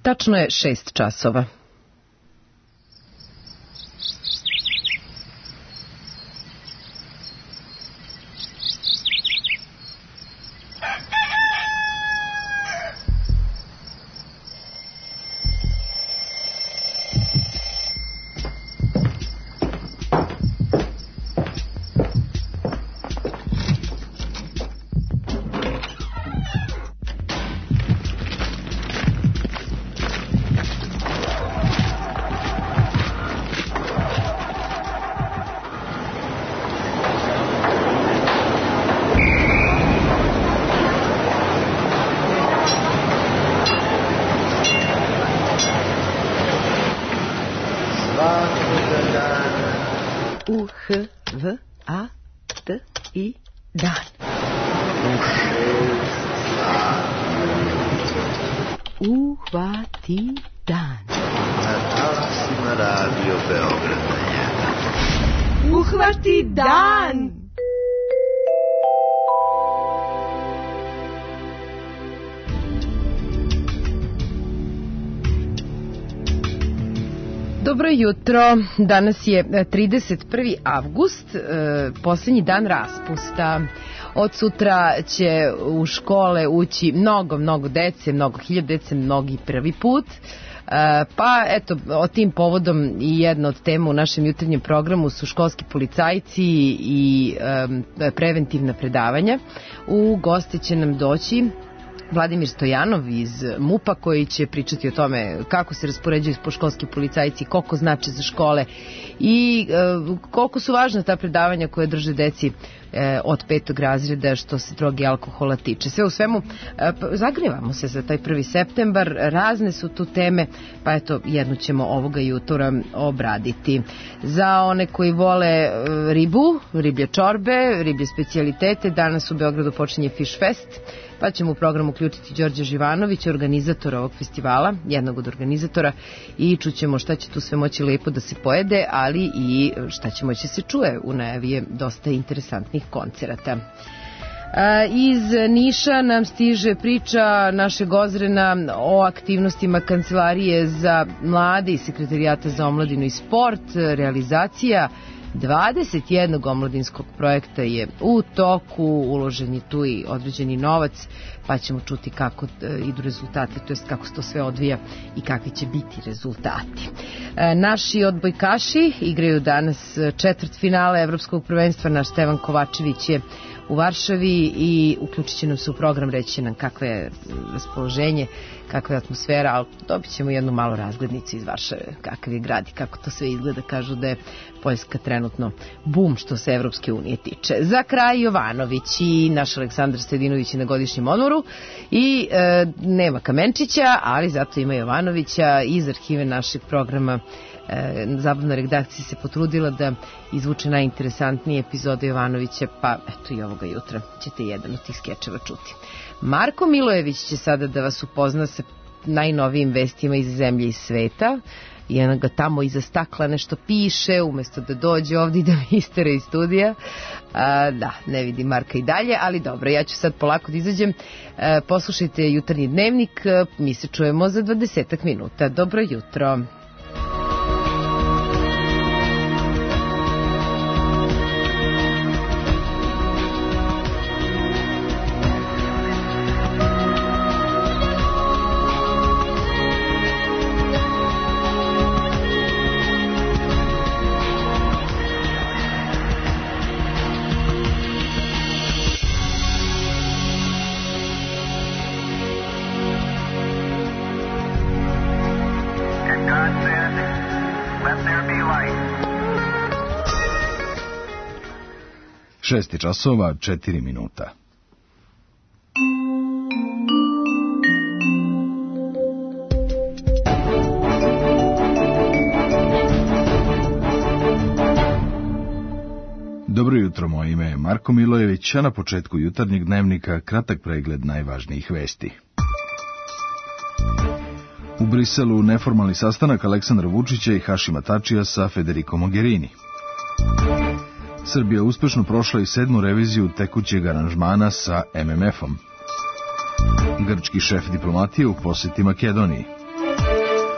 Tačno je 6 časova. U-H-V-A-T-I dan. Uhvati dan. Na Radio Beograd. Uhvati dan. Dobro jutro, danas je 31. avgust, posljednji dan raspusta. Od sutra će u škole ući mnogo dece, mnogo hiljada dece, mnogi prvi put. Pa eto, o tim povodom i jedna od tema u našem jutarnjem programu su školski policajci i preventivna predavanja. U goste će nam doći Vladimir Stojanov iz MUP-a koji će pričati o tome kako se raspoređuju školski policajci, koliko znače za škole i koliko su važna ta predavanja koje drže deci od 5. razreda što se droge i alkohola tiče. Sve u svemu, zagrevamo se za taj 1. septembar, razne su tu teme, pa eto, jednu ćemo ovoga jutra obraditi. Za one koji vole ribu, riblje čorbe, riblje specijalitete, danas u Beogradu počinje Fish Fest, pa ćemo u program uključiti Đorđa Živanovića, organizatora ovog festivala, jednog od organizatora, i čućemo šta će tu sve moći lepo da se pojede, ali i šta će moći se čuje. U najavi je dosta interesantnih koncerata. Iz Niša nam stiže priča našeg Ozrena o aktivnostima Kancelarije za mlade i Sekretarijata za omladinu i sport. Realizacija 21 omladinskog projekta je u toku, uložen je tu i određeni novac, pa ćemo čuti kako idu rezultati, to jest kako se to sve odvija i kakvi će biti rezultati. Naši odbojkaši igraju danas četvrtfinale Evropskog prvenstva. Naš Stevan Kovačević je u Varšavi i uključit će nam se u program, reći će nam kakve je raspoloženje, kakva je atmosfera, ali dobit ćemo jednu malu razglednicu iz Varšave, kakav je grad i kako to sve izgleda. Kažu da je Poljska trenutno bum što se Evropske unije tiče. Za kraj Jovanović i naš Aleksandar Stojadinović je na godišnjem odmoru i nema Kamenčića, ali zato ima Jovanovića. Iz arhive našeg programa Zabavna redakcija se potrudila da izvuče najinteresantnije epizode Jovanovića, pa eto i ovoga jutra ćete jedan od tih skečeva čuti. Marko Milojević će sada da vas upozna sa najnovijim vestima iz zemlje i sveta. I ona ga tamo iza stakla nešto piše, umjesto da dođe ovdje da mi istere iz studija. Da, ne vidim Marka i dalje, ali dobro, ja ću sad polako da izađem. Poslušajte jutarnji dnevnik, mi se čujemo za 20 minuta. Dobro jutro. Šesti časova, 4 minuta. Dobro jutro, moje ime je Marko Milojević, a na početku jutarnjeg dnevnika kratak pregled najvažnijih vesti. U Briselu neformalni sastanak Aleksandra Vučića i Hašima Tačija sa Federico Mogherini. Srbija uspešno prošla i 7. reviziju tekućeg aranžmana sa MMF-om. Grčki šef diplomatije u posjeti Makedoniji.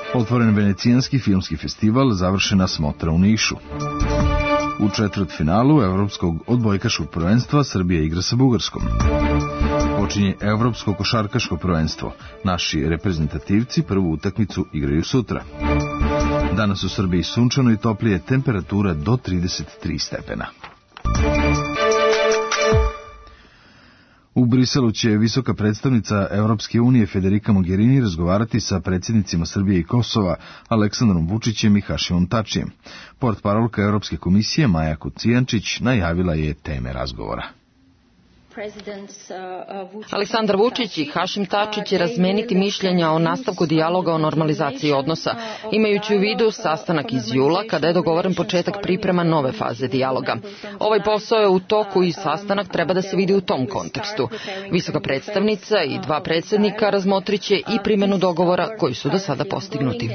Otvoren Venecijanski filmski festival, završena smotra u Nišu. U četvrtfinalu Evropskog odbojkaškog prvenstva Srbija igra sa Bugarskom. Počinje Evropsko košarkaško prvenstvo. Naši reprezentativci prvu utakmicu igraju sutra. Danas u Srbiji sunčano i toplije, temperatura do 33 stepena. U Briselu će visoka predstavnica Evropske unije Federica Mogherini razgovarati sa predsjednicima Srbije i Kosova Aleksandrom Vučićem i Hašimom Tačijem. Portparolka Evropske komisije Maja Kocijančić najavila je teme razgovora. Aleksandar Vučić i Hašim Tači će razmeniti mišljenja o nastavku dijaloga o normalizaciji odnosa, imajući u vidu sastanak iz jula kada je dogovoren početak priprema nove faze dijaloga. Ovaj posao je u toku i sastanak treba da se vidi u tom kontekstu. Visoka predstavnica i dva predsjednika razmotriće i primjenu dogovora koji su do sada postignuti.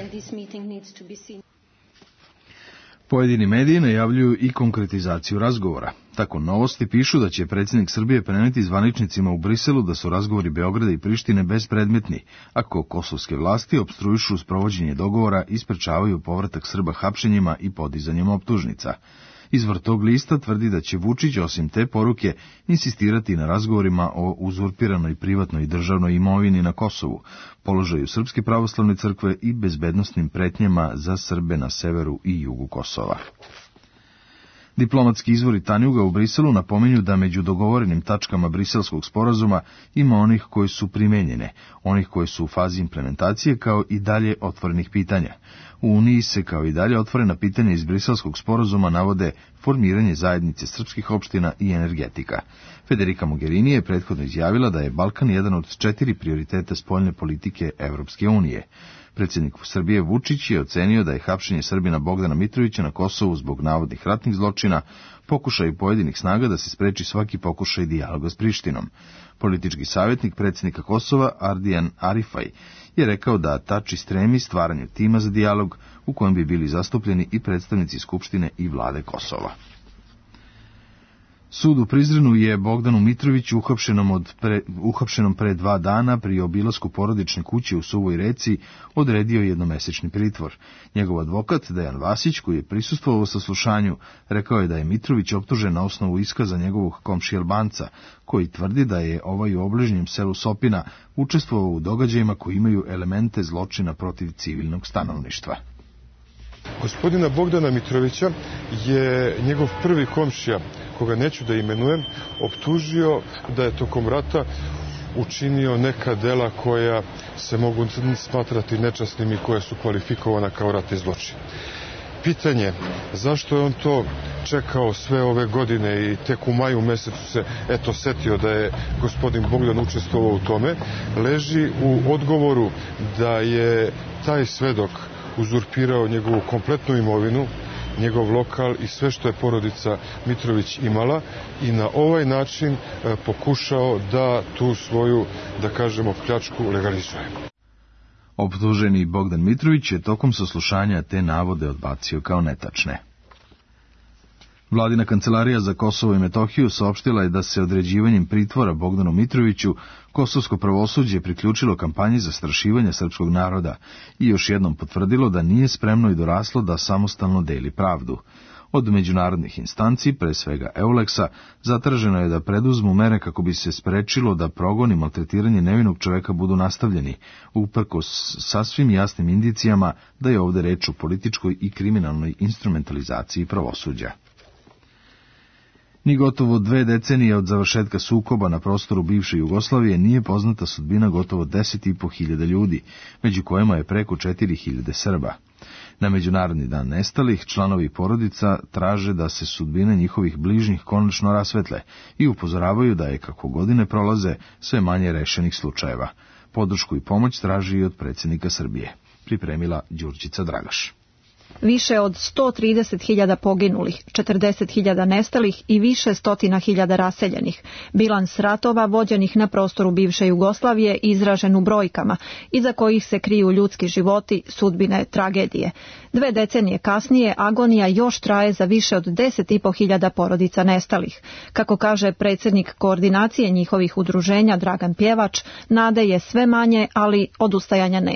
Pojedini mediji najavljuju i konkretizaciju razgovora. Tako Novosti pišu da će predsjednik Srbije preneti zvaničnicima u Briselu da su razgovori Beograda i Prištine bespredmetni, ako kosovske vlasti opstruišu sprovođenje dogovora i sprečavaju povratak Srba hapšenjima i podizanjem optužnica. Izvor tog lista tvrdi da će Vučić, osim te poruke, insistirati na razgovorima o uzurpiranoj privatnoj i državnoj imovini na Kosovu, položaju Srpske pravoslavne crkve i bezbednosnim pretnjama za Srbe na severu i jugu Kosova. Diplomatski izvori Tanjuga u Briselu napominju da među dogovorenim tačkama briselskog sporazuma ima onih koje su primenjene, onih koje su u fazi implementacije, kao i dalje otvorenih pitanja. U Uniji se kao i dalje otvorena pitanja iz briselskog sporazuma navode formiranje zajednice srpskih opština i energetika. Federica Mogherini je prethodno izjavila da je Balkan jedan od 4 prioriteta spoljne politike Evropske unije. Predsjednik Srbije Vučić je ocenio da je hapšenje Srbina Bogdana Mitrovića na Kosovu zbog navodnih ratnih zločina pokušaj pojedinih snaga da se spreči svaki pokušaj dijaloga s Prištinom. Politički savjetnik predsjednika Kosova Ardijan Arifaj je rekao da Tači stremi stvaranju tima za dijalog u kojem bi bili zastupljeni i predstavnici Skupštine i vlade Kosova. Sud u Prizrenu je Bogdanu Mitroviću, uhapšenom pre 2 dana pri obilasku porodične kuće u Suvoj Reci, odredio jednomesečni pritvor. Njegov advokat Dejan Vasić, koji je prisustvovao saslušanju, rekao je da je Mitrović optužen na osnovu iskaza njegovog komšije Albanca, koji tvrdi da je ovaj u obližnjem selu Sopina učestvovao u događajima koji imaju elemente zločina protiv civilnog stanovništva. Gospodina Bogdana Mitrovića je njegov prvi komšija, koga neću da imenujem, optužio da je tokom rata učinio neka dela koja se mogu smatrati nečasnim i koja su kvalifikovana kao ratni zločin. Pitanje zašto je on to čekao sve ove godine i tek u maju mesecu se setio da je gospodin Bogdan učestvovao u tome, leži u odgovoru da je taj svedok uzurpirao njegovu kompletnu imovinu, njegov lokal i sve što je porodica Mitrović imala i na ovaj način pokušao da tu svoju, da kažemo, pljačku legalizuje. Optuženi Bogdan Mitrović je tokom saslušanja te navode odbacio kao netačne. Vladina kancelarija za Kosovo i Metohiju saopštila je da se određivanjem pritvora Bogdanu Mitroviću kosovsko pravosuđe priključilo kampanji zastrašivanja srpskog naroda i još jednom potvrdilo da nije spremno i doraslo da samostalno deli pravdu. Od međunarodnih instanci, pre svega Euleksa, zatraženo je da preduzmu mere kako bi se sprečilo da progon i maltretiranje nevinog čoveka budu nastavljeni, uprkos sasvim jasnim indicijama da je ovde reč o političkoj i kriminalnoj instrumentalizaciji pravosuđa. Ni gotovo 2 decenije od završetka sukoba na prostoru bivše Jugoslavije nije poznata sudbina gotovo 10.500 ljudi, među kojima je preko 4.000 Srba. Na Međunarodni dan nestalih članovi porodica traže da se sudbine njihovih bližnjih konačno rasvetle i upozoravaju da je, kako godine prolaze, sve manje rešenih slučajeva. Podršku i pomoć traži i od predsjednika Srbije. Pripremila Đurđica Dragaš. Više od 130.000 poginulih, 40.000 nestalih i više stotina hiljada raseljenih. Bilans ratova vođenih na prostoru bivše Jugoslavije izražen u brojkama, iza kojih se kriju ljudski životi, sudbine, tragedije. 2 decenije kasnije agonija još traje za više od 10.500 porodica nestalih. Kako kaže predsjednik koordinacije njihovih udruženja Dragan Pjevač, nade je sve manje, ali odustajanja nema.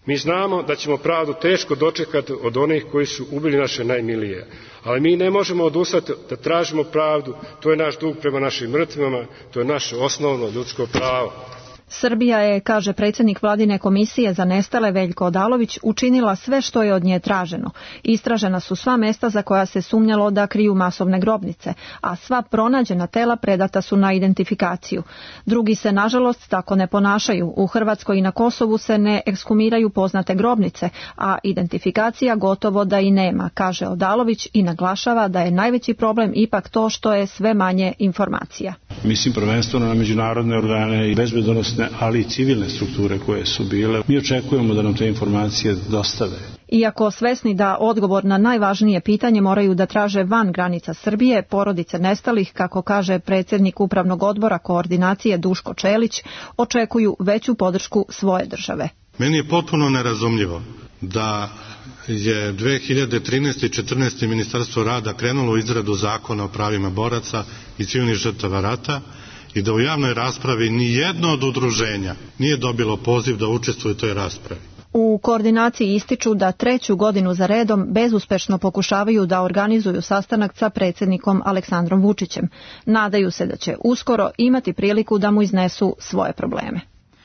Mi znamo da ćemo pravdu teško dočekati od onih koji su ubili naše najmilije, ali mi ne možemo odustati da tražimo pravdu, to je naš dug prema našim mrtvima, to je naše osnovno ljudsko pravo. Srbija je, kaže predsjednik Vladine komisije za nestale Veljko Odalović, učinila sve što je od nje traženo. Istražena su sva mesta za koja se sumnjalo da kriju masovne grobnice, a sva pronađena tela predata su na identifikaciju. Drugi se, nažalost, tako ne ponašaju. U Hrvatskoj i na Kosovu se ne ekshumiraju poznate grobnice, a identifikacija gotovo da i nema, kaže Odalović i naglašava da je najveći problem ipak to što je sve manje informacija. Mislim prvenstveno na međunarodne organe i bezbednosne, ali i civilne strukture koje su bile. Mi očekujemo da nam te informacije dostave. Iako svesni da odgovor na najvažnije pitanje moraju da traže van granica Srbije, porodice nestalih, kako kaže predsjednik Upravnog odbora koordinacije Duško Čelić, očekuju veću podršku svoje države. Meni je potpuno nerazumljivo da je 2013. i 2014. Ministarstvo rada krenulo u izradu zakona o pravima boraca i civilnih žrtava rata i da u javnoj raspravi ni jedno od udruženja nije dobilo poziv da učestvuje u toj raspravi. U koordinaciji ističu da 3. godinu za redom bezuspešno pokušavaju da organizuju sastanak sa predsjednikom Aleksandrom Vučićem. Nadaju se da će uskoro imati priliku da mu iznesu svoje probleme.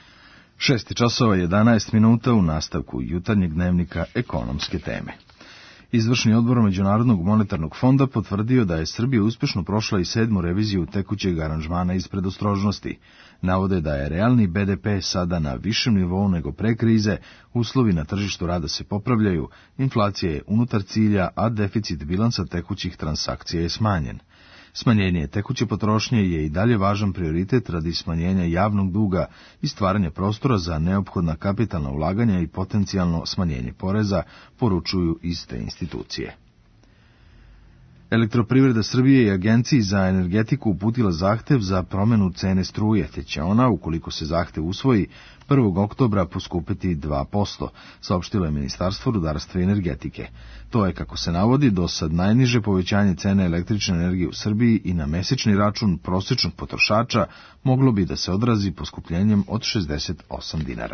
6:11 u nastavku jutarnjeg dnevnika ekonomske teme. Izvršni odbor Međunarodnog monetarnog fonda potvrdio da je Srbija uspešno prošla i 7. reviziju tekućeg aranžmana iz predostrožnosti. Navode da je realni BDP sada na višem nivou nego pre krize, uslovi na tržištu rada se popravljaju, inflacija je unutar cilja, a deficit bilansa tekućih transakcija je smanjen. Smanjenje tekuće potrošnje je i dalje važan prioritet radi smanjenja javnog duga i stvaranja prostora za neophodna kapitalna ulaganja i potencijalno smanjenje poreza, poručuju iste institucije. Elektroprivreda Srbije i Agenciji za energetiku uputila zahtev za promenu cene struje, te će ona, ukoliko se zahtev usvoji, 1. oktobra poskupiti 2%, saopštilo je Ministarstvo rudarstva i energetike. To je, kako se navodi, do sad najniže povećanje cene električne energije u Srbiji i na mesečni račun prosječnog potrošača moglo bi da se odrazi poskupljenjem od 68 dinara.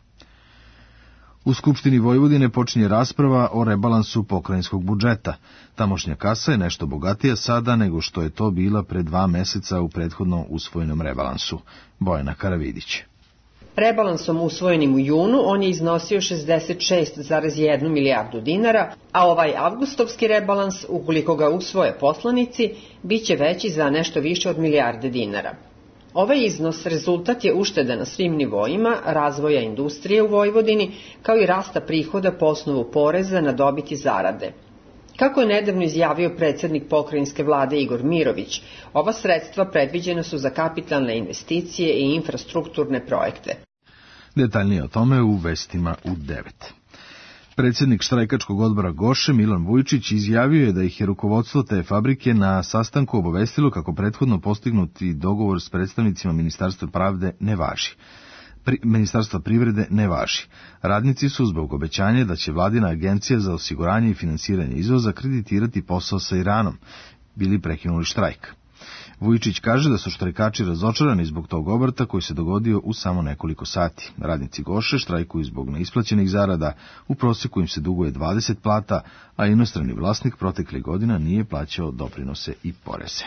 U Skupštini Vojvodine počinje rasprava o rebalansu pokrajinskog budžeta. Tamošnja kasa je nešto bogatija sada nego što je to bila pre 2 meseca u prethodno usvojenom rebalansu. Bojana Karavidić. Rebalansom usvojenim u junu on je iznosio 66,1 milijardu dinara, a ovaj avgustovski rebalans, ukoliko ga usvoje poslanici, bit će veći za nešto više od milijarde dinara. Ovaj iznos rezultat je ušteda na svim nivoima, razvoja industrije u Vojvodini, kao i rasta prihoda po osnovu poreza na dobit i zarade. Kako je nedavno izjavio predsjednik pokrajinske vlade Igor Mirović, ova sredstva predviđena su za kapitalne investicije i infrastrukturne projekte. Detaljnije o tome u vestima u 9. Predsjednik štrajkačkog odbora Goše, Milan Vujčić, izjavio je da ih je rukovodstvo te fabrike na sastanku obavestilo kako prethodno postignuti dogovor s predstavnicima Ministarstva pravde ne važi. Ministarstva privrede ne važi. Radnici su zbog obećanja da će vladina agencija za osiguranje i finansiranje izvoza kreditirati posao sa Iranom bili prekinuli štrajk. Vujčić kaže da su štrajkači razočarani zbog tog obrta koji se dogodio u samo nekoliko sati. Radnici Goše štrajkuju zbog neisplaćenih zarada, u prosjeku im se duguje 20 plata, a inostrani vlasnik proteklih godina nije plaćao doprinose i poreze.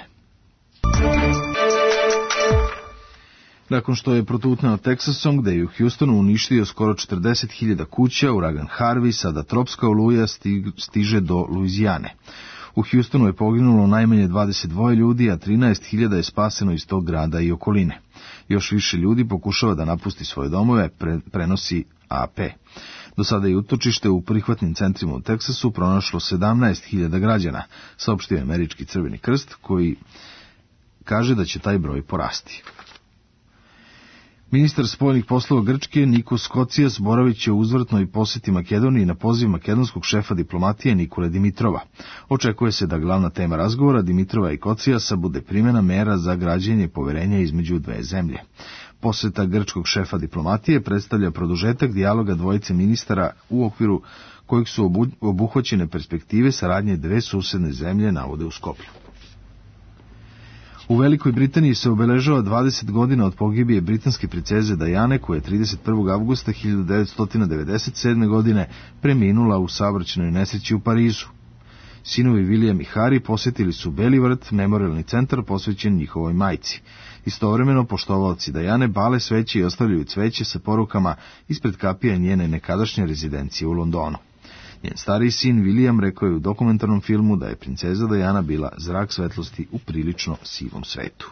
Nakon što je protutneo Teksasom, gde je u Houstonu uništio skoro 40.000 kuća, uragan Harvey, sada tropska oluja stiže do Luizijane. U Houstonu je poginulo najmanje 22 ljudi, a 13.000 je spaseno iz tog grada i okoline. Još više ljudi pokušava da napusti svoje domove, prenosi AP. Do sada je utočište u prihvatnim centrima u Teksasu pronašlo 17.000 građana, saopštio je Američki Crveni krst, koji kaže da će taj broj porasti. Ministar spoljnih poslova Grčke Nikos Skocias boravit će u uzvratnoj posjeti Makedoniji na poziv makedonskog šefa diplomatije Nikole Dimitrova. Očekuje se da glavna tema razgovora Dimitrova i Kociasa bude primjena mera za građenje poverenja između dve zemlje. Posjeta grčkog šefa diplomatije predstavlja produžetak dijaloga dvojice ministara u okviru kojeg su obuhvaćene perspektive saradnje dve susedne zemlje, navode u Skoplju. U Velikoj Britaniji se obeležava 20 godina od pogibije britanske princeze Diane, koja je 31. avgusta 1997. godine preminula u saobraćajnoj nesreći u Parizu. Sinovi William i Harry posjetili su Beli vrt, memorialni centar posvećen njihovoj majci. Istovremeno, poštovaoci Diane bale sveće i ostavljaju cveće sa porukama ispred kapija njene nekadašnje rezidencije u Londonu. Njen stariji sin William rekao je u dokumentarnom filmu da je princeza Diana bila zrak svetlosti u prilično sivom svetu.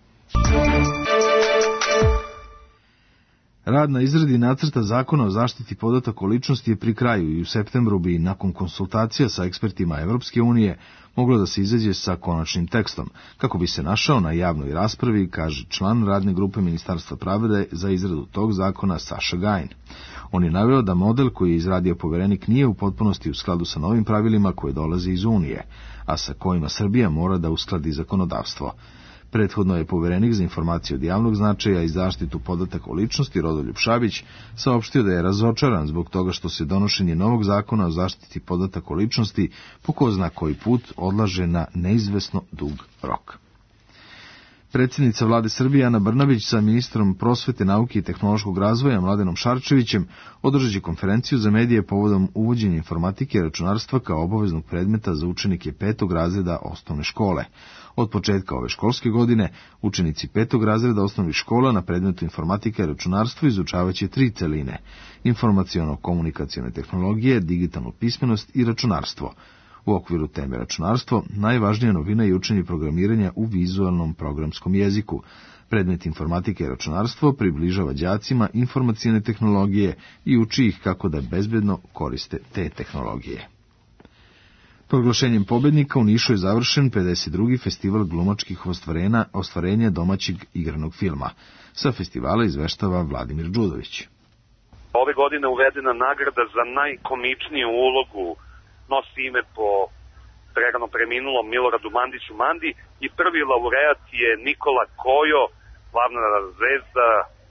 Rad na izradi nacrta zakona o zaštiti podataka o ličnosti je pri kraju i u septembru bi, nakon konsultacija sa ekspertima Evropske unije, moglo da se izađe sa konačnim tekstom, kako bi se našao na javnoj raspravi, kaže član radne grupe Ministarstva pravde za izradu tog zakona Saša Gajin. On je naveo da model koji je izradio poverenik nije u potpunosti u skladu sa novim pravilima koje dolaze iz Unije, a sa kojima Srbija mora da uskladi zakonodavstvo. Prethodno je poverenik za informacije od javnog značaja i zaštitu podataka o ličnosti Rodoljub Šabić saopštio da je razočaran zbog toga što se donošenje novog zakona o zaštiti podataka o ličnosti po ko zna koji put odlaže na neizvesno dug rok. Predsjednica vlade Srbije Ana Brnabić sa ministrom prosvete, nauke i tehnološkog razvoja Mladenom Šarčevićem održat će konferenciju za medije povodom uvođenja informatike i računarstva kao obaveznog predmeta za učenike 5. razreda osnovne škole. Od početka ove školske godine učenici 5. razreda osnovnih škola na predmetu informatika i računarstvo izučavaće 3 celine: informaciono-komunikacione tehnologije, digitalnu pismenost i računarstvo. U okviru teme računarstvo najvažnija novina je učenje programiranja u vizualnom programskom jeziku. Predmet informatike i računarstvo približava đacima informacione tehnologije i uči ih kako da bezbedno koriste te tehnologije. Proglašenjem pobednika u Nišu je završen 52. festival glumačkih ostvarenja domaćeg igranog filma. Sa festivala izveštava Vladimir Đudović. Ove godine uvedena nagrada za najkomičniju ulogu nosi ime po pregano preminulom Miloradu Mandiću Mandi i prvi laureat je Nikola Kojo, glavna zvezda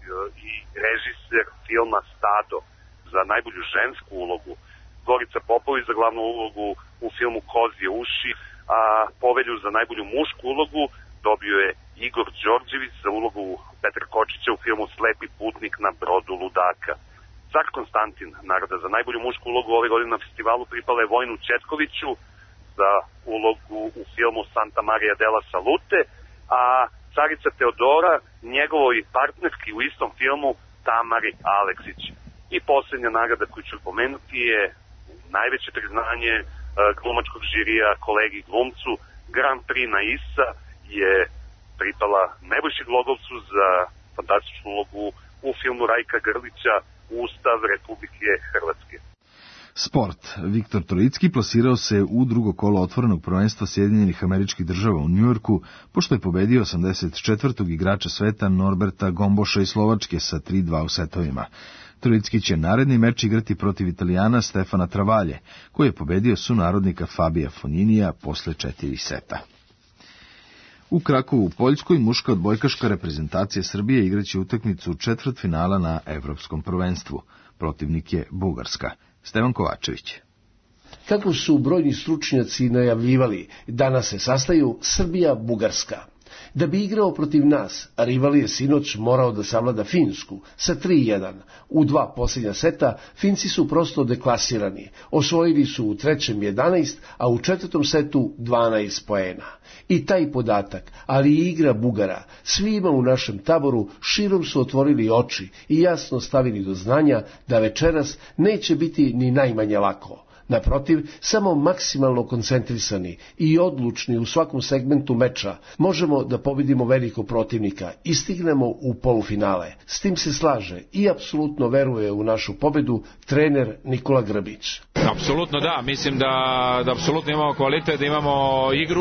i režiser filma Stado za najbolju žensku ulogu. Gorica Popović za glavnu ulogu u filmu Kozje uši, a Povelju za najbolju mušku ulogu dobio je Igor Đorđević za ulogu Petra Kočića u filmu Slepi putnik na brodu ludaka. Car Konstantin, nagrada za najbolju mušku ulogu ove godine na festivalu pripala je Vojnu Četkoviću za ulogu u filmu Santa Maria della Salute, a carica Teodora njegovoj partnerki u istom filmu Tamari Aleksić. I posljednja nagrada koju ću pomenuti je najveće priznanje glumačkog žirija kolegi glumcu Grand Prix na ISA je pripala Nebojši Glogovcu za fantastičnu ulogu u filmu Rajka Grlića Ustav Republike Hrvatske. Sport. Viktor Troicki plasirao se u drugo kolo otvorenog prvenstva Sjedinjenih Američkih Država u Njujorku, pošto je pobedio 84. igrača sveta Norberta Gomboša iz Slovačke sa 3-2 u setovima. Troicki će naredni meč igrati protiv Italijana Stefana Travalje, koji je pobedio sunarodnika Fabija Foninija posle 4 seta. U Krakovu u Poljskoj muška odbojkaška reprezentacija Srbije igraće utakmicu četvrtfinala na Evropskom prvenstvu. Protivnik je Bugarska. Stevan Kovačević. Kako su brojni stručnjaci najavljivali, danas se sastaju Srbija-Bugarska. Da bi igrao protiv nas, rival je sinoć morao da savlada Finsku sa 3-1. U 2 posljednja seta Finci su prosto deklasirani. Osvojili su u trećem 11, a u četvrtom setu 12 poena. I taj podatak, ali i igra Bugara, svima u našem taboru širom su otvorili oči i jasno stavili do znanja da večeras neće biti ni najmanje lako. Naprotiv, samo maksimalno koncentrisani i odlučni u svakom segmentu meča možemo da pobedimo velikog protivnika i stignemo u polufinale. S tim se slaže i apsolutno veruje u našu pobedu trener Nikola Grbić. Apsolutno da, mislim da apsolutno imamo kvalitet, da imamo igru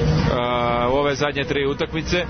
u ove zadnje 3 utakmice.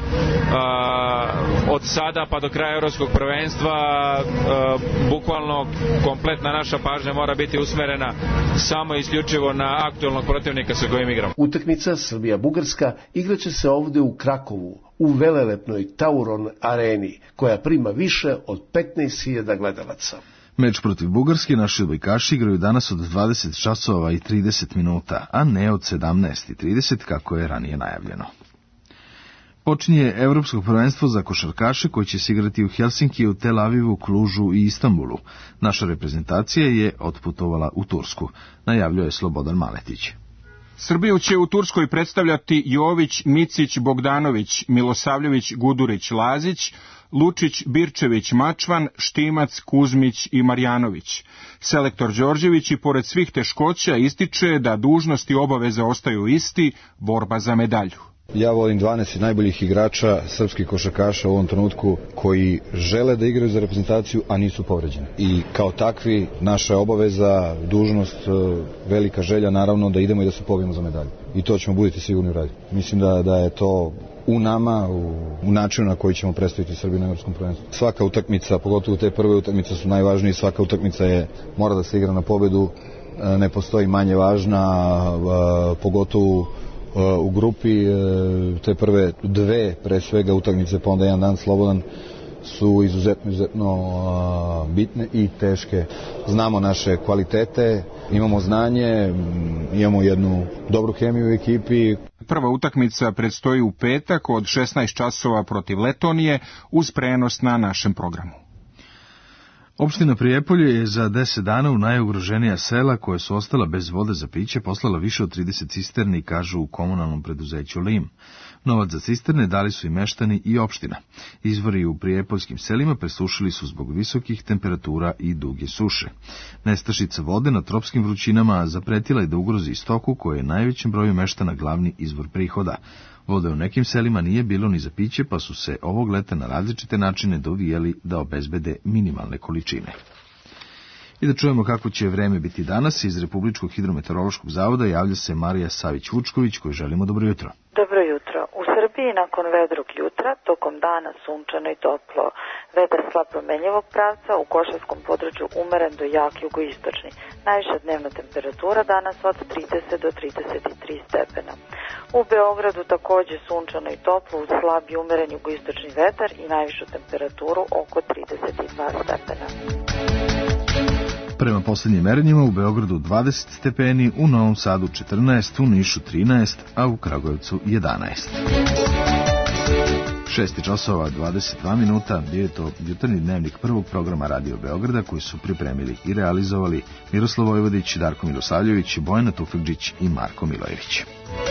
Od sada pa do kraja Evropskog prvenstva bukvalno kompletna naša pažnja mora biti usmerena samo i isključivo na aktualnog protivnika sa kojim igramo. Utakmica Srbija-Bugarska igraće se ovde u Krakovu, u velelepnoj Tauron areni, koja prima više od 15.000 gledalaca. Meč protiv Bugarske naši odbojkaši igraju danas od 20 časova i 30 minuta, a ne od 17:30 kako je ranije najavljeno. Počinje Evropsko prvenstvo za košarkaše koji će se igrati u Helsinkiju, Tel Avivu, Klužu i Istanbulu. Naša reprezentacija je otputovala u Tursku, najavljuje Slobodan Maletić. Srbiju će u Turskoj predstavljati Jović, Micić, Bogdanović, Milosavljević, Gudurić, Lazić, Lučić, Birčević, Mačvan, Štimac, Kuzmić i Marjanović. Selektor Đorđević i pored svih teškoća ističe da dužnosti i obaveze ostaju isti, borba za medalju. Ja volim 12 najboljih igrača srpskih košarkaša u ovom trenutku koji žele da igraju za reprezentaciju, a nisu povređeni. I kao takvi naša je obaveza, dužnost, velika želja naravno da idemo i da se pobijemo za medalju. I to ćemo buditi sigurni uraditi. Mislim da je to u nama, u načinu na koji ćemo predstaviti Srbiju na Evropskom prvenstvu. Svaka utakmica, pogotovo te prve utakmice su najvažnije, svaka utakmica mora da se igra na pobedu, ne postoji manje važna, pogotovo u grupi. Te prve dve, pre svega utakmice, pa onda jedan dan slobodan, su izuzetno bitne i teške. Znamo naše kvalitete, imamo znanje, imamo jednu dobru hemiju u ekipi. Prva utakmica predstoji u petak od 16 časova protiv Letonije uz prenos na našem programu. Opština Prijepolje je za 10 dana u najugroženija sela koje su ostala bez vode za piće poslala više od 30 cisterni, kažu u komunalnom preduzeću Lim. Novac za cisterne dali su i meštani i opština. Izvori u prijepoljskim selima presušili su zbog visokih temperatura i duge suše. Nestašica vode na tropskim vrućinama zapretila je da ugrozi stoku koja je najvećem broju meštana glavni izvor prihoda. Vode u nekim selima nije bilo ni za piće, pa su se ovog leta na različite načine dovijeli da obezbede minimalne količine. I da čujemo kako će vreme biti danas. Iz Republičkog hidrometeorološkog zavoda javlja se Marija Savić-Vučković, kojoj želimo dobro jutro. Dobro jutro. U Srbiji nakon vedrog jutra, tokom dana sunčano i toplo. Vetar slab promenljivog pravca, u košarskom području umeren do jak jugoistočni. Najviša dnevna temperatura danas od 30 do 33 stepena. U Beogradu takođe sunčano i toplo, uz slab i umeren jugoistočni vetar i najvišu temperaturu oko 32 stepena. Prema posljednjim merenjima u Beogradu 20 stepeni, u Novom Sadu 14, u Nišu 13, a u Kragujevcu 11. 6 časova 22 minuta, bio je to jutarnji dnevnik prvog programa Radio Beograda koji su pripremili i realizovali Miroslav Vojvodić, Darko Milosavljević, Bojana Tufekđić i Marko Milojević.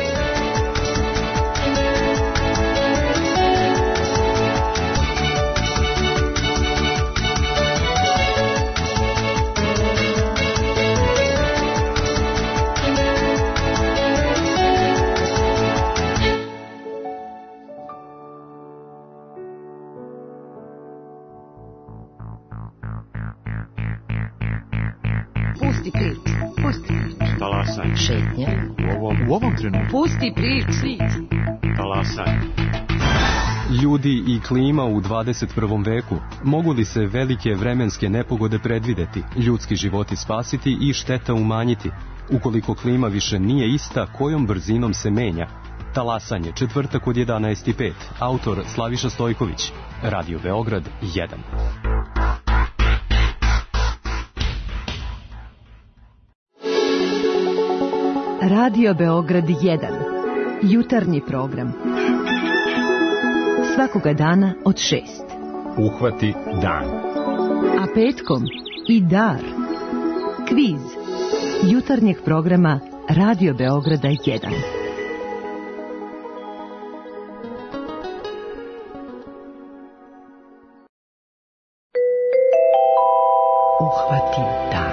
Šetnja. U ovom trenutku. Pusti prič. Talasaj. Ljudi i klima u 21. veku. Mogu li se velike vremenske nepogode predvideti, ljudski životi spasiti i šteta umanjiti? Ukoliko klima više nije ista, kojom brzinom se menja? Talasanje, četvrtak od 11:05. Autor Slaviša Stojković. Radio Beograd 1. Radio Beograd 1. Jutarnji program. Svakoga dana od 6. Uhvati dan. A petkom i dar. Kviz. Jutarnjeg programa Radio Beograda 1. Uhvati dan.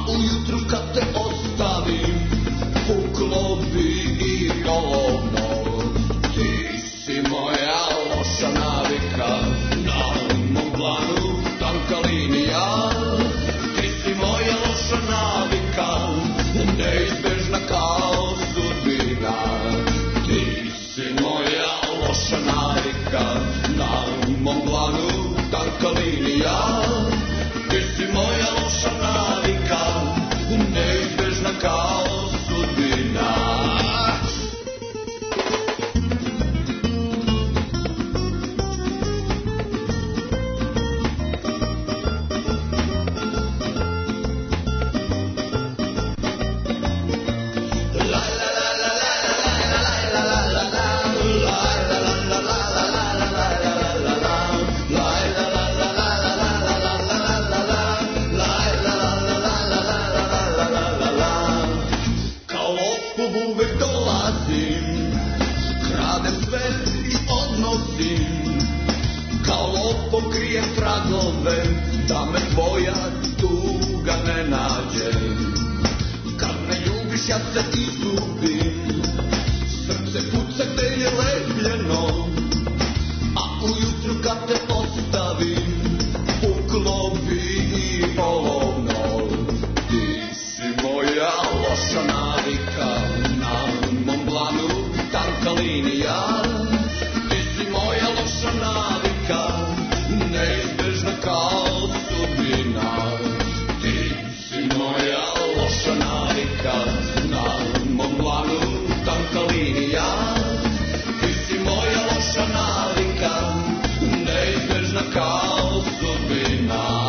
ujutru kad te ostavim, puklo bi i govno. Ti si moja loša navika, na mom planu tanka linija. Ti si moja loša navika, neizbežna kao sudbina. Ti si moja loša navika, na mom planu tanka linija. Ti si moja loša navika, neizbežna kao sudbina. Pokrijem tragove, da me tvoja tuga ne nađe. Kad me ljubiš ja se izgubim, srce puca gde je lepljeno, a ujutru kad te ostavim, puklo bi i polovno. Ti si moja loša navika, na mom planu tanka linija. Ti si moja loša navika, neizbežna kao sudbina. Ti si moja loša navika, na mom planu tanka linija. Ti si moja loša navika, neizbežna kao sudbina.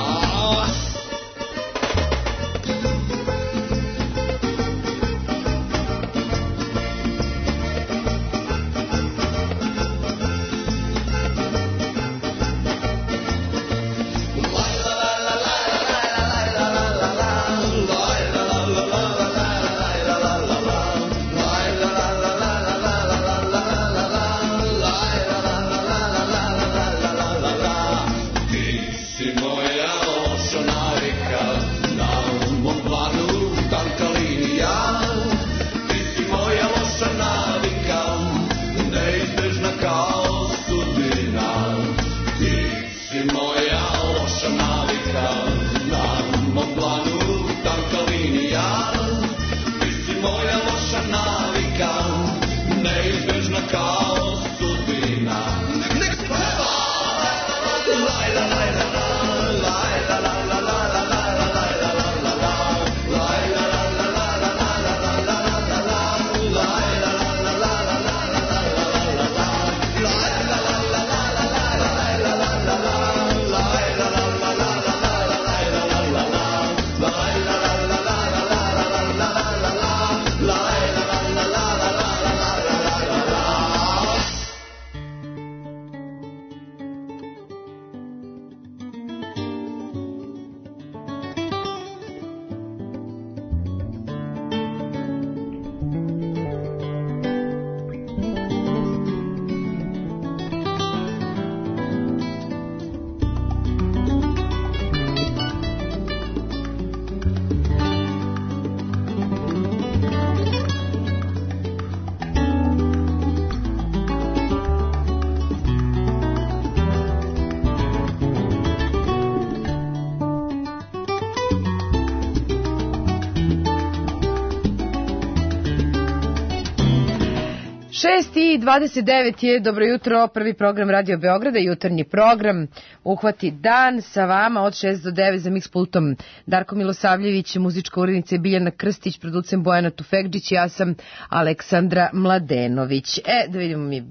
I 29 je, dobro jutro, prvi program Radio Beograda, jutarnji program Uhvati dan sa vama od 6 do 9 za mix pultom Darko Milosavljević, muzička urednica Biljana Krstić, producent Bojana Tufekđić, ja sam Aleksandra Mladenović. Da vidimo mi,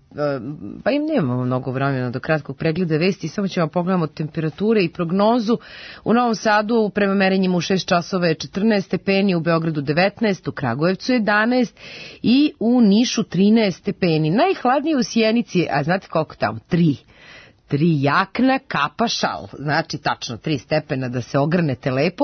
pa im nemamo mnogo vremena do kratkog pregleda vesti, samo ćemo pogledamo temperature i prognozu. U Novom Sadu prema merenjima u 6 časova je 14 stepeni, u Beogradu 19, u Kragujevcu 11 i u Nišu 13 stepeni. Najhladnije u Sjenici, a znate koliko tamo? 3 jakna, kapa, šal. Znači tačno 3 stepena da se ogrnete lepo.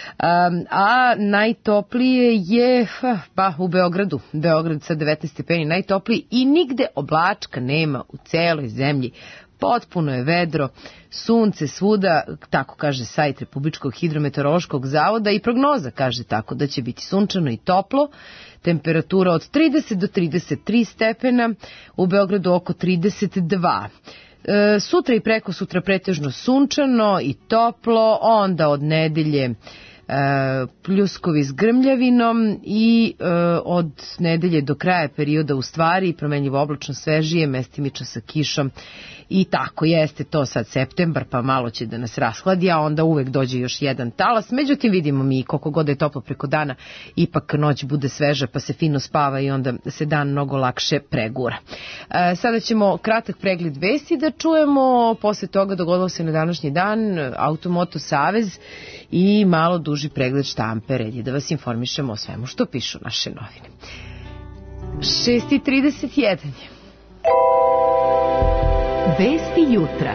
A najtoplije je u Beogradu. Beograd sa 19 stepeni najtopliji i nigde oblačka nema u celoj zemlji. Potpuno je vedro, sunce svuda, tako kaže sajt Republičkog hidrometeorološkog zavoda i prognoza kaže tako da će biti sunčano i toplo, temperatura od 30 do 33 stepena, u Beogradu oko 32. Sutra i preko sutra pretežno sunčano i toplo, onda od nedelje pljuskovi s grmljavinom i od nedelje do kraja perioda u stvari promenljivo oblačno, svežije, mestimično sa kišom i tako jeste to sad septembar, pa malo će da nas rashladi, a onda uvek dođe još jedan talas. Međutim, vidimo mi koliko god je toplo preko dana, ipak noć bude sveža pa se fino spava i onda se dan mnogo lakše pregura. Sada ćemo kratak pregled vesti da čujemo, posle toga dogodilo se na današnji dan Automoto Savez i malo duži pregled štampe, red je da vas informišemo o svemu što pišu naše novine. 6:31 je. Vesti jutra.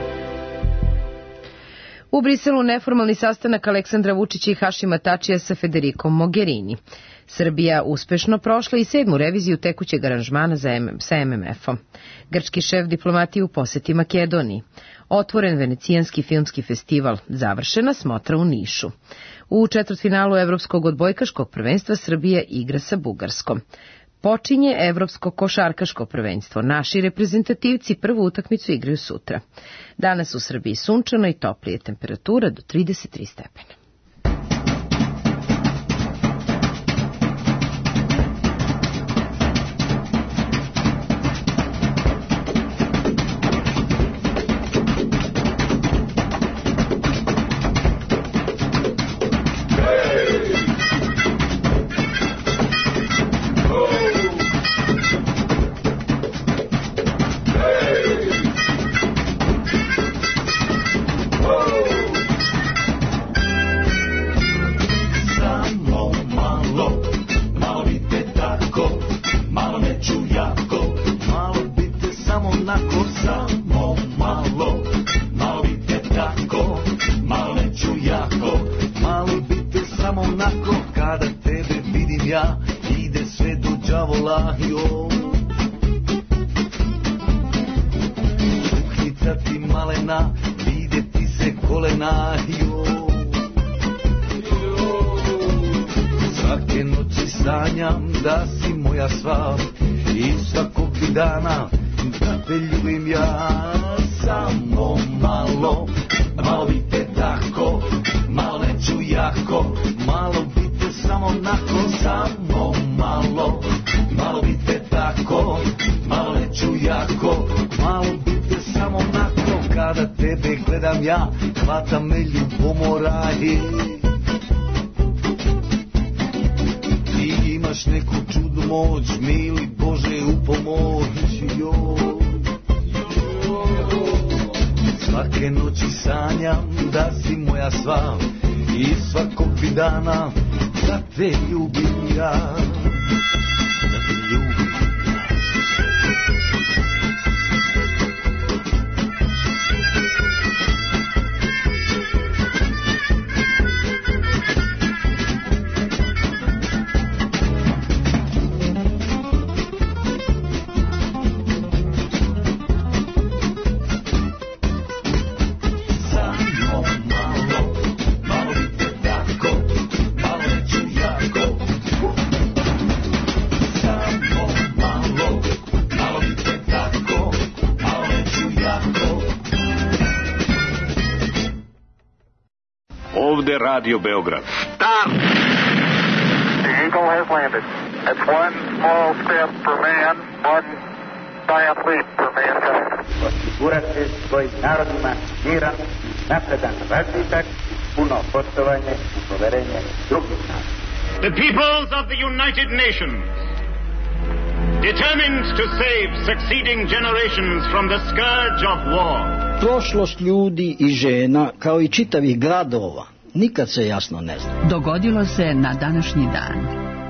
U Briselu neformalni sastanak Aleksandra Vučića i Hašima Tačija sa Federikom Mogherini. Srbija uspešno prošla i 7. reviziju tekućeg aranžmana sa MMF-om. Grčki šef diplomatije u poseti Makedoniji. Otvoren Venecijanski filmski festival, završena smotra u Nišu. U četvrtfinalu Evropskog odbojkaškog prvenstva Srbija igra sa Bugarskom. Počinje Evropsko košarkaško prvenstvo. Naši reprezentativci prvu utakmicu igraju sutra. Danas u Srbiji sunčano i toplije, temperatura do 33 stepena. Radio Beograd. Stop! The Eagle has landed. It's one small step for man, one giant leap for mankind. Osigurati svojim narodima miran, napredan razvitak, puno poštovanje i poverenje drugih naroda. The peoples of the United Nations, determined to save succeeding generations from the scourge of war. Prošlost ljudi i žena, kao i čitavih gradova, nikad se jasno ne zna. Dogodilo se na današnji dan.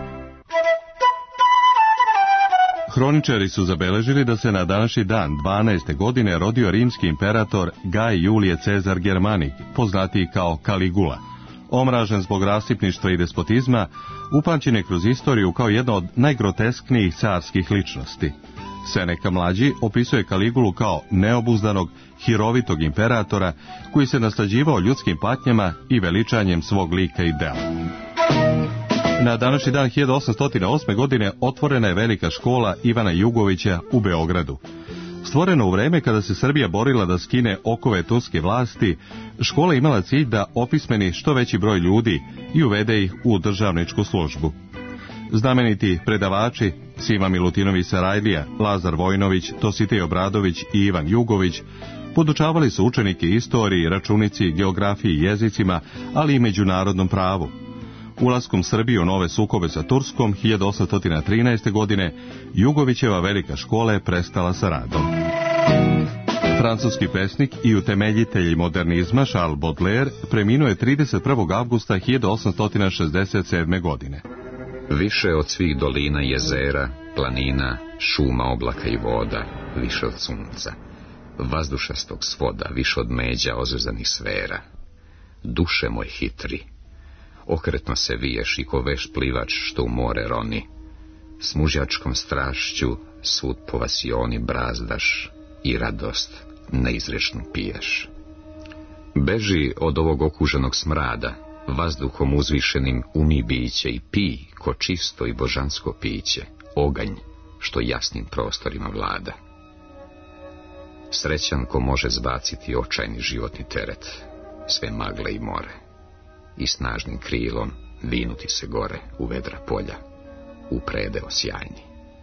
Hroničari su zabeležili da se na današnji dan 12. godine rodio rimski imperator Gaj Julije Cezar Germanik, poznatiji kao Kaligula. Omražen zbog rasipništva i despotizma, upamćen je kroz istoriju kao jedna od najgrotesknijih carskih ličnosti. Seneka mlađi opisuje Kaligulu kao neobuzdanog, hirovitog imperatora koji se naslađivao ljudskim patnjama i veličanjem svog lika i dela. Na današnji dan 1808. godine otvorena je velika škola Ivana Jugovića u Beogradu. Stvorena u vreme kada se Srbija borila da skine okove turske vlasti, škola imala cilj da opismeni što veći broj ljudi i uvede ih u državničku službu. Znameniti predavači Sima Milutinović Sarajlija, Lazar Vojnović, Dositej Obradović i Ivan Jugović podučavali su učenike istoriji, računici, geografiji i jezicima, ali i međunarodnom pravu. Ulaskom Srbije u nove sukobe sa Turskom 1813. godine Jugovićeva velika škola je prestala sa radom. Francuski pesnik i utemeljitelj modernizma Charles Baudelaire preminuo je 31. avgusta 1867. godine. Više od svih dolina, jezera, planina, šuma, oblaka i voda, više od sunca, vazdušastog svoda, više od međa ozvezanih sfera. Duše moj hitri, okretno se viješ i ko veš plivač što u more roni, s mužjačkom strašću svud po vasioni brazdaš i radost neizrečnu piješ. Beži od ovog okuženog smrada, vazduhom uzvišenim umi biće i pij ko čisto i božansko piće, oganj što jasnim prostorima vlada. Srećan ko može zbaciti očajni životni teret, sve magle i more, i snažnim krilom vinuti se gore u vedra polja, u predeo sjajni.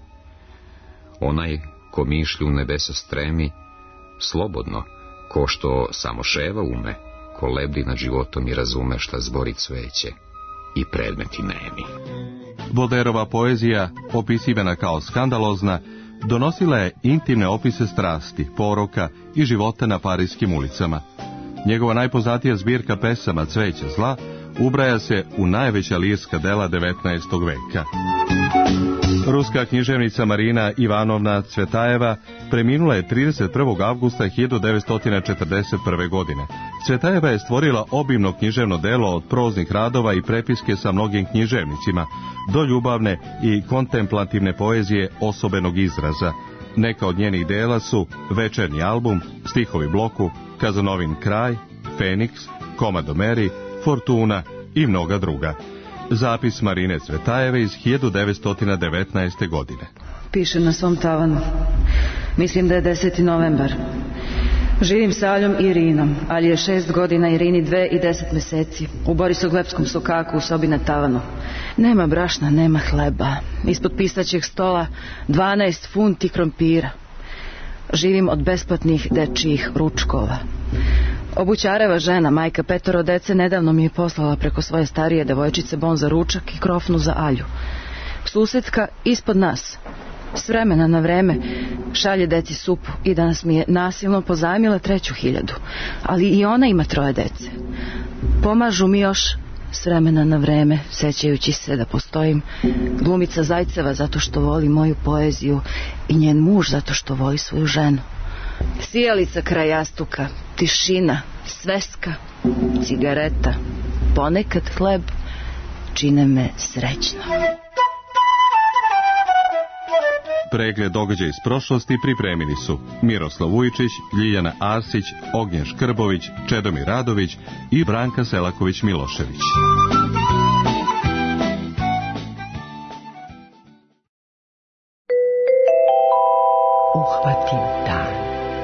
Onaj ko mišlju u nebesa stremi, slobodno, ko što samo ševa ume, ko lebdi nad životom i razume šta zbori cveće i predmeti nemi. Baudelaireova poezija, opisivana kao skandalozna, donosila je intimne opise strasti, poroka i života na parijskim ulicama. Njegova najpoznatija zbirka pesama Cveće zla ubraja se u najveća lirska dela 19. veka. Ruska književnica Marina Ivanovna Cvetajeva preminula je 31. avgusta 1941. godine. Cvetajeva je stvorila obimno književno delo od proznih radova i prepiske sa mnogim književnicima, do ljubavne i kontemplativne poezije osobenog izraza. Neka od njenih dela su Večernji album, Stihovi bloku, Kazanovin kraj, Feniks, Komadomeri, Fortuna i mnoga druga. Zapis Marine Cvetajeve iz 1919. godine. Piše na svom tavanu. Mislim da je 10. novembar. Živim sa Aljom i Irinom. Alji je 6 godina, Irini 2 i 10 meseci. U Borisoglebskom sokaku u sobi na tavanu. Nema brašna, nema hleba. Ispod pisaćeg stola 12 funti krompira. Živim od besplatnih dečijih ručkova. Obućareva žena, majka 5 dece, nedavno mi je poslala preko svoje starije devojčice bon za ručak i krofnu za Alju. Susedka ispod nas s vremena na vreme šalje deci supu i danas mi je nasilno pozajmila 3.000, ali i ona ima 3 dece. Pomažu mi još s vremena na vreme, sećajući se da postojim, glumica Zajceva zato što voli moju poeziju i njen muž zato što voli svoju ženu. Sijalica kraj jastuka, tišina, sveska, cigareta, ponekad hleb čine me srećno. Pregled događaja iz prošlosti pripremili su Miroslav Vujčić, Ljiljana Arsić, Ognjen Škrbović, Čedomir Radović i Branka Selaković-Milošević. Uhvatim dan.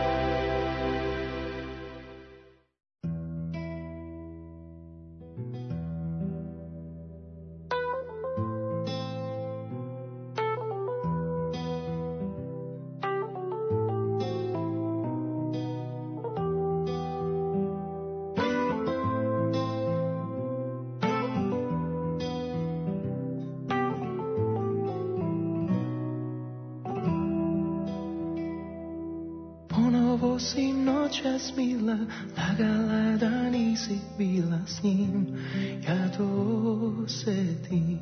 Ponovo si noćas mila, lagala da nisi bila s njim, ja to osetim.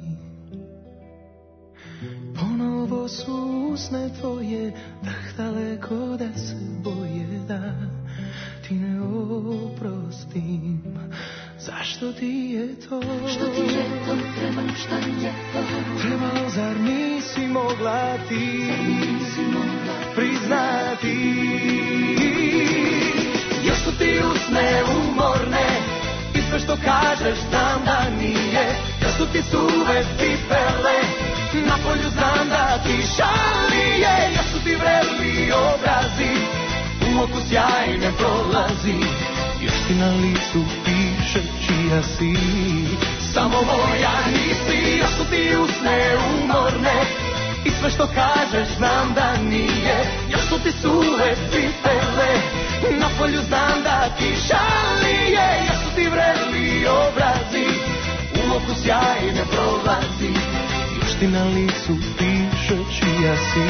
Ponovo su usne tvoje, dah daleko da se boje da ti ne oprostim. Zašto ti je to? Što ti je to trebalo, šta je to? Trebalo, zar nisi mogla ti? Zar nisi mogla ti. Još su ti usne umorne i sve što kažeš znam da nije. Još su ti suve cipele, na polju znam da ti šalije. Još su ti vreli obrazi, u oku sjaj ne prolazi. Još ti na licu piše čija si, samo moja nisi. Još su ti usne umorne i sve što kažeš znam da nije. Još su ti suve cipele, na polju znam da ti šalije. Još su ti vreli obrazi, u oku sjaj ne prolazi. Još ti na licu piše čija si.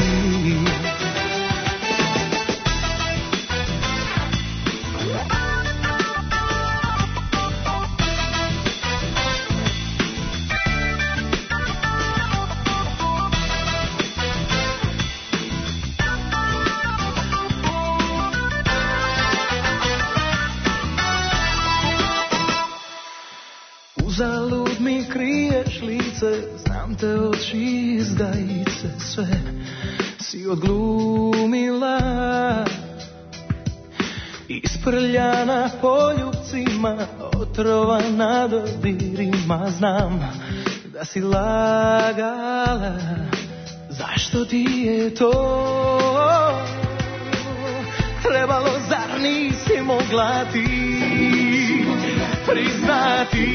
Uzalud mi kriješ lice, znam te oči izdajice, sve si odglumila. Isprljana poljubcima, otrovana dodirima, znam da si lagala. Zašto ti je to trebalo, zar nisi mogla ti priznati?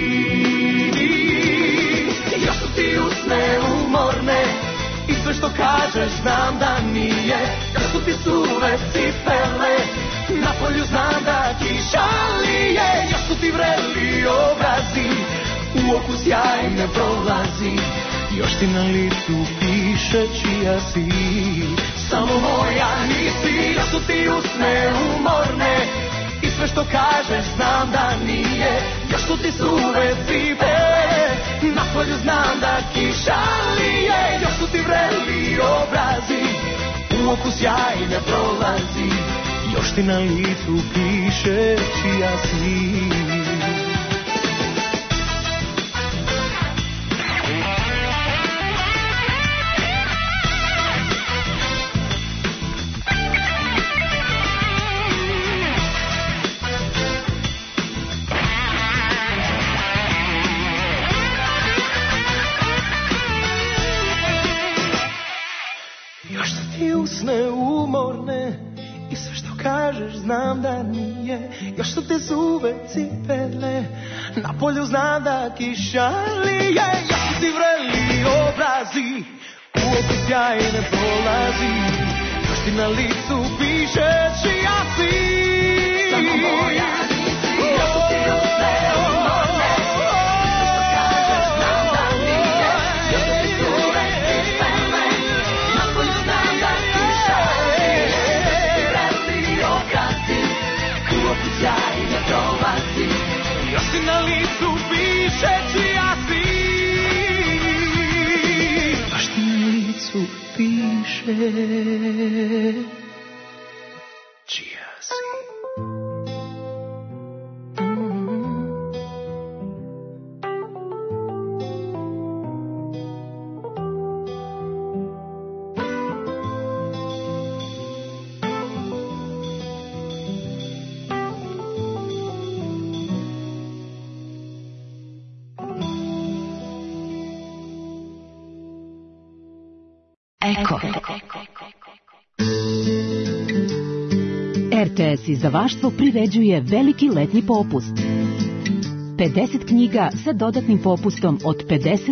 Još su ti usne umorne i sve što kažeš znam da nije. Još su ti suve cipele, na polju znam da ti šalije. Još su ti vreli obrazi, u oku sjaj ne prolazi. Još ti na licu piše čija si, samo moja nisi. Još su ti usne umorne i sve što kažeš znam da nije. Još su ti suve cipele, na polju znam da kiša lije. Još su ti vreli obrazi, u oku sjaj ne prolazi. Još ti na licu piše čija si. Usne umorne i sve što kažeš znam da nije. Još su te zube cipele, na polju znam da kiša lije. Još su ti vreli obrazi, u oku sjaj ne prolazi. Još ti na licu piše čija si, samo moja nisi. Još su ti usne umorne i sve što kažeš znam da nije. Još su ti zube cipele, na polju znam da još ti na licu piše čija si. Još ti na licu piše čija si. Eko. RTS izdavaštvo priređuje veliki letnji popust. 50 knjiga sa dodatnim popustom od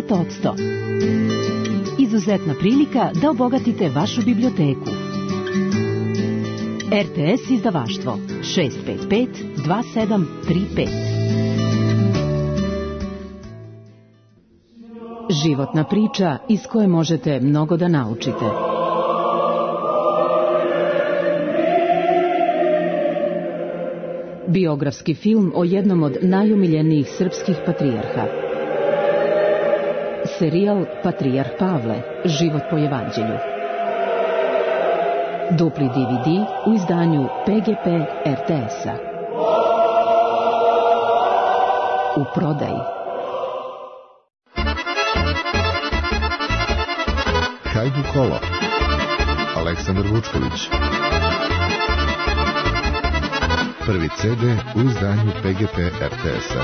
50%. Izuzetna prilika da obogatite vašu biblioteku. RTS izdavaštvo 655 2735. Životna priča iz koje možete mnogo da naučite. Biografski film o jednom od najomiljenijih srpskih patrijarha. Serijal Patrijarh Pavle, život po evanđelju. Dupli DVD u izdanju PGP RTS-a. U prodaji. Hajduk kolo. Aleksandar Vučković. Prvi CD u izdanju PGP RTS-a.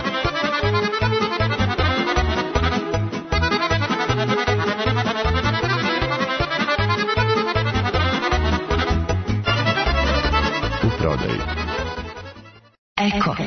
U prodaji. Eko.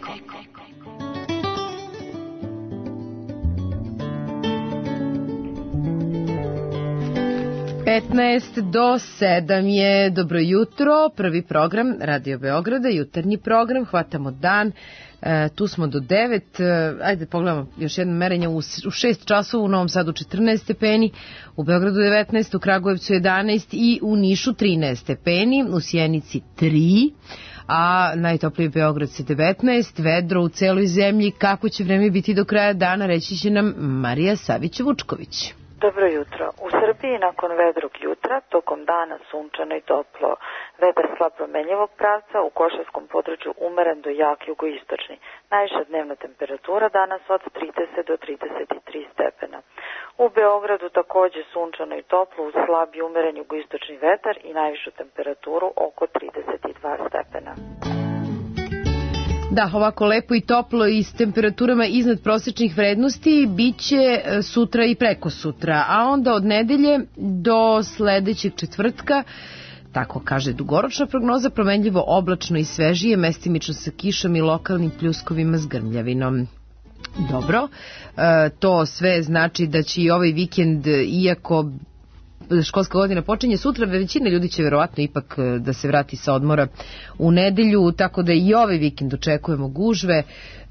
15 do 7 je dobro jutro, prvi program Radio Beograda, jutarnji program, hvatamo dan, tu smo do 9, ajde pogledamo još jedno merenje, u 6 časova u Novom Sadu 14 stepeni, u Beogradu 19, u Kragujevcu 11 i u Nišu 13 stepeni, u Sjenici 3, a najtopliji Beograd se 19, vedro u celoj zemlji. Kako će vreme biti do kraja dana, reći će nam Marija Savić-Vučković. Dobro jutro. U Srbiji nakon vedrog jutra, tokom dana sunčano i toplo. Vetar slab promenljivog pravca, u košarskom području umeren do jak jugoistočni. Najviša dnevna temperatura danas od 30 do 33 stepena. U Beogradu takođe sunčano i toplo, uz slab i umeren jugoistočni vetar i najvišu temperaturu oko 32 stepena. Da, ovako lepo i toplo i s temperaturama iznad prosečnih vrednosti biće sutra i preko sutra, a onda od nedelje do sledećeg četvrtka, tako kaže dugoročna prognoza, promenljivo oblačno i svežije, mestimično sa kišom i lokalnim pljuskovima s grmljavinom. Dobro, to sve znači da će i ovaj vikend, iako školska godina počinje sutra, većina ljudi će verovatno ipak da se vrati sa odmora u nedelju, tako da i ovaj vikend očekujemo gužve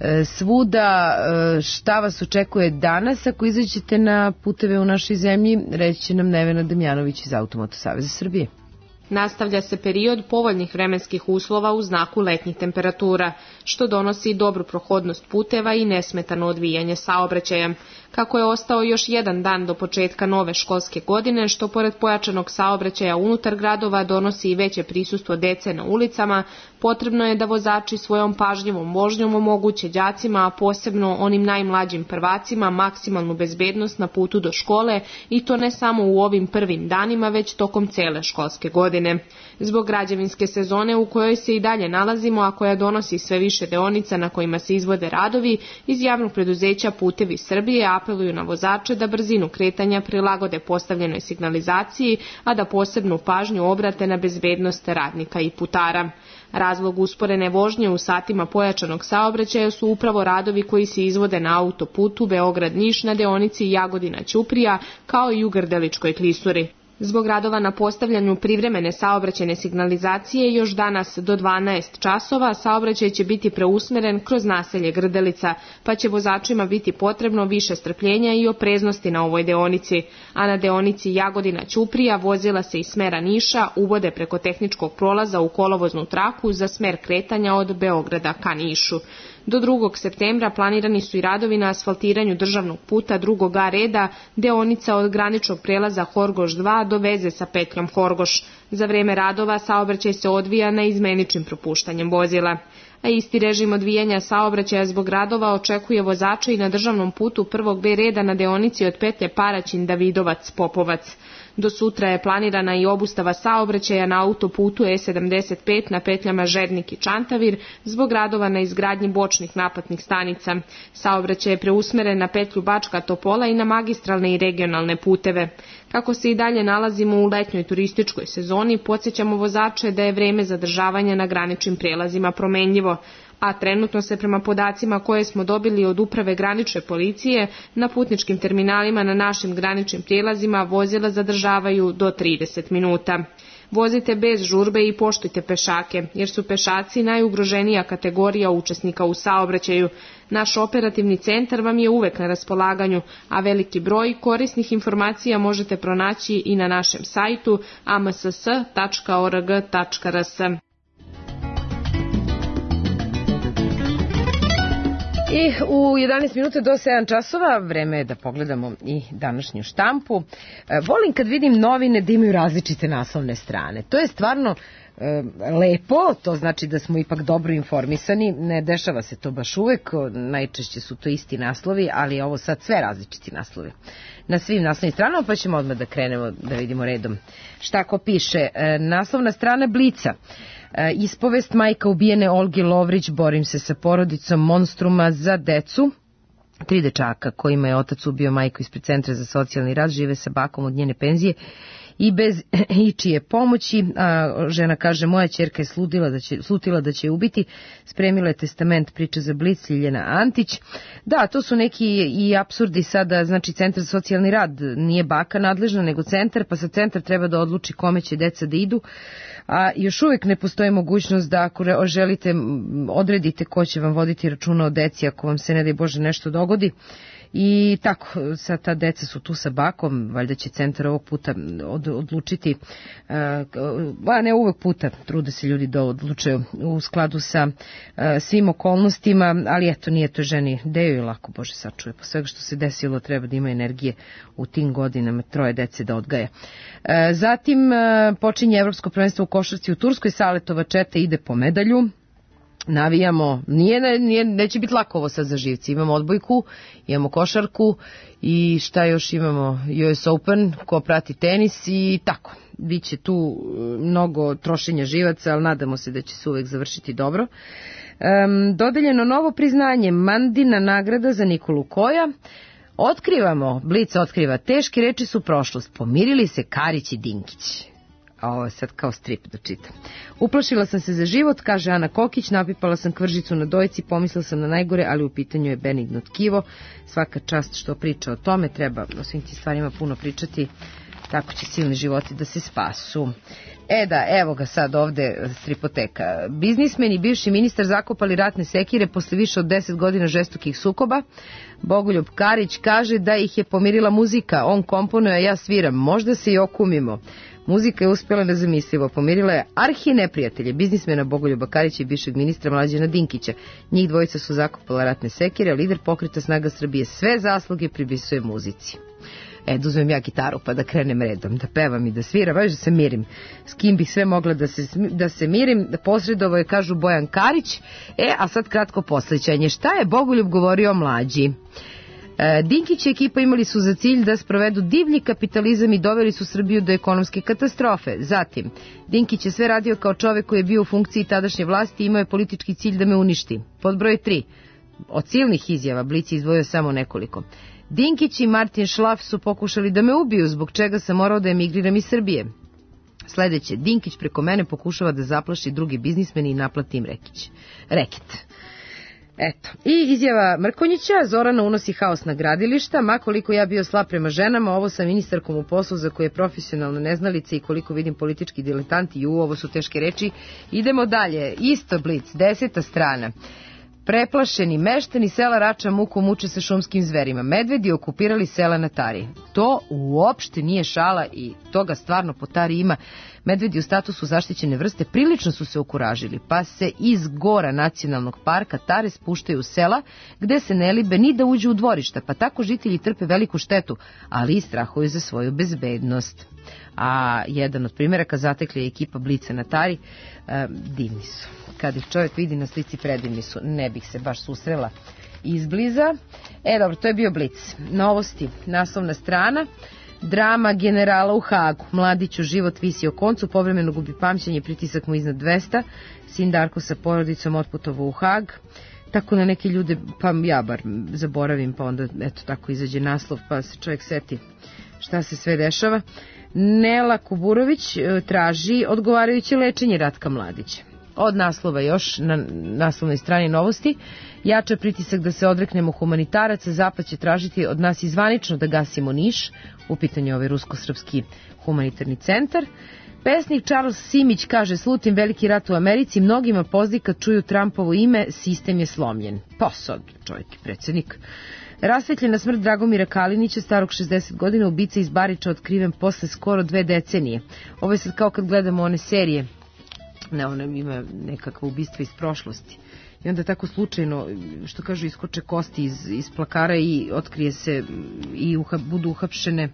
svuda. Šta vas očekuje danas ako izađete na puteve u našoj zemlji, reći će nam Nevena Damjanović iz Automoto Saveza Srbije. Nastavlja se period povoljnih vremenskih uslova u znaku letnjih temperatura, što donosi dobru prohodnost puteva i nesmetano odvijanje saobraćaja. Kako je ostao još jedan dan do početka nove školske godine, što pored pojačanog saobraćaja unutar gradova donosi i veće prisustvo dece na ulicama, potrebno je da vozači svojom pažljivom vožnjom omoguće đacima, a posebno onim najmlađim prvacima, maksimalnu bezbednost na putu do škole, i to ne samo u ovim prvim danima, već tokom cele školske godine. Zbog građevinske sezone u kojoj se i dalje nalazimo, a koja donosi sve više deonica na kojima se izvode radovi, iz javnog preduzeća Putevi Srbije apeluju na vozače da brzinu kretanja prilagode postavljenoj signalizaciji, a da posebnu pažnju obrate na bezbednost radnika i putara. Razlog usporene vožnje u satima pojačanog saobraćaja su upravo radovi koji se izvode na autoputu Beograd-Niš na deonici Jagodina-Ćuprija, kao i u Grdeličkoj klisuri. Zbog radova na postavljanju privremene saobraćajne signalizacije još danas do 12 časova saobraćaj će biti preusmeren kroz naselje Grdelica, pa će vozačima biti potrebno više strpljenja i opreznosti na ovoj deonici, a na deonici Jagodina-Ćuprija vozila se iz smera Niša uvode preko tehničkog prolaza u kolovoznu traku za smer kretanja od Beograda ka Nišu. Do 2. septembra planirani su i radovi na asfaltiranju državnog puta 2. A reda, deonica od graničnog prelaza Horgoš 2 do veze sa petljom Horgoš. Za vreme radova saobraćaj se odvija neizmeničnim propuštanjem vozila. A isti režim odvijanja saobraćaja zbog radova očekuje vozače i na državnom putu 1. B reda na deonici od petlje Paraćin-Davidovac-Popovac. Do sutra je planirana i obustava saobraćaja na autoputu E75 na petljama Žednik i Čantavir zbog radova na izgradnji bočnih naplatnih stanica. Saobraćaj je preusmeren na petlju Bačka Topola i na magistralne i regionalne puteve. Kako se i dalje nalazimo u letnjoj turističkoj sezoni, podsjećamo vozače da je vreme zadržavanja na graničnim prelazima promenljivo, a trenutno se prema podacima koje smo dobili od Uprave granične policije na putničkim terminalima na našim graničnim prijelazima vozila zadržavaju do 30 minuta. Vozite bez žurbe i poštujte pešake, jer su pešaci najugroženija kategorija učesnika u saobraćaju. Naš operativni centar vam je uvek na raspolaganju, a veliki broj korisnih informacija možete pronaći i na našem sajtu amss.org.rs. I u 11 minuta do 7 časova vreme je da pogledamo i današnju štampu. Volim kad vidim novine da imaju različite naslovne strane. To je stvarno lepo, to znači da smo ipak dobro informisani. Ne dešava se to baš uvek, najčešće su to isti naslovi, ali ovo sad sve različiti naslovi na svim naslovnim stranama, pa ćemo odmah da krenemo da vidimo redom šta ko piše. Naslovna strana Blica. Ispovest majka ubijene Olge Lovrić, borim se sa porodicom monstruma za decu. 3 dečaka kojima je otac ubio majku ispred centra za socijalni rad žive sa bakom od njene penzije i bez ičije pomoći. Žena kaže, moja ćerka je slutila da će je ubiti, spremila je testament, priča za Blic, Ljiljana Antić. Da, to su neki i apsurdi sada, znači centar za socijalni rad nije baka nadležna nego centar, pa sad centar treba da odluči kome će deca da idu, a još uvijek ne postoji mogućnost da ako želite odredite ko će vam voditi računa o deci ako vam se ne daj Bože nešto dogodi. I tako, sad ta deca su tu sa bakom, valjda će centar ovog puta odlučiti, ne uvek puta, trude se ljudi da odlučaju u skladu sa svim okolnostima, ali eto, nije to ženi Dejo i lako, Bože sačuje, po svega što se desilo treba da ima energije u tim godinama 3 dece da odgaja. Zatim počinje Evropsko prvenstvo u košarci u Turskoj, Saletova četa ide po medalju. Navijamo, neće biti lako ovo sad za živci, imamo odbojku, imamo košarku i šta još imamo, US Open, ko prati tenis i tako. Biće tu mnogo trošenja živaca, ali nadamo se da će se uvek završiti dobro. Dodeljeno novo priznanje, Mandina nagrada za Nikolu Koja. Otkrivamo, Blic otkriva, teške reči su prošlost, pomirili se Karić i Dinkić. A ovo je sad kao strip da čitam. Uplašila sam se za život, kaže Ana Kokić, napipala sam kvržicu na dojci, pomislila sam na najgore, ali u pitanju je benigno tkivo. Svaka čast što priča o tome, treba o svim tim stvarima puno pričati, tako će silni životi da se spasu. Evo ga sad ovde stripoteka. Biznismen i bivši ministar zakopali ratne sekire posle više od 10 godina žestokih sukoba. Bogoljub Karić kaže da ih je pomirila muzika, on komponuje, a ja sviram, možda se i okumimo. Muzika je uspjela nezamislivo, pomirila je arhineprijatelje, biznismena Bogoljuba Karića i bivšeg ministra Mlađana Dinkića. Njih dvojica su zakopala ratne sekire, a lider Pokreta snaga Srbije sve zasluge pripisuje muzici. Da uzmem ja gitaru pa da krenem redom, da pevam i da sviram, baš da se mirim. S kim bih sve mogla da se mirim, posredovo je, kažu, Bojan Karić. A sad kratko poslećanje. Šta je Bogoljub govorio o Mlađi? Dinkić i ekipa imali su za cilj da sprovedu divlji kapitalizam i doveli su Srbiju do ekonomske katastrofe. Zatim, Dinkić je sve radio kao čovek koji je bio u funkciji tadašnje vlasti i imao je politički cilj da me uništi. Pod broj 3. Od silnih izjava Blic je izdvojio samo nekoliko. Dinkić i Martin Šlaf su pokušali da me ubiju, zbog čega sam morao da emigriram iz Srbije. Sledeće, Dinkić preko mene pokušava da zaplaši drugi biznismeni i naplati im reket. I izjava Mrkonjića, Zorana unosi haos na gradilišta, ma koliko ja bio slab prema ženama, ovo sa ministarkom u poslu za koje je profesionalna neznalica i koliko vidim politički diletanti, ovo su teške reči. Idemo dalje, isto Blic, 10. strana. Preplašeni meštani sela Rača muku muče sa šumskim zverima. Medvedi okupirali sela na Tari. To uopšte nije šala i toga stvarno po Tari ima. Medvedi u statusu zaštićene vrste prilično su se okuražili, pa se iz gora nacionalnog parka Tare spuštaju u sela gde se ne libe ni da uđu u dvorišta, pa tako žitelji trpe veliku štetu, ali i strahuju za svoju bezbednost. A jedan od primjeraka zatekli je ekipa Blica na Tari. Divni su. Kad ih čovjek vidi na slici, predivni su. Ne bih se baš susrela izbliza. Dobro, to je bio Blic. Novosti, naslovna strana. Drama generala u Hagu. Mladiću život visi o koncu, povremeno gubi pamćenje, pritisak mu iznad 200. Sin Darko sa porodicom otputovao u Hag. Tako na neke ljude, pa ja bar zaboravim, pa onda eto tako izađe naslov, pa se čovjek seti šta se sve dešava. Nela Kuburović traži odgovarajuće lečenje Ratka Mladića. Od naslova još na naslovnoj strani Novosti. Jača pritisak da se odreknemo humanitaraca, Zapad će tražiti od nas izvanično da gasimo Niš, u pitanju ovaj rusko-srpski humanitarni centar. Pesnik Charles Simić kaže, slutim veliki rat u Americi, mnogima pozdi kad čuju Trumpovo ime, sistem je slomljen. Pa sad, čovjek je predsjednik. Rasvetljena smrt Dragomira Kalinića, starog 60 godina, ubica iz Bariča, otkriven posle skoro 2 decenije. Ovo je sad kao kad gledamo one serije, one ima nekakva ubistva iz prošlosti. I onda tako slučajno, što kažu, iskoče kosti iz plakara i otkrije se i budu uhapšene.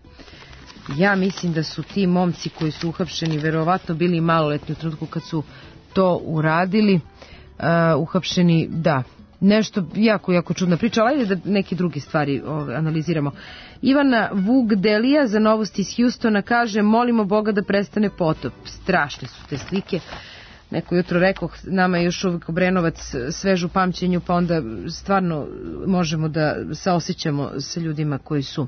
Ja mislim da su ti momci koji su uhapšeni verovatno bili maloletni u trenutku kad su to uradili. Uhapšeni, da, nešto jako čudna priča, ali ajde da neke druge stvari analiziramo. Ivana Vugdelija za Novosti iz Hjustona kaže, molimo Boga da prestane potop. Strašne su te slike. neko jutro rekao, nama je još uvijek Obrenovac svež u pamćenju, pa stvarno možemo da saosjećamo sa ljudima koji su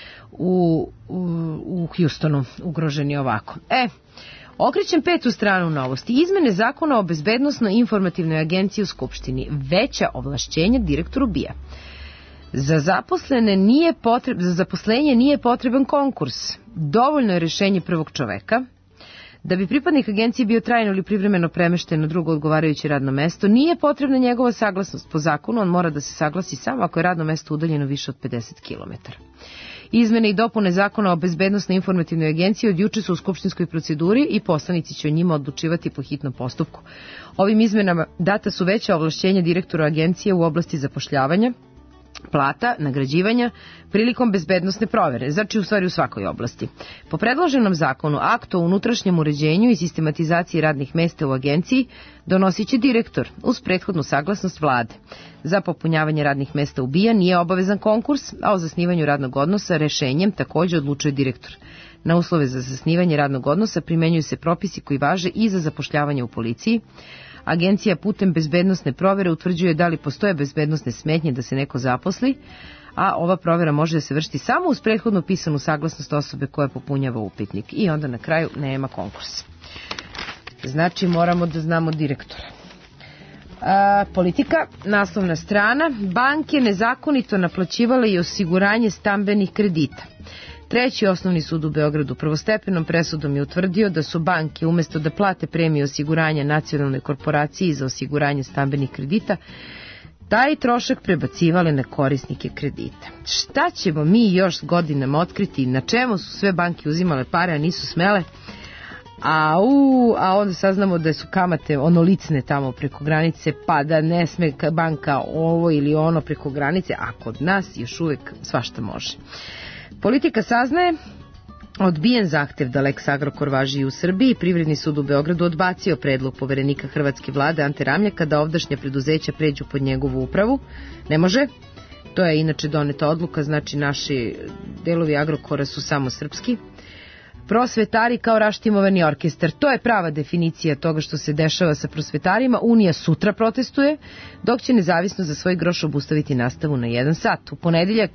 u Houstonu ugroženi ovako. Okrećem petu stranu novosti. Izmene zakona o bezbednosno-informativnoj agenciji u Skupštini. Veća ovlašćenja direktoru BIA. Za zaposlenje nije potreban konkurs. Dovoljno je rešenje prvog čoveka. Da bi pripadnik agencije bio trajno ili privremeno premešten na drugo odgovarajuće radno mesto, nije potrebna njegova saglasnost po zakonu, on mora da se saglasi samo ako je radno mesto udaljeno više od 50 km. Izmene i dopune zakona o bezbednosnoj informativnoj agenciji od juče su u skupštinskoj proceduri i poslanici će o njima odlučivati po hitnom postupku. Ovim izmenama data su veća ovlašćenja direktora agencije u oblasti zapošljavanja, plata, nagrađivanja, prilikom bezbednosne provere, znači u stvari u svakoj oblasti. Po predloženom zakonu, akt o unutrašnjem uređenju i sistematizaciji radnih mesta u agenciji donosit će direktor uz prethodnu saglasnost vlade. Za popunjavanje radnih mesta u BIA nije obavezan konkurs, a o zasnivanju radnog odnosa rešenjem također odlučuje direktor. Na uslove za zasnivanje radnog odnosa primenjuju se propisi koji važe i za zapošljavanje u policiji. Agencija putem bezbednosne provere utvrđuje da li postoje bezbednosne smetnje da se neko zaposli, a ova provera može da se vršiti samo uz prethodno pisanu saglasnost osobe koja popunjava upitnik. I onda na kraju nema konkursa. Znači moramo da znamo direktora. Politika, naslovna strana. Banke nezakonito naplaćivale i osiguranje stambenih kredita. Treći osnovni sud u Beogradu prvostepenom presudom je utvrdio da su banke umjesto da plate premiju osiguranja Nacionalnoj korporaciji za osiguranje stambenih kredita, taj trošak prebacivale na korisnike kredita. Šta ćemo mi još godinama otkriti, na čemu su sve banke uzimale pare, a nisu smele? A onda saznamo da su kamate onolicne tamo preko granice, pa da ne sme banka ovo ili ono preko granice, a kod nas još uvijek svašta može. Politika saznaje, odbijen zahtev da Lex Agrokor važi i u Srbiji, Privredni sud u Beogradu odbacio predlog poverenika hrvatske vlade Ante Ramljaka da ovdašnja preduzeća pređu pod njegovu upravu. Ne može, to je inače doneta odluka, znači naši delovi Agrokora su samo srpski. Prosvetari kao raštimovani orkestar, to je prava definicija toga što se dešava sa prosvetarima. Unija sutra protestuje, dok će nezavisno za svoj groš obustaviti nastavu na 1 sat. U ponedeljak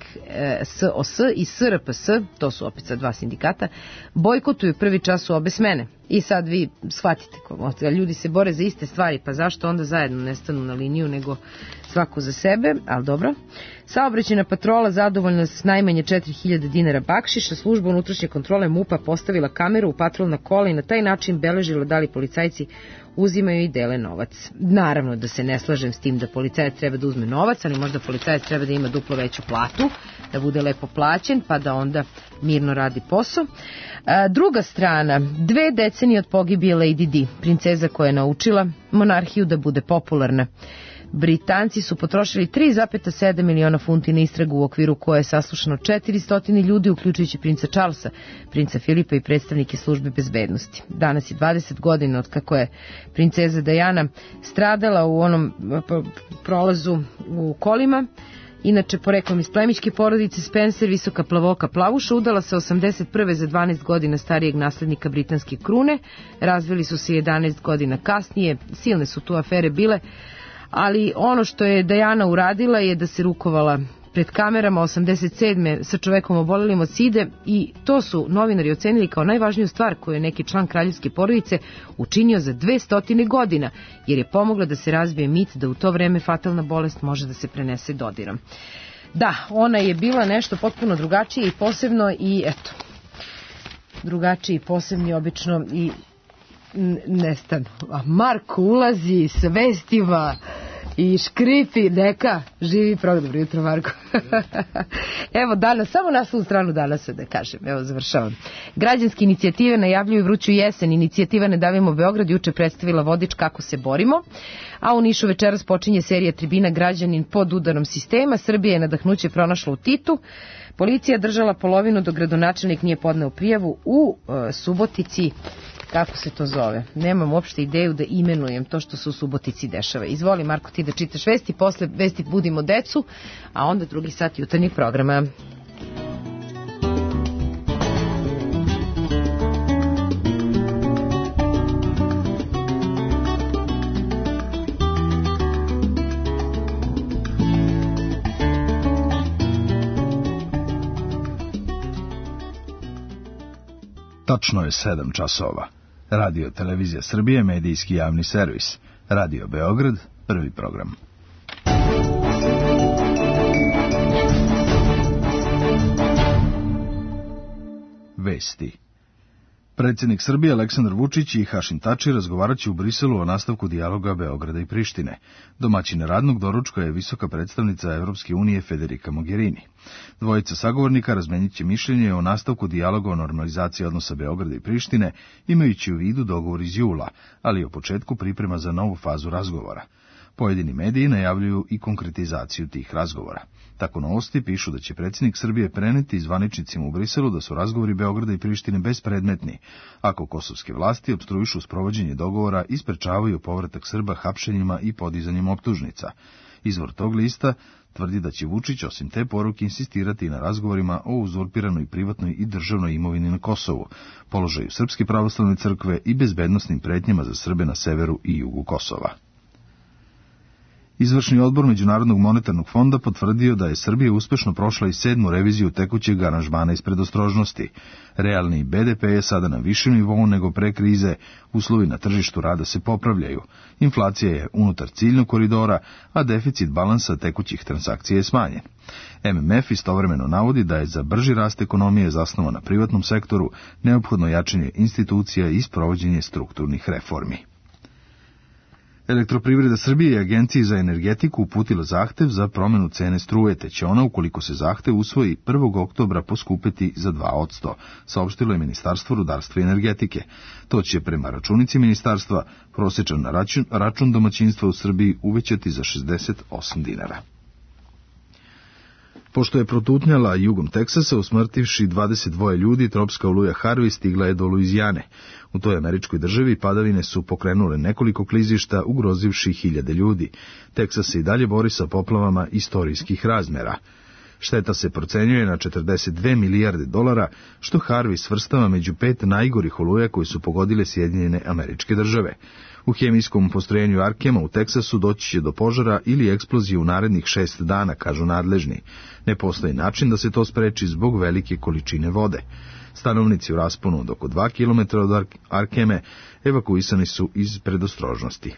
SOS i SRPS, to su opet sa 2 sindikata, bojkotuju prvi čas u obe smene. I sad vi shvatite, ljudi se bore za iste stvari, pa zašto onda zajedno ne stanu na liniju, nego svako za sebe, ali dobro. Saobraćajna patrola zadovoljna s najmanje 4000 dinara bakšiša, služba unutrašnje kontrole MUP-a postavila kameru u patrolna kola i na taj način beležila da li policajci uzimaju i dele novac. Naravno da se ne slažem s tim da policajac treba da uzme novac, ali možda policajac treba da ima duplo veću platu, da bude lepo plaćen, pa da onda mirno radi posao. Druga strana, 2 decenije od pogibije Lady Di, princeza koja je naučila monarhiju da bude popularna. Britanci su potrošili 3,7 miliona funti na istragu u okviru koje je saslušano 400 ljudi, uključujući princa Charlesa, princa Filipa i predstavnike službe bezbednosti. Danas je 20 godina od kako je princeza Diana stradala u onom prolazu u kolima. Inače, poreklom iz plemićke porodice Spencer, visoka plavoka plavuša, udala se 81. za 12 godina starijeg naslednika britanske krune. Razveli su se 11 godina kasnije, silne su tu afere bile, ali ono što je Diana uradila je da se rukovala pred kamerama 87. sa čovekom obolelim od side i to su novinari ocenili kao najvažniju stvar koju je neki član kraljevske porodice učinio za 200 godina, jer je pomogla da se razbije mit da u to vreme fatalna bolest može da se prenese dodirom. Da, ona je bila nešto potpuno drugačije i posebno i eto, drugačiji i posebni obično i nestanu. A Marko ulazi s vestima i škripi, neka živi program. Dobro jutro, Marko. Evo danas, samo naslovnu stranu danas da kažem, evo završavam. Građanske inicijative najavljuju vruću jesen. Inicijativa Ne davimo Beograd juče predstavila vodič Kako se borimo, a u Nišu večeras počinje serija tribina Građanin pod udarom sistema. Srbija je nadahnuće pronašla u Titu. Policija držala polovinu dok gradonačelnik nije podneo prijavu u Subotici. Kako se to zove? Nemam uopšte ideju da imenujem to što se u Subotici dešava. Izvoli, Marko, ti da čitaš vesti, posle vesti budimo decu, a onda drugi sat jutarnjeg programa. Tačno je 7 časova. Radio Televizija Srbije, medijski javni servis. Radio Beograd, prvi program. Vesti. Predsjednik Srbije Aleksandar Vučić i Hašim Tači razgovarat će u Briselu o nastavku dijaloga Beograda i Prištine. Domaćin radnog doručka je visoka predstavnica Evropske unije Federica Mogherini. Dvojica sagovornika razmenit će mišljenje o nastavku dijaloga o normalizaciji odnosa Beograda i Prištine, imajući u vidu dogovor iz jula, ali i o početku priprema za novu fazu razgovora. Pojedini mediji najavljuju i konkretizaciju tih razgovora. Tako Novosti pišu da će predsjednik Srbije preneti zvaničnicima u Briselu da su razgovori Beograda i Prištine bespredmetni, ako kosovske vlasti opstruišu sprovođenje dogovora i sprečavaju povratak Srba hapšenjima i podizanjem optužnica. Izvor tog lista tvrdi da će Vučić osim te poruke insistirati i na razgovorima o uzurpiranoj privatnoj i državnoj imovini na Kosovu, položaju Srpske pravoslavne crkve i bezbednosnim pretnjama za Srbe na severu i jugu Kosova. Izvršni odbor Međunarodnog monetarnog fonda potvrdio da je Srbija uspešno prošla i 7. reviziju tekućeg aranžmana iz predostrožnosti. Realni BDP je sada na višem nivou nego pre krize, uslovi na tržištu rada se popravljaju, inflacija je unutar ciljnog koridora, a deficit balansa tekućih transakcija je smanjen. MMF istovremeno navodi da je za brži rast ekonomije zasnovan na privatnom sektoru neophodno jačanje institucija i sprovođenje strukturnih reformi. Elektroprivreda Srbije i Agenciji za energetiku uputila zahtev za promjenu cene struje, te će ona, ukoliko se zahtev usvoji, 1. oktobra poskupiti za 2%, saopštilo je Ministarstvo rudarstva i energetike. To će, prema računici ministarstva, prosječan račun domaćinstva u Srbiji uvećati za 68 dinara. Pošto je protutnjala jugom Teksasa, usmrtivši 22 ljudi, tropska oluja Harvey stigla je do Luizijane. U toj američkoj državi padavine su pokrenule nekoliko klizišta, ugrozivši hiljade ljudi. Teksas se i dalje bori sa poplavama istorijskih razmera. Šteta se procenjuje na 42 milijarde dolara, što Harvey svrstava među 5 najgorih oluja koji su pogodile Sjedinjene Američke Države. U hemijskom postrojenju Arkema u Teksasu doći će do požara ili eksplozije u narednih 6 dana, kažu nadležni. Ne postoji način da se to spreči zbog velike količine vode. Stanovnici u rasponu od oko 2 km od Arkeme evakuisani su iz predostrožnosti.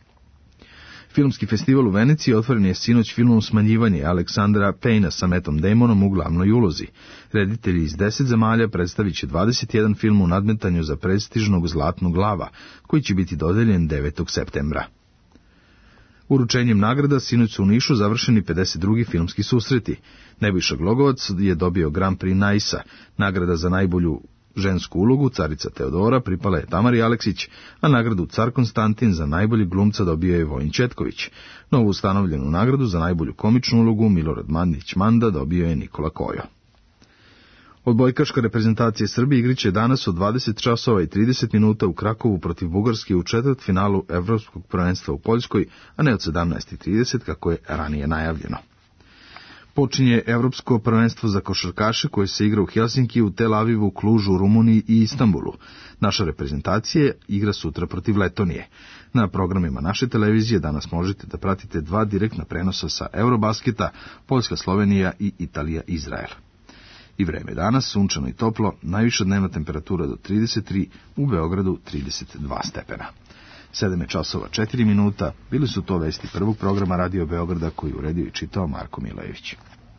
Filmski festival u Veneciji otvoren je sinoć filmom Smanjivanje Aleksandra Payna sa Mattom Damonom u glavnoj ulozi. Reditelji iz 10 zemalja predstavit će 21 film u nadmetanju za prestižnog Zlatnog lava, koji će biti dodeljen 9. septembra. Uručenjem nagrada sinoć su u Nišu završeni 52. filmski susreti. Nebojša Glogovac je dobio Grand Prix Naisa, nagrada za najbolju žensku ulogu Carica Teodora pripala je Tamari Aleksić, a nagradu Car Konstantin za najboljeg glumca dobio je Vojin Četković. Novu ustanovljenu nagradu za najbolju komičnu ulogu Milorad Mandić Manda dobio je Nikola Kojo. Odbojkaška reprezentacija Srbije igriće danas od 20 časova i 30 minuta u Krakovu protiv Bugarske u četvrtfinalu Evropskog prvenstva u Poljskoj, a ne od 17:30 kako je ranije najavljeno. Počinje Evropsko prvenstvo za košarkaše koje se igra u Helsinkiju, Tel Avivu, Klužu, Rumuniji i Istanbulu. Naša reprezentacija igra sutra protiv Letonije. Na programima naše televizije danas možete da pratite 2 direktna prenosa sa Eurobasketa, Poljska, Slovenija i Italija, Izrael. I vreme danas, sunčano i toplo, najviša dnevna temperatura do 33, u Beogradu 32 stepena. 7 časova 4 minuta, bili su to vesti prvog programa Radio Beograda koji uredio i čitao Marko Milojević.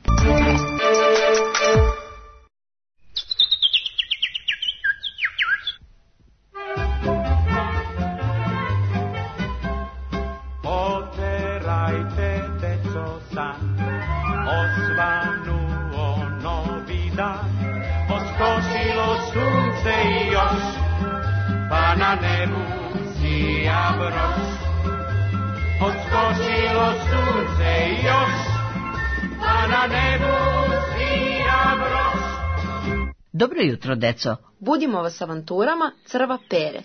Oterajte, deco, san, osvanuo novi dan, oskosilo sunce i još, pa na nebu sija broš. Odskočilo sunce i još, pa na nebu sija broš. Dobro jutro, deco. Budimo vas avanturama Crva Pere.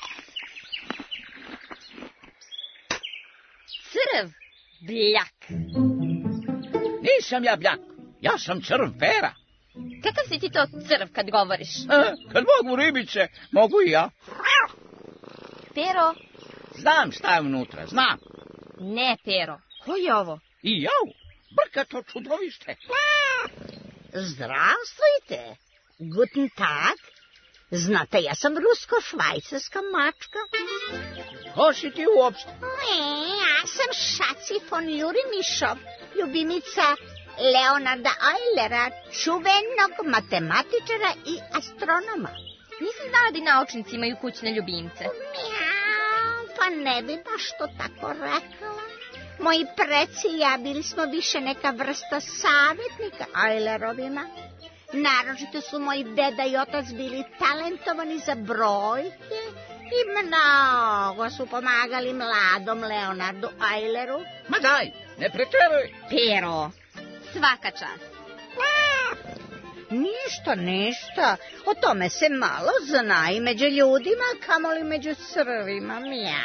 Crv, bljak. Nisam ja bljak, ja sam Crv Pera. Kakav si ti to crv kad govoriš? Kad mogu ribice, mogu i ja. Pero? Znam šta je unutra, znam. Ne, Pero. Ko je ovo? I jau, brkato čudovište. Zdravstvujte. Guten Tag. Znate, ja sam rusko-švajcarska mačka. Ko si ti uopšte? Ja sam Šaci von Jurimišov, ljubimica Leonarda Eulera, čuvenog matematičara i astronoma. Nisam znala da i naučnici imaju kućne ljubimce. Pa ne bi baš to tako rekla. Moji preci i ja bili smo više neka vrsta savjetnika Eulerovima. Naročito su moji deda i otac bili talentovani za brojke i mnogo su pomagali mladom Leonardu Euleru. Ma daj, ne pretjeruj. Pero, svaka čast. Ništa. O tome se malo zna i među ljudima, kamoli među crvima.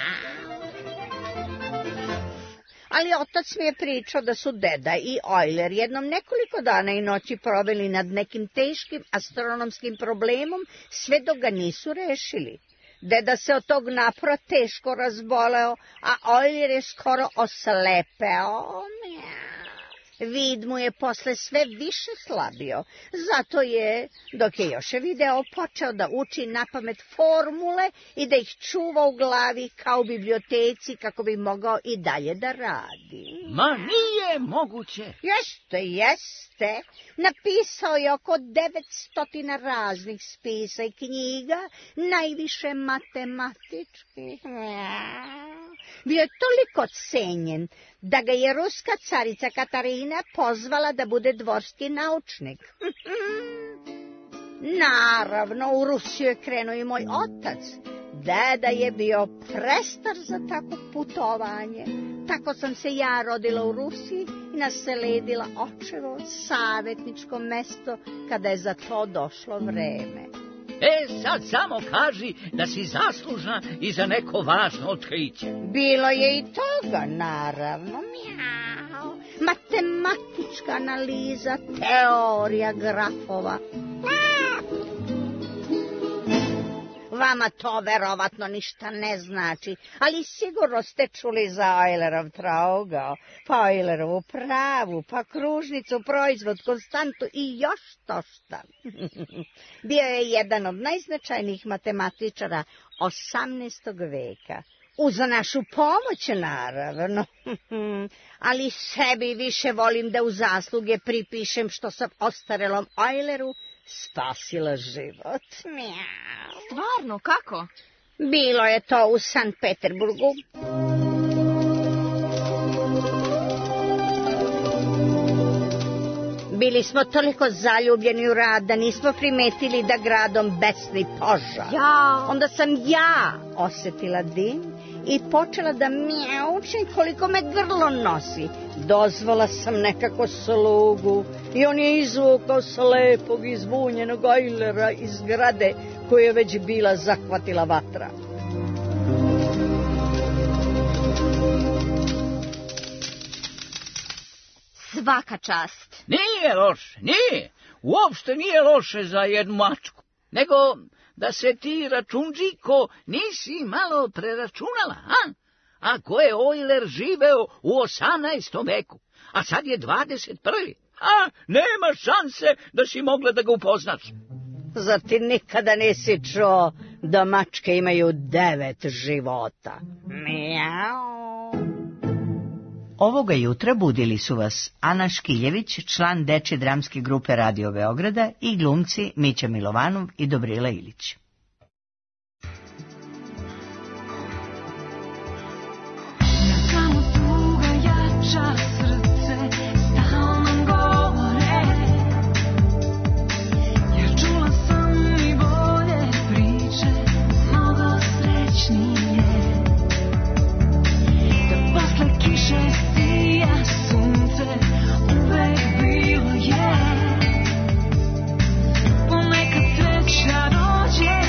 Ali otac mi je pričao da su deda i Euler jednom nekoliko dana i noći proveli nad nekim teškim astronomskim problemom, sve dok ga nisu rešili. Deda se od tog napora teško razboleo, a Euler je skoro oslepeo. Vid mu je posle sve više slabio. Zato je, dok je još video, počeo da uči napamet formule i da ih čuva u glavi kao u biblioteci kako bi mogao i dalje da radi. Ma nije moguće. Jeste. Napisao je oko 900 raznih spisa i knjiga, najviše matematičkih. Bio je toliko cenjen da ga je ruska carica Katarina pozvala da bude dvorski naučnik. Naravno, u Rusiju je krenuo i moj otac. Deda je bio prestar za tako putovanje. Tako sam se ja rodila u Rusiji i naseledila očevo savjetničko mesto kada je za to došlo vreme. Sad samo kaži da si zaslužna i za neko važno otkriće. Bilo je i toga, naravno. Matematička analiza, teorija grafova. Vama to verovatno ništa ne znači, ali sigurno ste čuli za Eulerov trougao, pa Eulerovu pravu, pa kružnicu, proizvod, konstantu i još to šta. Bio je jedan od najznačajnijih matematičara 18. veka. Uz našu pomoć, naravno. Ali sebi više volim da u zasluge pripišem što sam ostarelom Euleru spasila život. Stvarno, kako? Bilo je to u Sankt Peterburgu. Bili smo toliko zaljubljeni u rad da nismo primetili da gradom besni požar. Onda sam ja osjetila dim i počela da mjaučem koliko me grlo nosi. Dozvala sam nekako slugu i on je izvukao slepog i zbunjenog Eulera iz zgrade koju je već bila zahvatila vatra. Svaka čast. Nije loše, nije. Uopšte nije loše za jednu mačku. Nego da se ti, računđiko, nisi malo preračunala, a? Ako je Euler živeo u 18. veku, a sad je 21. Nema šanse da si mogla da ga upoznaš. Zar ti nikada nisi čuo da mačke imaju 9 života? Mijau. Ovoga jutra budili su vas Ana Škiljević, član dečje dramske grupe Radio Beograda, i glumci Mića Milovanov i Dobrila Ilić. Ponekad sreća dođe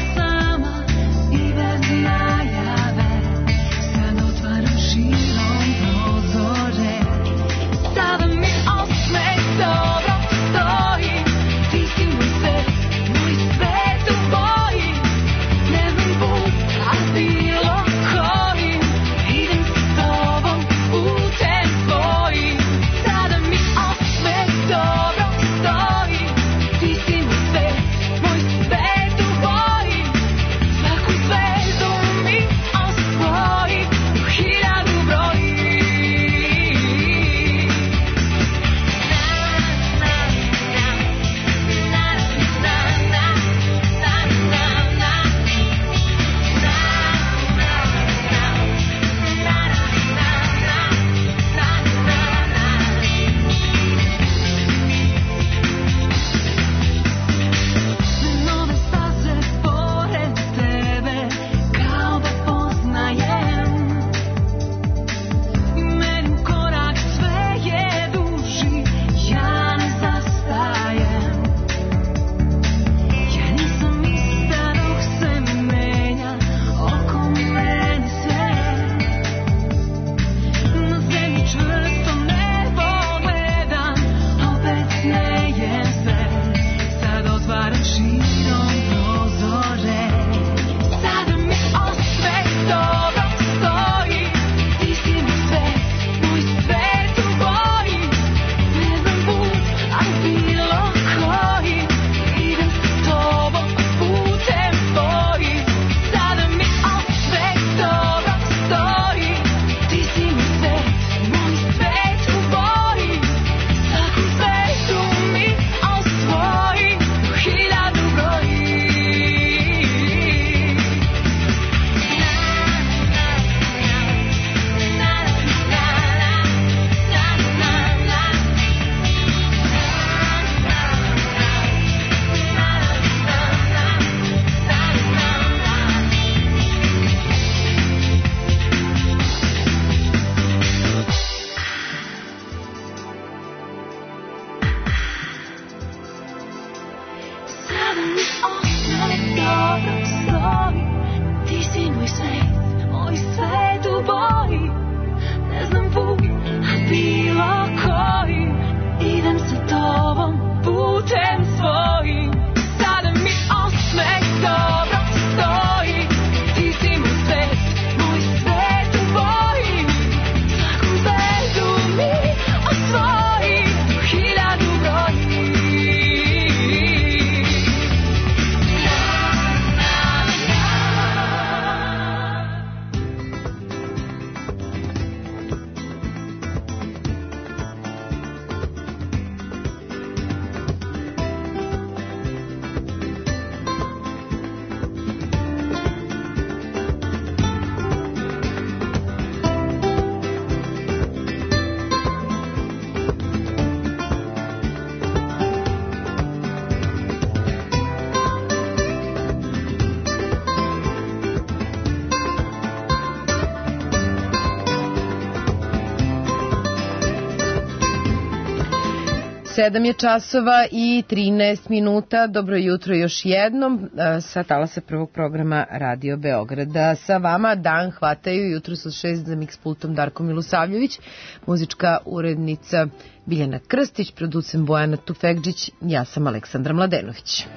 7 je časova i 13 minuta. Dobro jutro još jednom sa talasa prvog programa Radio Beograda. Sa vama dan hvataju jutro sa 6 za mix pultom Darko Milosavljević, muzička urednica Biljana Krstić, producent Bojana Tufekđić, ja sam Aleksandra Mladenović.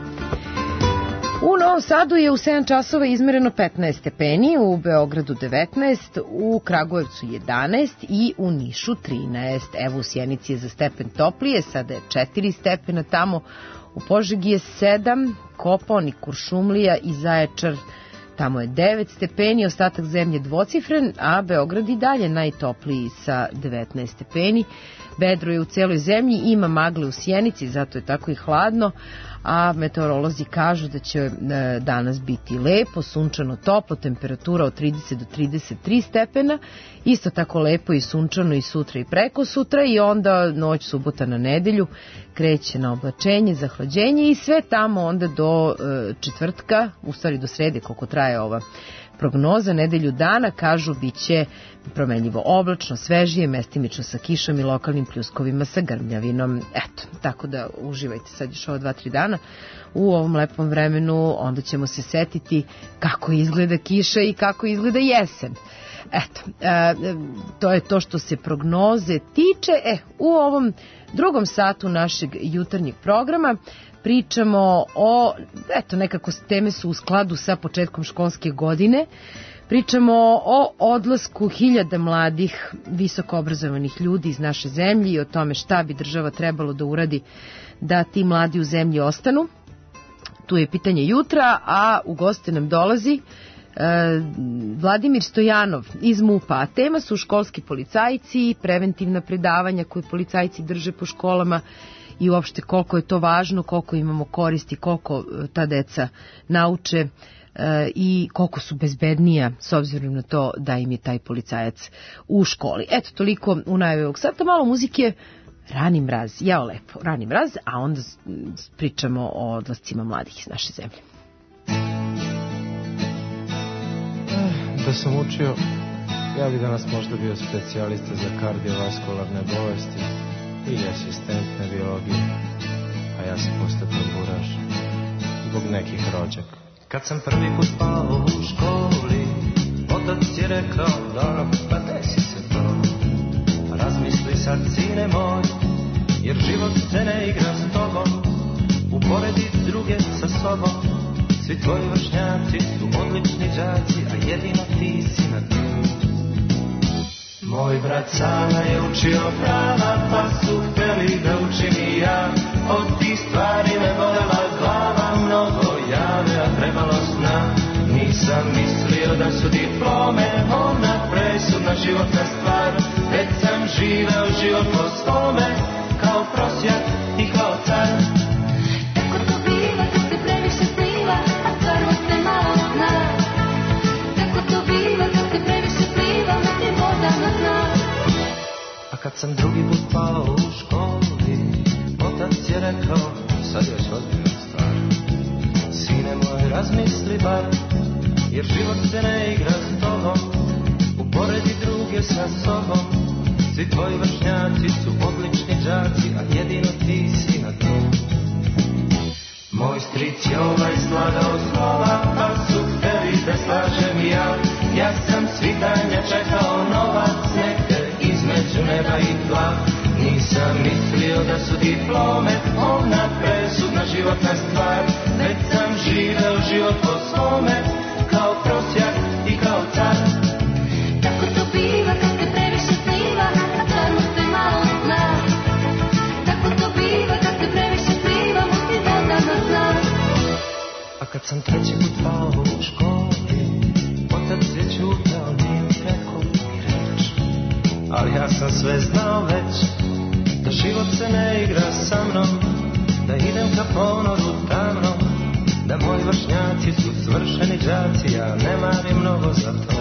U Novom Sadu je u 7 časova izmereno 15 stepeni, u Beogradu 19, u Kragujevcu 11 i u Nišu 13. Evo u Sjenici je za stepen toplije, sada je 4 stepena tamo, u Požegi je 7, Kopaonik, Kuršumlija i Zaječar, tamo je 9 stepeni, ostatak zemlje dvocifren, a Beograd i dalje najtopliji sa 19 stepeni. Vedro je u celoj zemlji, ima magle u Sjenici, zato je tako i hladno, a meteorolozi kažu da će danas biti lepo, sunčano, toplo, temperatura od 30 do 33 stepena, isto tako lepo i sunčano i sutra i preko sutra i onda noć subota na nedelju kreće na oblačenje, zahlađenje i sve tamo onda do četvrtka, u stvari do srede koliko traje ova prognoza, nedelju dana, kažu, bit će promenljivo oblačno, svežije, mestimično sa kišom i lokalnim pljuskovima sa grmljavinom. Eto, tako da uživajte sad još ova 2-3 dana u ovom lepom vremenu, onda ćemo se setiti kako izgleda kiša i kako izgleda jesen. Eto, to je to što se prognoze tiče. U ovom drugom satu našeg jutarnjeg programa pričamo o, nekako teme su u skladu sa početkom školske godine, pričamo o odlasku hiljada mladih, visoko obrazovanih ljudi iz naše zemlje i o tome šta bi država trebalo da uradi da ti mladi u zemlji ostanu. Tu je pitanje jutra, a u goste nam dolazi Vladimir Stojanov iz MUP-a, a tema su školski policajci, preventivna predavanja koje policajci drže po školama i uopšte koliko je to važno, koliko imamo koristi, koliko ta deca nauče i koliko su bezbednija s obzirom na to da im je taj policajac u školi. Eto, toliko u najavi ovog sata, malo muzike, Rani mraz, jao lepo, Rani mraz, a onda pričamo o odlascima mladih iz naše zemlje. Da sam učio, ja bi danas možda bio specijalista za kardiovaskularne bolesti ili asistent na biologiji, a ja sam postao tamburaš zbog nekih rođaka. Kad sam prvi put pao u školi, otac je rekao, dobro, pa desi se to. Razmisli sad, sine moj, jer život se ne igra s tobom, uporedi druge sa sobom. Svi tvoji vršnjaci su odlični đaci, a jedino ti si na dnu. Moj brat Sava je učio prava, pa su hteli da učim i ja. Od tih stvari me bolela glava, mnogo jave, a trebalo sna. Nisam mislio da su diplome ona presudna životna stvar. Već sam živeo život po svome, kao prosjak i kao car. Tako to biva kad se previše sniva, a stvarnost se malo zna. Tako to biva kad se previše pliva, meti voda na dna. A kad sam drugi put pao u školi, otac je rekao, sad je ozbiljna stvar. Sine moj, razmisli bar, jer život se ne igra s tobom, uporedi druge sa sobom. Svi tvoji vršnjaci su odlični đaci, a jedino ti si na dnu. Moj stric je slagao slova, pa su hteli da slažem ja. Ja sam svitanja čekao novac, negde između neba i tla. Nisam mislio da su diplome ona presudna životna stvar. Već sam živeo život po svome, kao prosjak i kao car. Tako to biva kad se previše sniva, a stvarnost se malo zna. Tako to biva kad se previše sniva, muti voda na dna. A kad sam treći put pao u školi, otac je čutao, nije mi rekao ni reč. Ali ja sam sve znao već, da život se ne igra sa mnom, da idem ka ponoru tamnom, da moji vršnjaci su svršeni đaci, ja ne marim mnogo za to.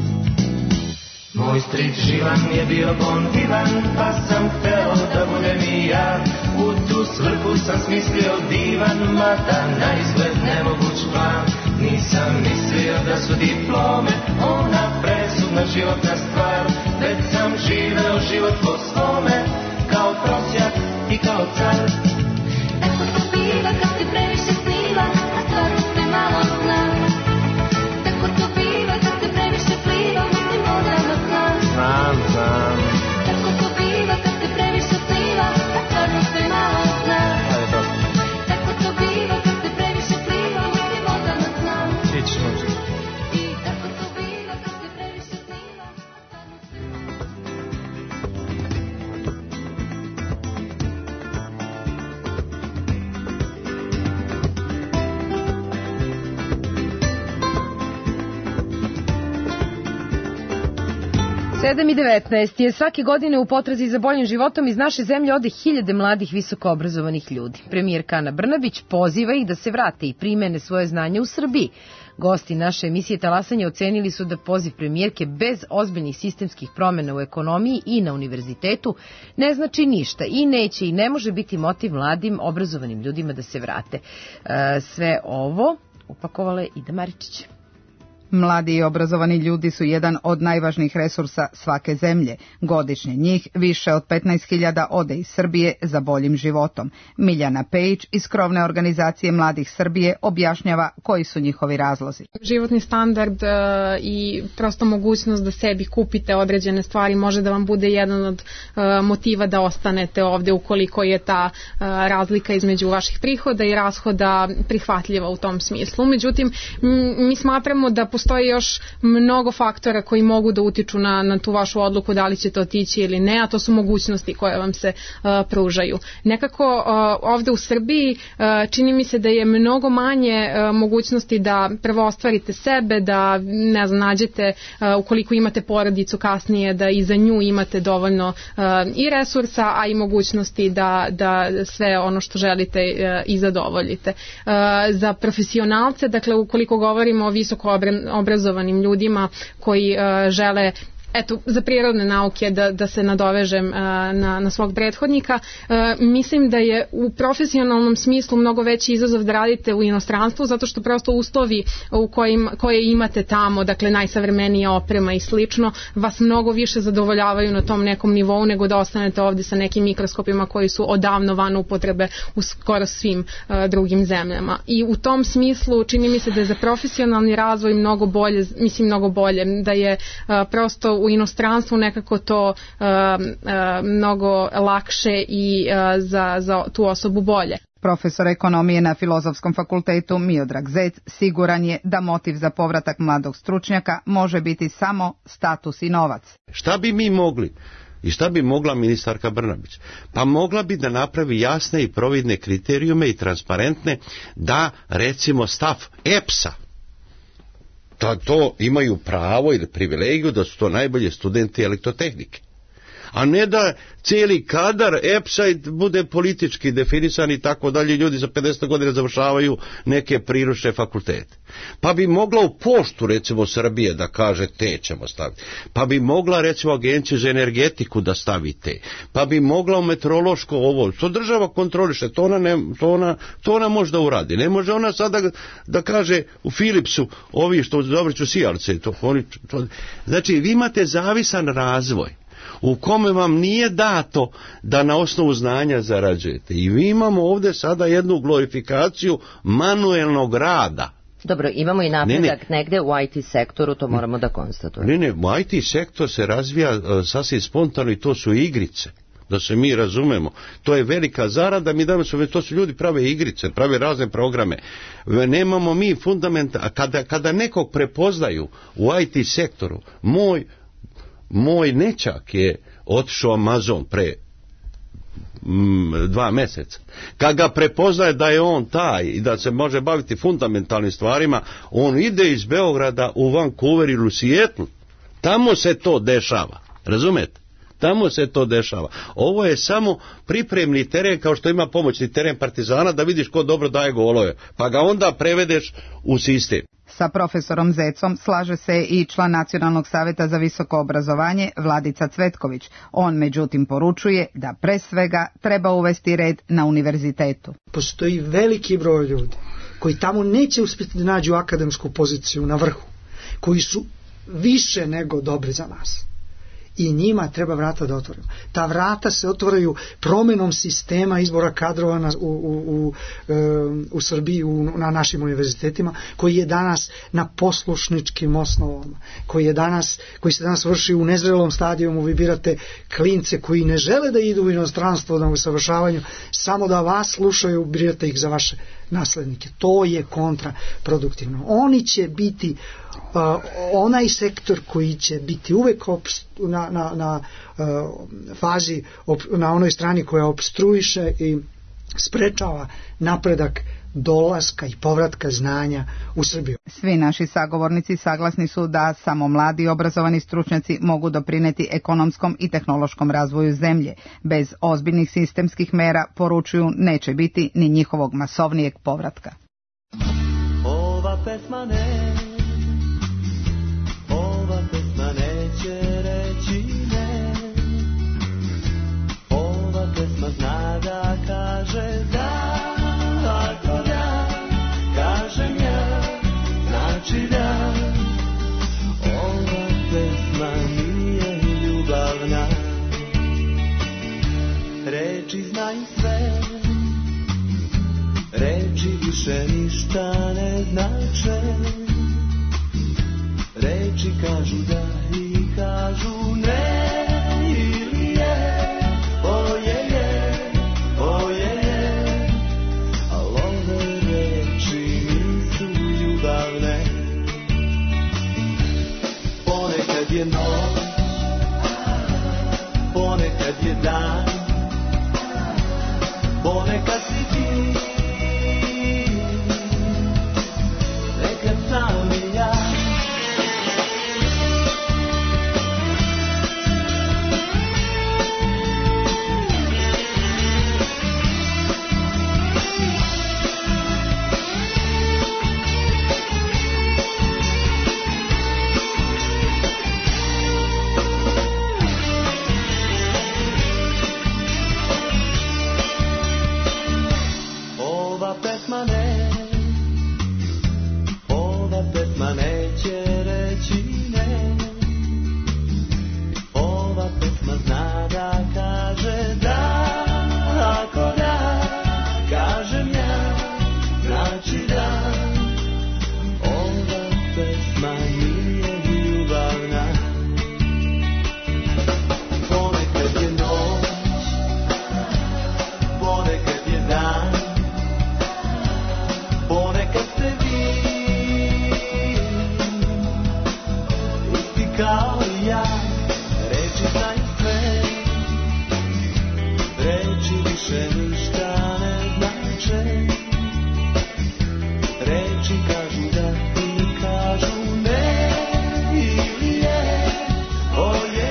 Moj stric Živan je bio bon divan, pa sam hteo da budem i ja. U tu svrhu sam smislio divan, mada na izgled nemoguć plan. Nisam mislio da su diplome ona presudna životna stvar. Već sam živeo život po svome, kao prosjak i kao 7:19 je svake godine u potrazi za boljim životom iz naše zemlje ode hiljade mladih visoko obrazovanih ljudi. Premijerka Ana Brnabić poziva ih da se vrate i primene svoje znanje u Srbiji. Gosti naše emisije Talasanje ocenili su da poziv premijerke bez ozbiljnih sistemskih promjena u ekonomiji i na univerzitetu ne znači ništa i neće i ne može biti motiv mladim obrazovanim ljudima da se vrate. Sve ovo upakovala je Ida Maričić. Mladi i obrazovani ljudi su jedan od najvažnijih resursa svake zemlje. Godišnje njih više od 15.000 ode iz Srbije za boljim životom. Miljana Pejić iz krovne organizacije Mladih Srbije objašnjava koji su njihovi razlozi. Životni standard i prosto mogućnost da sebi kupite određene stvari može da vam bude jedan od motiva da ostanete ovde ukoliko je ta razlika između vaših prihoda i rashoda prihvatljiva u tom smislu. Međutim, mi smatramo da postoji još mnogo faktora koji mogu da utiču na tu vašu odluku da li ćete otići ili ne, a to su mogućnosti koje vam se pružaju. Nekako ovde u Srbiji čini mi se da je mnogo manje mogućnosti da prvo ostvarite sebe, da ne znam, nađete ukoliko imate porodicu kasnije da i za nju imate dovoljno i resursa, a i mogućnosti da sve ono što želite i zadovoljite. Za profesionalce, dakle ukoliko govorimo o visoko obrazovanim ljudima koji žele za prirodne nauke da se nadovežem na svog prethodnika, mislim da je u profesionalnom smislu mnogo veći izazov da radite u inostranstvu zato što prosto uslovi koje imate tamo, dakle najsavremenija oprema i slično, vas mnogo više zadovoljavaju na tom nekom nivou nego da ostanete ovdje sa nekim mikroskopima koji su odavno van upotrebe u skoro svim drugim zemljama. I u tom smislu čini mi se da je za profesionalni razvoj mnogo bolje, da je prosto u inostranstvu nekako to mnogo lakše i za tu osobu bolje. Profesor ekonomije na Filozofskom fakultetu Miodrag Zec siguran je da motiv za povratak mladog stručnjaka može biti samo status i novac. Šta bi mi mogli i šta bi mogla ministarka Brnabić? Pa mogla bi da napravi jasne i providne kriterijume i transparentne da recimo stav EPS-a da to imaju pravo ili privilegiju da su to najbolji studenti elektrotehnike. A ne da cijeli kadar EPS-a bude politički definisan i tako dalje, ljudi za 50 godina završavaju neke priručne fakultete. Pa bi mogla u poštu recimo Srbije da kaže te ćemo staviti. Pa bi mogla recimo agenciju za energetiku da stavi te. Pa bi mogla u meteorološko ovo. To država kontroliše, to ona može da uradi. Ne može ona sada da kaže u Philipsu ovi što dobriću sijalice. Znači vi imate zavisan razvoj u kome vam nije dato da na osnovu znanja zarađujete. I mi imamo ovdje sada jednu glorifikaciju manuelnog rada. Dobro, imamo i napredak negde u IT sektoru, to moramo da konstatujemo. Ne, IT sektor se razvija sasvim spontano i to su igrice. Da se mi razumemo. To je velika zarada, mi danas to su ljudi prave igrice, prave razne programe. Nemamo mi fundamenta, kada nekog prepoznaju u IT sektoru, moj nećak je otišao Amazon pre 2 mjeseca. Kad ga prepoznaje da je on taj i da se može baviti fundamentalnim stvarima, on ide iz Beograda u Vancouver ili u Seattle. Tamo se to dešava. Razumete? Tamo se to dešava. Ovo je samo pripremni teren kao što ima pomoćni teren Partizana da vidiš ko dobro daje golove. Pa ga onda prevedeš u sistem. Sa profesorom Zecom slaže se i član Nacionalnog saveta za visoko obrazovanje Vladica Cvetković. On međutim poručuje da pre svega treba uvesti red na univerzitetu. Postoji veliki broj ljudi koji tamo neće uspjeti da nađu akademsku poziciju na vrhu, koji su više nego dobri za nas. I njima treba vrata da otvorimo. Ta vrata se otvaraju promjenom sistema izbora kadrova u Srbiji, na našim univerzitetima, koji je danas na poslušničkim osnovama, koji se danas vrši u nezrelom stadijumu. Vi birate klince koji ne žele da idu u inostranstvo na usavršavanju, samo da vas slušaju, birate ih za vaše naslednike. To je kontraproduktivno. Oni će biti onaj sektor koji će biti uvek na fazi, na onoj strani koja opstruiše i sprečava napredak dolaska i povratka znanja u Srbiju. Svi naši sagovornici saglasni su da samo mladi i obrazovani stručnjaci mogu doprineti ekonomskom i tehnološkom razvoju zemlje. Bez ozbiljnih sistemskih mera, poručuju, neće biti ni njihovog masovnijeg povratka. Ova pesma neće reći ne. Ova pesma zna da kaže da. Ako da, kažem ja, znači da. Ova pesma nije ljubavna. Reči znaju sve, reči više ništa ne znače. Reči kažu da i kažu ne. Ili je, o je, al ove reči nisu ljubavne. Ponekad je noć, ponekad je dan, ponekad si ti, nekad sam i ja. Ova pesma neće reći ne. Ova pesma zna da kaže da. Ako da, kažem ja, znači da. Ova pesma nije ljubavna. Ponekad je noć, ponekad je dan, ponekad ste vi, isti kao i ja. Reči znaju sve, reči više ništa ne znače. Reči kažu da i kažu ne. Ili je, o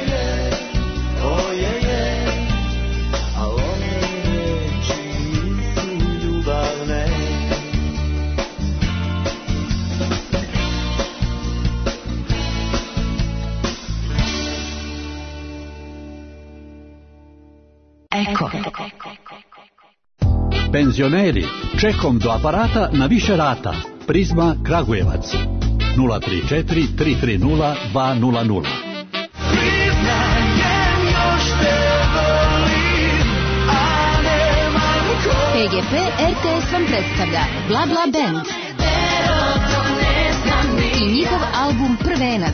je, al ove reči nisu ljubavne. Eko. Penzioneri, čekom do aparata na više rata. Prizma Kragujevac 034 330 200. PGP RTS vam predstavlja Bla Bla Band i njihov album Prvenac.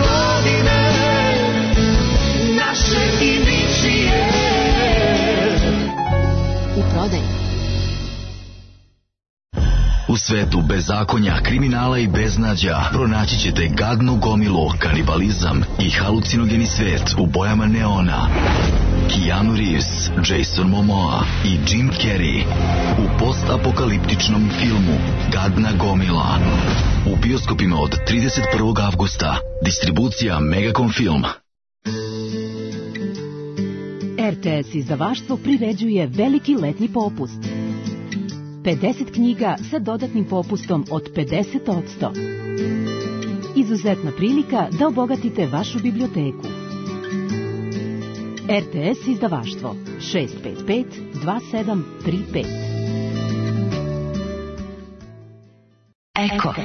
U prodaji. U svetu bezakonja, kriminala i beznađa pronaći ćete gadnu gomilu, kanibalizam i halucinogeni svet u bojama neona. Keanu Reeves, Jason Momoa i Jim Carrey u postapokaliptičnom filmu Gadna gomila. U bioskopima od 31. avgusta. Distribucija Megacom Film. RTS izdavaštvo priređuje veliki letnji popust. 50 knjiga sa dodatnim popustom od 50%. Izuzetna prilika da obogatite vašu biblioteku. RTS izdavaštvo 655 2735. Eko.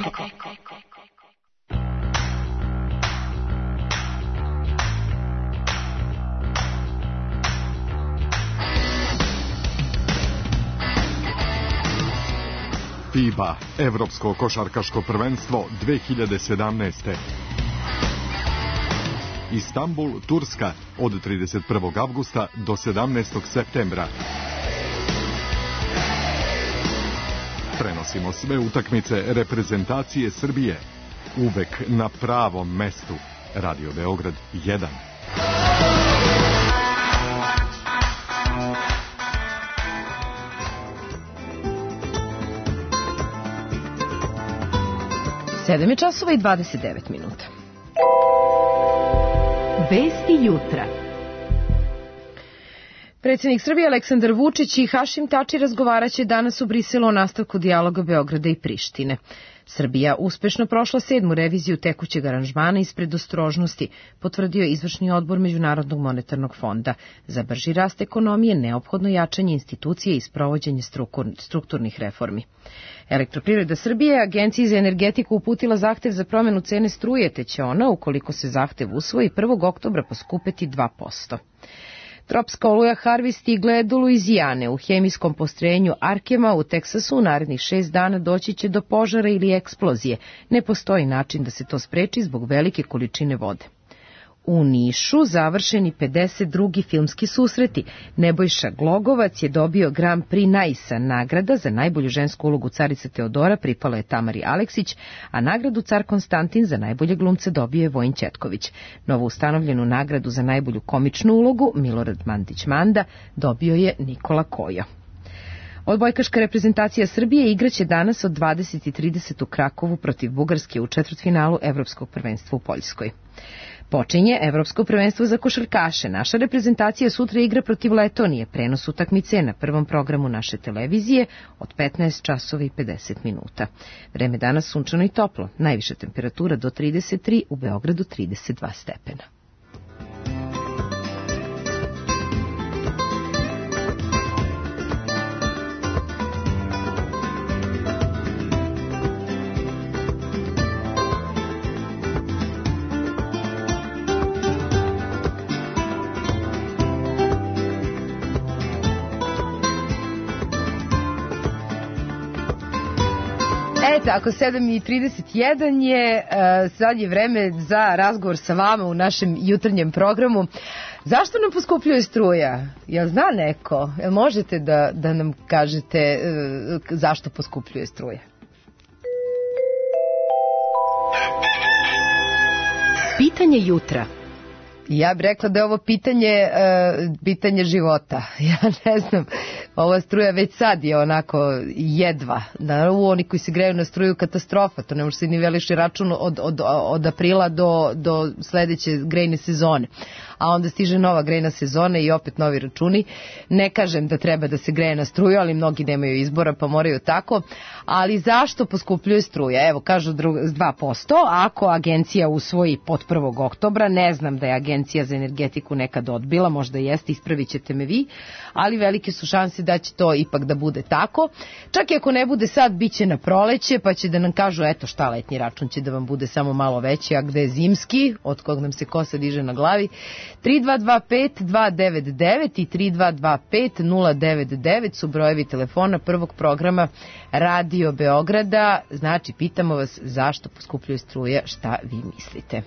FIBA, Evropsko košarkaško prvenstvo 2017. Istanbul, Turska, od 31. avgusta do 17. septembra. Prenosimo sve utakmice reprezentacije Srbije. Uvek na pravom mestu. Radio Beograd 1. 7 je časova i 29 minuta. Vesti jutra. Predsjednik Srbije Aleksandar Vučić i Hašim Tači razgovaraće danas u Briselu o nastavku dijaloga Beograda i Prištine. Srbija uspešno prošla 7. reviziju tekućeg aranžmana iz predostrožnosti, potvrdio je izvršni odbor Međunarodnog monetarnog fonda. Za brži rast ekonomije neophodno jačanje institucije i sprovođenje strukturnih reformi. Elektroprivreda Srbije Agenciji za energetiku uputila zahtev za promenu cene struje, te će ona, ukoliko se zahtev usvoji, 1. oktobra poskupeti 2%. Tropska oluja Harvey stigla je do Luizijane. U hemijskom postrojenju Arkema u Teksasu u narednih 6 dana doći će do požara ili eksplozije. Ne postoji način da se to spreči zbog velike količine vode. U Nišu završeni 52. filmski susreti. Nebojša Glogovac je dobio Grand Prix Naisa. Nagrada za najbolju žensku ulogu carice Teodora pripala je Tamari Aleksić, a nagradu Car Konstantin za najbolje glumce dobio je Vojin Ćetković. Novo ustanovljenu nagradu za najbolju komičnu ulogu Milorad Mandić-Manda dobio je Nikola Kojo. Odbojkaška reprezentacija Srbije igraće danas od 20:30 u Krakovu protiv Bugarske u četvrtfinalu Evropskog prvenstva u Poljskoj. Počinje Evropsko prvenstvo za košarkaše. Naša reprezentacija sutra igra protiv Letonije. Prenos utakmice na prvom programu naše televizije od 15 časova i 50 minuta. Vreme danas sunčano i toplo. Najviša temperatura do 33, u Beogradu 32 stepena. Tako, 7:31 je, sad je vreme za razgovor sa vama u našem jutarnjem programu. Zašto nam poskupljuje struja? Jel zna neko? Jel možete da nam kažete zašto poskupljuje struja? Pitanje jutra. Ja bih rekla da je ovo pitanje života. Ja ne znam, ova struja već sad je onako jedva. Naravno, oni koji se greju na struju katastrofa, to ne može se ni veliši račun od aprila do sledeće grejne sezone. A onda stiže nova grejna sezona i opet novi računi. Ne kažem da treba da se greje na struju, ali mnogi nemaju izbora pa moraju tako. Ali zašto poskupljuje struja? Evo, kažu 2%, ako agencija usvoji pod 1. oktobra, ne znam da je Agencija za energetiku nekad odbila, možda jeste, ispravit ćete me vi, ali velike su šanse da će to ipak da bude tako. Čak i ako ne bude sad, bit će na proleće, pa će da nam kažu, eto šta, letnji račun će da vam bude samo malo veći, a gde je zimski, od kog nam se kosa diže na glavi. 3225-299 i 3225-099 su brojevi telefona prvog programa Radio Beograda. Znači, pitamo vas zašto poskupljuje struja, šta vi mislite?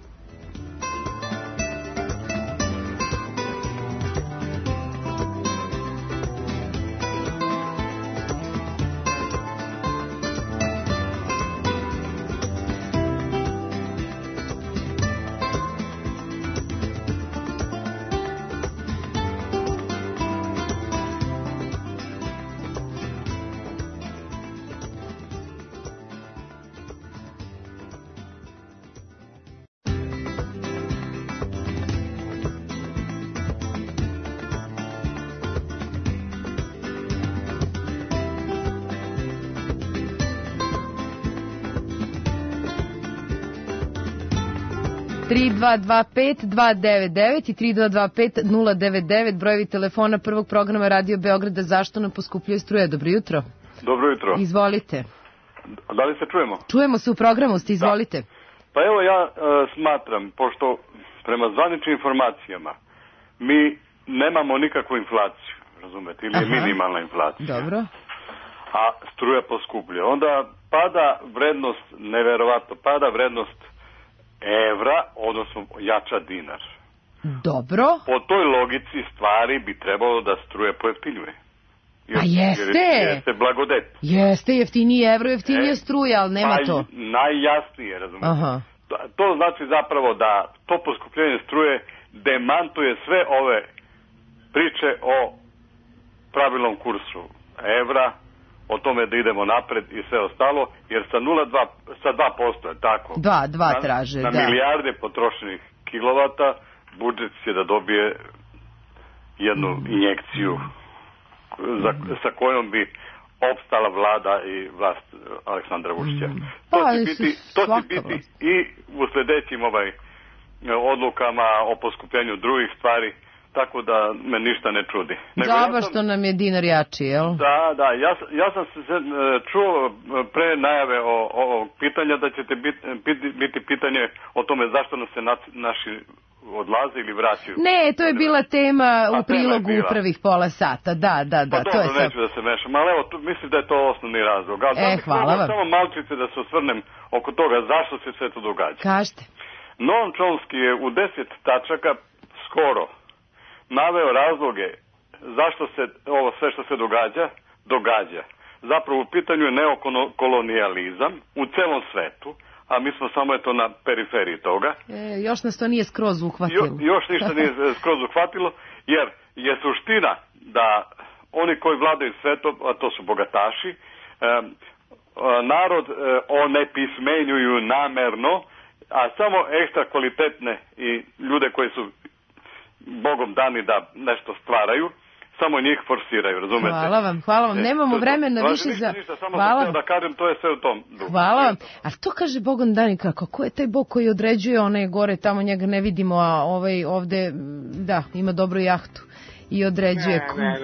...3225-299 i 3225-099, brojevi telefona prvog programa Radio Beograda. Zašto nam poskupljuje struja? Dobro jutro. Dobro jutro. Izvolite. Da li se čujemo? Čujemo se, u programu ste, izvolite. Da. Pa evo ja smatram, pošto prema zvaničnim informacijama mi nemamo nikakvu inflaciju, razumete, ili je minimalna inflacija. Dobro. A struja poskupljuje. Onda pada vrednost, neverovatno, pada vrednost evra, odnosno jača dinar. Dobro. Po toj logici stvari bi trebalo da struje pojeftinjuje. A jeste. Jeste blagodet. Jeste, jeftinije evro, jeftinije struja, ali nema to. Najjasnije, razumijete. Aha. To znači zapravo da to poskupljenje struje demantuje sve ove priče o pravilnom kursu evra, o tome da idemo napred i sve ostalo, jer sa 2%, je tako? 2 traže, na milijarde potrošenih kilovata, budžet će da dobije jednu injekciju sa kojom bi opstala vlada i vlast Aleksandra Vučića. To će biti i u sledećim odlukama o poskupljenju drugih stvari, tako da me ništa ne čudi. Dobro što nam je dinar jači, jel? Da, ja sam se čuo pre najave ovog pitanja da ćete biti pitanje o tome zašto nam se naši odlaze ili vraćaju. Ne, to je bila tema u prilogu u prvih pola sata, da. Pa dobro, neću da se mešam, ali evo, mislim da je to osnovni razlog. Hvala vam. Samo malčice da se osvrnem oko toga zašto se sve to događa. Kažete. Noam Chomsky je u 10 tačaka skoro naveo razloge zašto se ovo sve što se događa. Zapravo u pitanju je neokolonijalizam u celom svetu, a mi smo samo na periferiji toga. Još nas to nije skroz uhvatilo. Još ništa nije skroz uhvatilo, jer je suština da oni koji vladaju svetom, a to su bogataši, narod onepismenjuju namerno, a samo ekstra kvalitetne i ljude koji su Bogom dani da nešto stvaraju, samo njih forsiraju, razumete? Hvala vam, nemamo vremena više za... Samo sam da kažem, to je sve u tom duhu. Hvala vam, a to kaže Bogom dani kako? Ko je taj Bog koji određuje, onaj gore, tamo njega ne vidimo, a ovaj ovde, da, ima dobru jahtu i određuje...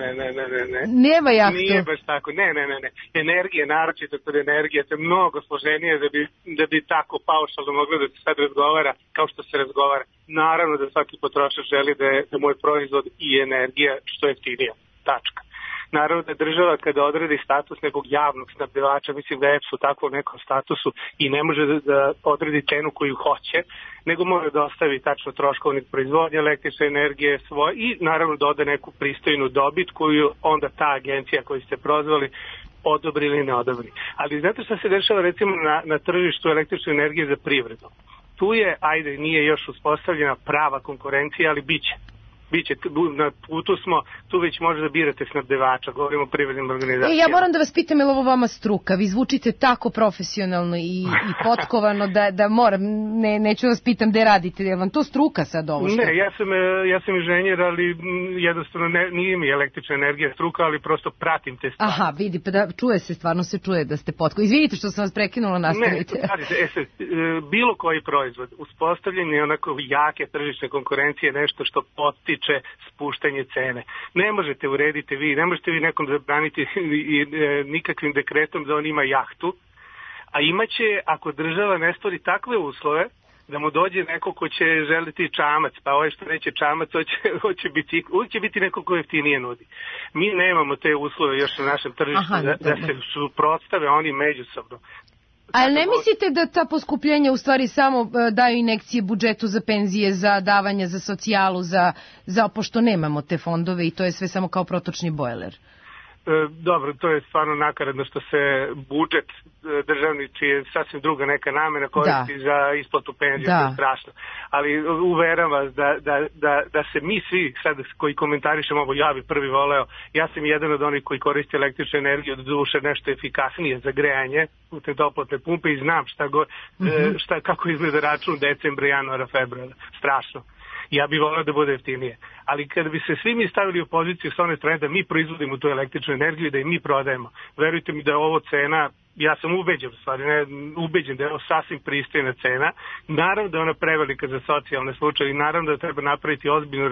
Ne. Nema jahtu. Nije baš tako, ne. Energije, naročito kod energije, to je mnogo složenije da bi tako paušalno moglo da se sad razgovara kao što se razgovara. Naravno da svaki potrošač želi da je moj proizvod i energija što jeftinija. Tačka. Naravno da država kada odredi status nekog javnog snabdevača, mislim da je EPS u takvom nekom statusu i ne može da odredi cenu koju hoće, nego mora da ostavi tačno troškovnik proizvodnje električne energije svoje i naravno da ode neku pristojnu dobit koju onda ta agencija koju ste prozvali odobri ili ne odobri. Ali znate što se dešava recimo na tržištu električne energije za privredu? Tu je, nije još uspostavljena prava konkurencija, ali biće, na putu smo, tu već može da birate snabdevača, govorimo o privrednim organizacijama. Ja moram da vas pitam, je li ovo vama struka? Vi zvučite tako profesionalno i potkovano da moram, neću vas pitam gde radite, je vam to struka sad ovo što? Ne, ja sam inženjer, ali jednostavno nije mi električna energija struka, ali prosto pratim te stvari. Aha, vidi, pa da čuje se, stvarno se čuje da ste potkovani. Izvinite što sam vas prekinula, nastavite. Ne, bilo koji proizvod, uspostavljanje onako jake tržišne konkurencije, nešto što postiče spuštanje cene. Ne možete urediti vi, ne možete vi nekom zabraniti nikakvim dekretom da on ima jahtu, a imaće, ako država ne stvori takve uslove, da mu dođe neko ko će želiti čamac, pa ovaj što neće čamac, hoće bicikl, uvijek će biti neko ko jeftinije nudi. Mi nemamo te uslove još na našem tržištu da se suprotstave oni međusobno. Ali ne mislite da ta poskupljenja u stvari samo daju injekcije budžetu za penzije, za davanja, za socijalu, pošto nemamo te fondove i to je sve samo kao protočni bojler? Dobro, to je stvarno nakaradno što se budžet državni, čiji je sasvim druga neka namena, koristi za isplatu penzija, to je strašno. Ali uveram vas da se mi svi sad koji komentarišemo ovo, ja bi prvi voleo, ja sam jedan od onih koji koristi električnu energiju, od duše nešto efikasnije za grejanje u te toplotne pumpe i znam kako izgleda račun decembra, januara, februara. Strašno. Ja bih volio da bude jeftinije. Ali kada bi se svi mi stavili u poziciju s one strane da mi proizvodimo tu električnu energiju i da je mi prodajemo, verujte mi da je ovo cena, ja sam ubeđen da je ovo sasvim pristojna cena. Naravno da je ona prevelika za socijalne slučaje i naravno da treba napraviti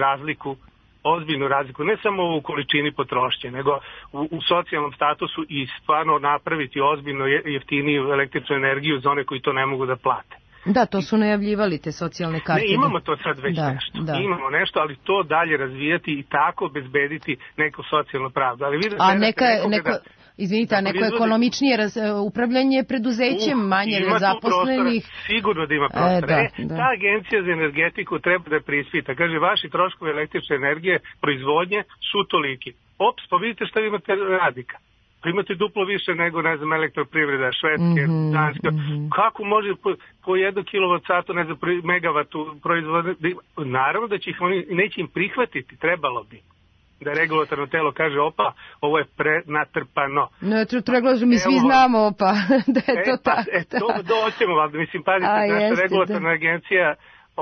ozbiljnu razliku, ne samo u količini potrošnje, nego u socijalnom statusu i stvarno napraviti ozbiljno jeftiniju električnu energiju za one koji to ne mogu da plate. Da, to su najavljivali te socijalne karte. Ne, imamo to sad već nešto. Da. Imamo nešto, ali to dalje razvijati i tako obezbediti neku socijalnu pravdu. Ali vidite, Izvinite, a neko ekonomičnije upravljanje preduzećem, manje nezaposlenih. Sigurno da ima prostora. Ta agencija za energetiku treba da preispita. Kaže, vaši troškovi električne energije, proizvodnje su toliki. Ops, pa vidite šta vi imate radnika. Imate duplo više nego, elektroprivreda, švedske, danske. Kako može po 1 kWh, megavatu proizvoditi? Naravno da će ih oni, neće im prihvatiti, trebalo bi. da regulatorno telo kaže opa, ovo je prenatrpano. No, regulatorno, mi svi znamo opa, da je to tako. To doćemo, valjda, mislim, pazite, naša regulatorna agencija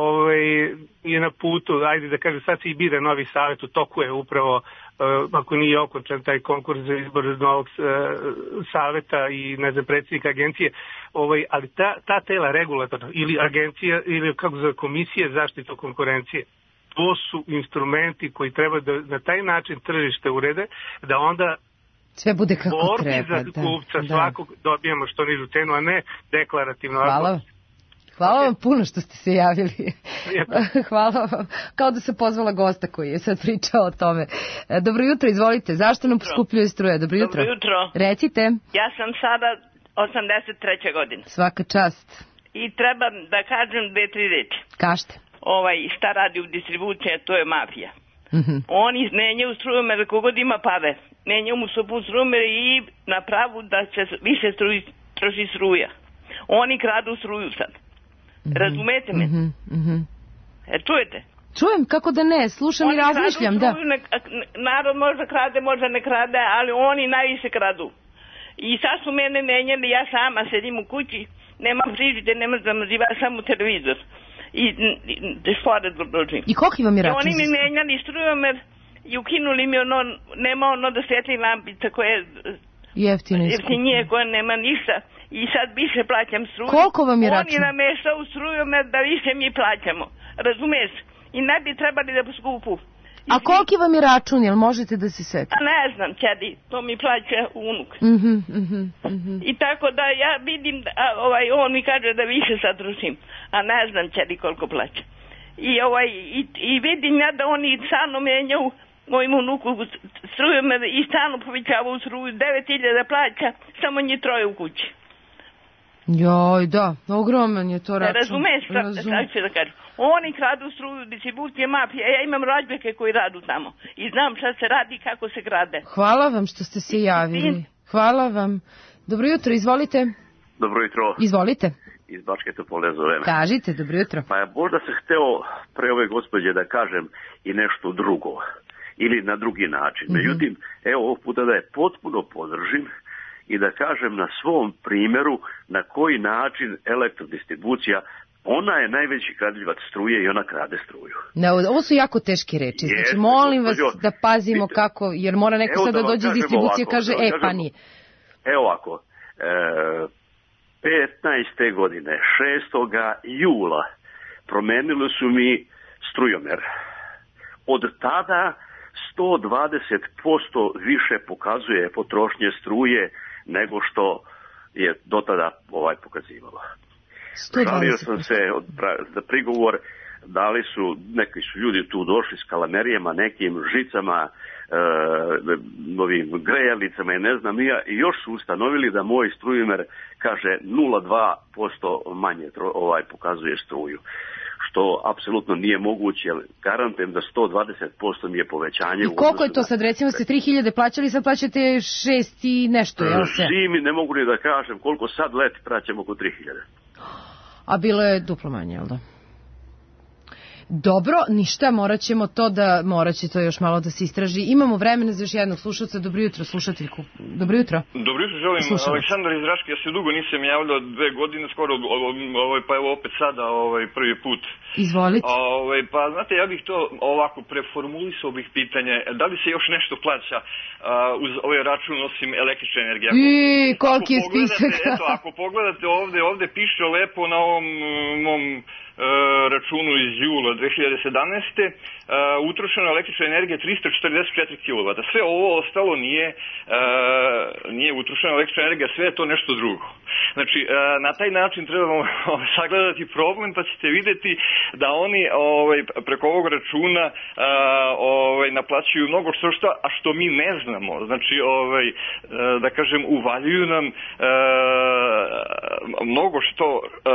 je na putu, ajde da kažem, sad se i bira novi savjet, u toku je upravo, ako nije okončan taj konkurs za izbor novog savjeta i, ne znam, predsjednika agencije, ali ta tela regulatorna ili agencija ili kako zove komisije zaštitu konkurencije, to su instrumenti koji treba da na taj način tržište urede, da onda sve bude kako treba. Za kupca svakog dobijemo što nižu cenu, a ne deklarativno. Hvala vam puno što ste se javili. Hvala vam. Kao da se pozvala gosta koji je sad pričao o tome. Dobro jutro, izvolite. Zašto nam poskupljuje struje? Dobro jutro. Dobro jutro. Recite. Ja sam sada 83. godine. Svaka čast. I treba da kažem 2-3 reči. Kažite. Šta radi u distribuciji, to je mafija. Oni menjaju strujomer, kogod ima pare. Menjaju mu sopu strujomer i napravu da će više troši struja. Oni kradu struju sad. Razumete me? Čujete? Čujem, kako da ne, slušam i razmišljam, da. Narod možda krade, možda ne krade, ali oni najviše kradu. I sad su mene menjali, ja sama sedim u kući, nema frižide, nema zamrziva, samo televizor. I pored držim. I koliki vam je račun? Oni mi menjali strujomer i ukinuli mi nema da svetli lampica koje je jeftinije, koje nema ništa. I sad više plaćam struju. Koliko vam je račun? Oni namešao strujomer da više mi plaćamo. Razumeš? I ne bi trebali da poskupu. A koliki vam je račun, jel možete da se setite? Ne znam, Čedi, to mi plaća unuk. I tako da ja vidim, on mi kaže da više sad trošim, a ne znam, Čedi, koliko plaća. I vidim ja da oni stalno menjaju mojim unuku strujomer i stalno povećavaju struju, 9.000 plaća, samo njih 3 u kući. Joj, da, ogroman je to račun. Razumeš šta ću da kažem. Oni kradu struju, distribucije, mafija. Ja imam rođake koji radu tamo. I znam šta se radi, kako se grade. Hvala vam što ste se javili. Hvala vam. Dobro jutro, izvolite. Dobro jutro. Izvolite. Iz Bačke Topole zoveme. Kažite, dobro jutro. Pa možda se hteo pre ove gospođe da kažem i nešto drugo. Ili na drugi način. Međutim, evo ovog puta da je potpuno podržim i da kažem na svom primjeru na koji način elektrodistribucija, ona je najveći kradljivac struje i ona krade struju. Ovo su jako teške reči. Znači, molim vas da pazimo kako, jer mora neko sad da dođe iz distribucije i kaže, pa nije. Evo ovako, 15. godine, 6. jula, promenili su mi strujomer. Od tada 120% više pokazuje potrošnje struje nego što je do tada pokazivalo. Žalio sam se za prigovor, neki su ljudi tu došli s kalamerijama, nekim žicama, novim grejalicama i ne znam ja, i još su ustanovili da moj strujomer kaže 0,2% manje pokazuje struju. Što apsolutno nije moguće, jer garantujem da 120% mi je povećanje. I koliko je to sad? Recimo ste 3.000 plaćali, sad plaćate 6 i nešto, jel se? Zimi ne mogu ni da kažem koliko sad leti, plaćamo oko 3.000. A bilo je duplo manje, jel da? Dobro, ništa, morat će to još malo da se istraži. Imamo vremena za još jednog slušalca. Dobro jutro, slušateljku. Dobro jutro. Dobro jutro, želim. Aleksandar iz Raške, ja se dugo nisam javljao, 2 godine skoro, pa evo opet sada prvi put. Izvolite. Pa znate, ja bih to ovako preformulisao bih pitanje, da li se još nešto plaća uz ovaj račun osim električne energije? Koliki je spisak? Ako pogledate ovde piše lepo na ovom mom računu iz jula 2017. Utrošena električna energija 344 kW. Sve ovo ostalo nije utrošena električna energija, sve je to nešto drugo. Znači, na taj način trebamo sagledati problem, pa ćete vidjeti da oni preko ovog računa naplaćuju mnogo što, a što mi ne znamo. Znači, da kažem, uvaljuju nam mnogo što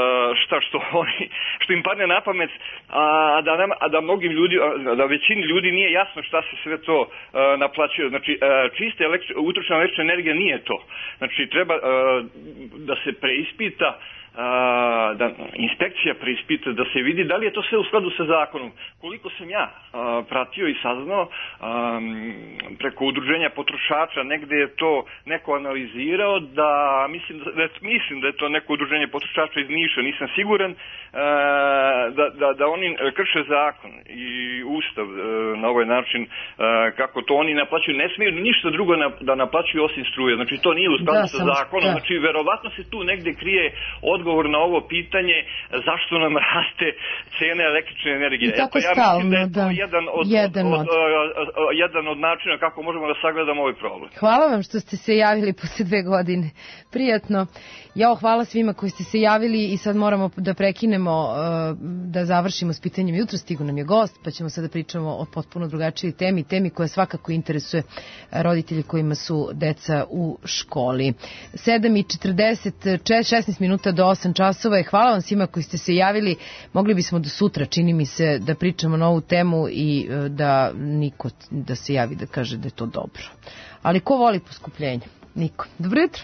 im padne na pamet, a da mnogim ljudi, da većini ljudi nije jasno šta se sve to naplaćuje. Znači, čista utrošena električna energija nije to. Znači, treba da se preispita da inspekcija preispita, da se vidi da li je to sve u skladu sa zakonom. Koliko sam ja pratio i saznao preko udruženja potrošača, negde je to neko analizirao, da mislim da je to neko udruženje potrošača iz Niša, nisam siguran, da oni krše zakon i ustav na ovaj način, kako to oni naplaćuju. Ne smiju ništa drugo da naplaćuju osim struje. Znači to nije u skladu sa zakonom. Znači verovatno se tu negde krije odgovor na ovo pitanje zašto nam raste cene električne energije. I tako stalno, ja mislim da je to jedan od načina kako možemo da sagledamo ovaj problem. Hvala vam što ste se javili posle 2 godine. Prijatno. Hvala svima koji ste se javili i sad moramo da prekinemo, da završimo s pitanjem. Jutro stigu nam je gost, pa ćemo sad da pričamo o potpuno drugačijoj temi koja svakako interesuje roditelji kojima su deca u školi. 7:40, 16 minuta do 8 časova. Hvala vam svima koji ste se javili. Mogli bismo do sutra, čini mi se, da pričamo na ovu temu i da niko da se javi da kaže da je to dobro. Ali ko voli poskupljenje? Niko. Dobro jutro.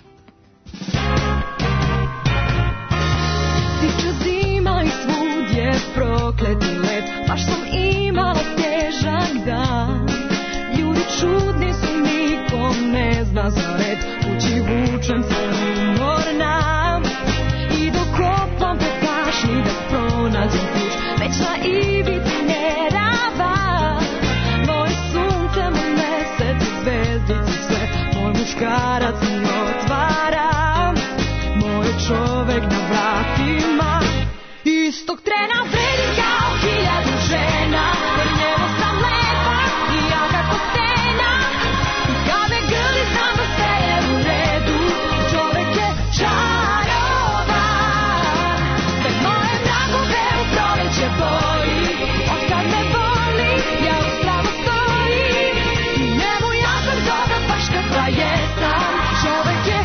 Stiče zima i svud je prokleti let, baš sam imala težak dan. Ljudi čudni su, nikom ne zna za red, kući vučem se umorna. I dok kopam po pašnji da pronađem ključ, već na ivici nerava. Moje sunce, moj mesec, zvezdici sve, moj muškarac mi otvara. Moj čovek na vratima, istog trena vredi kao 1000 žena. Jer njemu sam lepa i ja kako stena, i kad me grli znam da sve je u redu. Čovek je čarovan, sve moje vragove u proleće boji. Otkad me boli, ja u zdravo stojim, i njemu ja sam dobra baš kakva jesam. Čovek je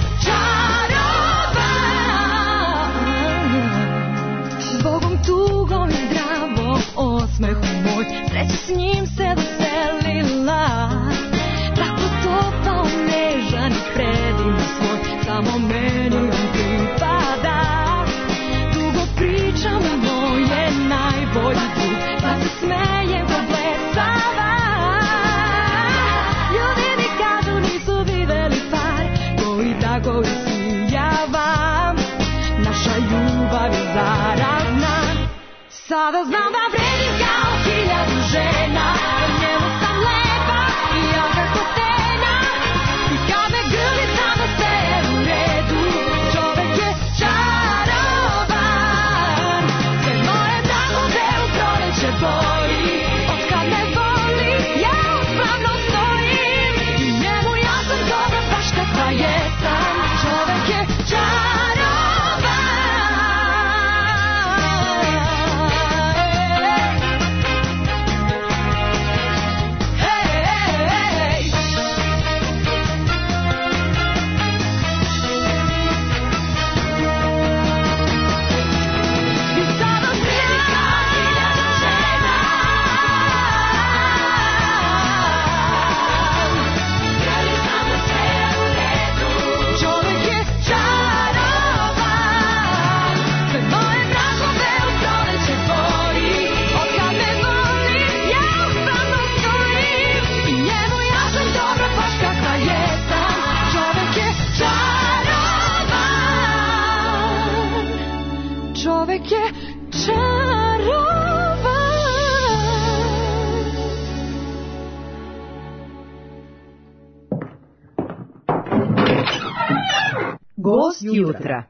tugom i zdravom osmehu moj, sreća s njim se doselila. Tako topao, nežan i predivno svoj, samo meni on pripada. Dugo pričam o moje najbolji drug, pa se smejem ko blesava. Ljudi mi kažu nisu videli par koji tako isijava. Naša ljubav je zarazna, sada znam da vredim kao 1000 žena. Jer njemu sam lepa i ja kako stena, i kad me grli znam da sve je u redu. Čovek je čarovan, sve moje dragove u proleće boji. Otkad me voli, ja uspravno stojim, i njemu ja sam dobra baš kakva jesam. Čovek je čarovan. Čovek je čarovan. Gost jutra.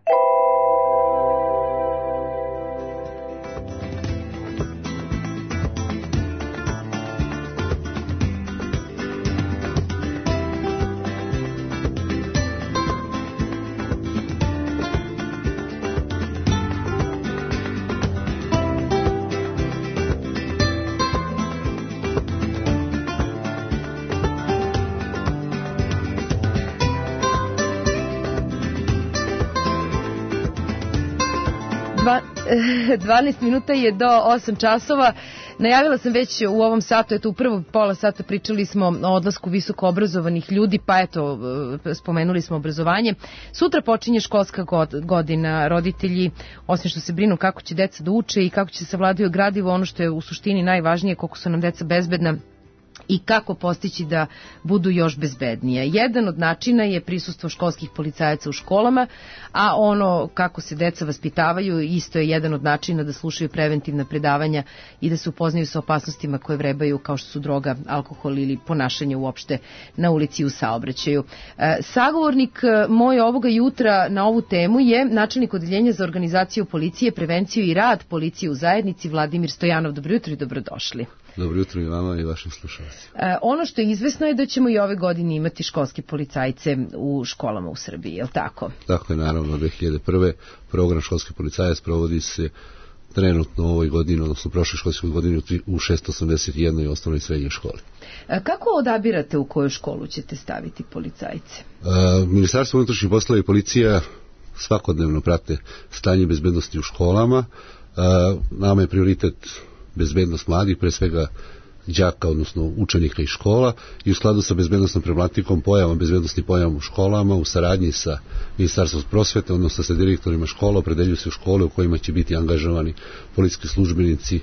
Dva 12 minuta je do 8 časova. Najavila sam već u ovom satu, eto u prvo pola sata pričali smo o odlasku visoko obrazovanih ljudi, pa eto spomenuli smo obrazovanje. Sutra počinje školska godina. Roditelji, osim što se brinu kako će deca da uče i kako će se savladaju gradivo, ono što je u suštini najvažnije, koliko su nam deca bezbedna i kako postići da budu još bezbednije. Jedan od načina je prisustvo školskih policajaca u školama, a ono kako se deca vaspitavaju isto je jedan od načina da slušaju preventivna predavanja i da se upoznaju sa opasnostima koje vrebaju kao što su droga, alkohol ili ponašanje uopšte na ulici i u saobraćaju. Sagovornik moj ovoga jutra na ovu temu je načelnik odeljenja za organizaciju policije, prevenciju i rad policije u zajednici Vladimir Stojanov. Dobro jutro i dobrodošli. Dobro jutro i vama i vašim slušalcima. Ono što je izvesno je da ćemo i ove godine imati školske policajce u školama u Srbiji, je li tako? Tako je, naravno, 2001. program školski policajac provodi se trenutno u ovoj godini, odnosno prošle školske godine u 681. osnovnoj i srednjoj školi. Kako odabirate u koju školu ćete staviti policajce? Ministarstvo unutrašnjih poslova i policija svakodnevno prate stanje bezbednosti u školama. Nama je prioritet bezbednost mladih, pre svega đaka, odnosno učenika i škola, i u skladu sa bezbednostnom problematikom bezbednostnih pojava u školama, u saradnji sa Ministarstvom prosvete, odnosno sa direktorima škola, opredeljuju se škole u kojima će biti angažovani policijski službenici,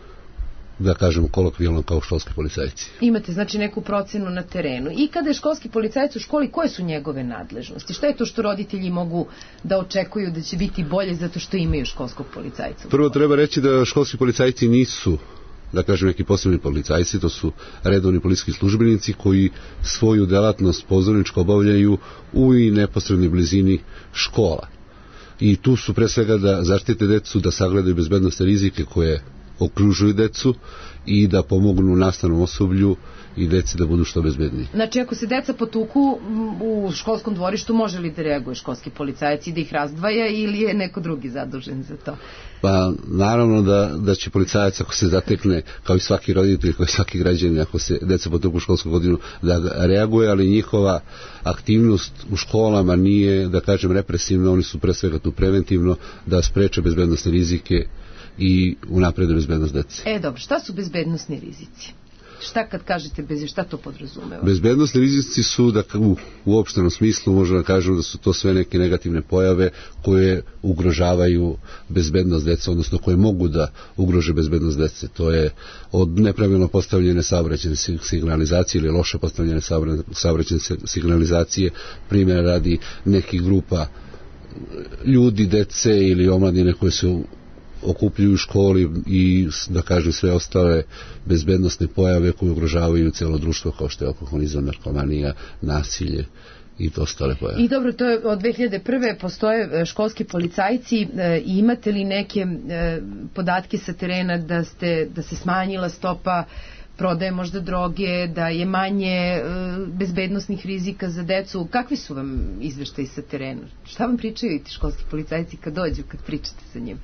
da kažemo kolokvijalno kao školski policajci. Imate znači neku procenu na terenu. I kada je školski policajac u školi, koje su njegove nadležnosti? Šta je to što roditelji mogu da očekuju da će biti bolje zato što imaju školskog policajca? Prvo treba reći da školski policajci nisu, da kažem, neki posebni policajci, to su redovni policijski službenici koji svoju delatnost pozorničko obavljaju u i neposrednoj blizini škola. I tu su pre svega da zaštite decu, da sagledaju bezbednosne rizike koje okružuju decu i da pomognu nastavnom osoblju i deci da budu što bezbedniji. Znači, ako se deca potuku u školskom dvorištu, može li da reaguje školski policajac i da ih razdvaja ili je neko drugi zadužen za to? Pa naravno da će policajac, ako se zatekne, kao i svaki roditelj, kao i svaki građanin, ako se deca potuku u školsku godinu, da reaguje, ali njihova aktivnost u školama nije, da kažem, represivna, oni su pre svega tu preventivno, da spreče bezbednosne rizike i unaprede bezbednost dece. Dobro, šta su bezbednosni rizici? Šta kad kažete šta to podrazumeva? Bezbednosni rizici su, da u uopštenom smislu možemo da kažemo da su to sve neke negativne pojave koje ugrožavaju bezbednost dece, odnosno koje mogu da ugrože bezbednost dece. To je od nepravilno postavljene saobraćajne signalizacije ili loše postavljene saobraćajne signalizacije, primjera radi nekih grupa ljudi, dece ili omladine koje su okupljuju u školi i, da kažem, sve ostale bezbednosne pojave koje ugrožavaju cijelo društvo, kao što je alkoholizam, narkomanija, nasilje i ostale pojave. I dobro, to je od 2001. postoje školski policajci. Imate li neke podatke sa terena da se smanjila stopa prodaje možda droge, da je manje bezbednosnih rizika za decu? Kakvi su vam izveštaji sa terena? Šta vam pričaju ti školski policajci kad dođu, kad pričate sa njim?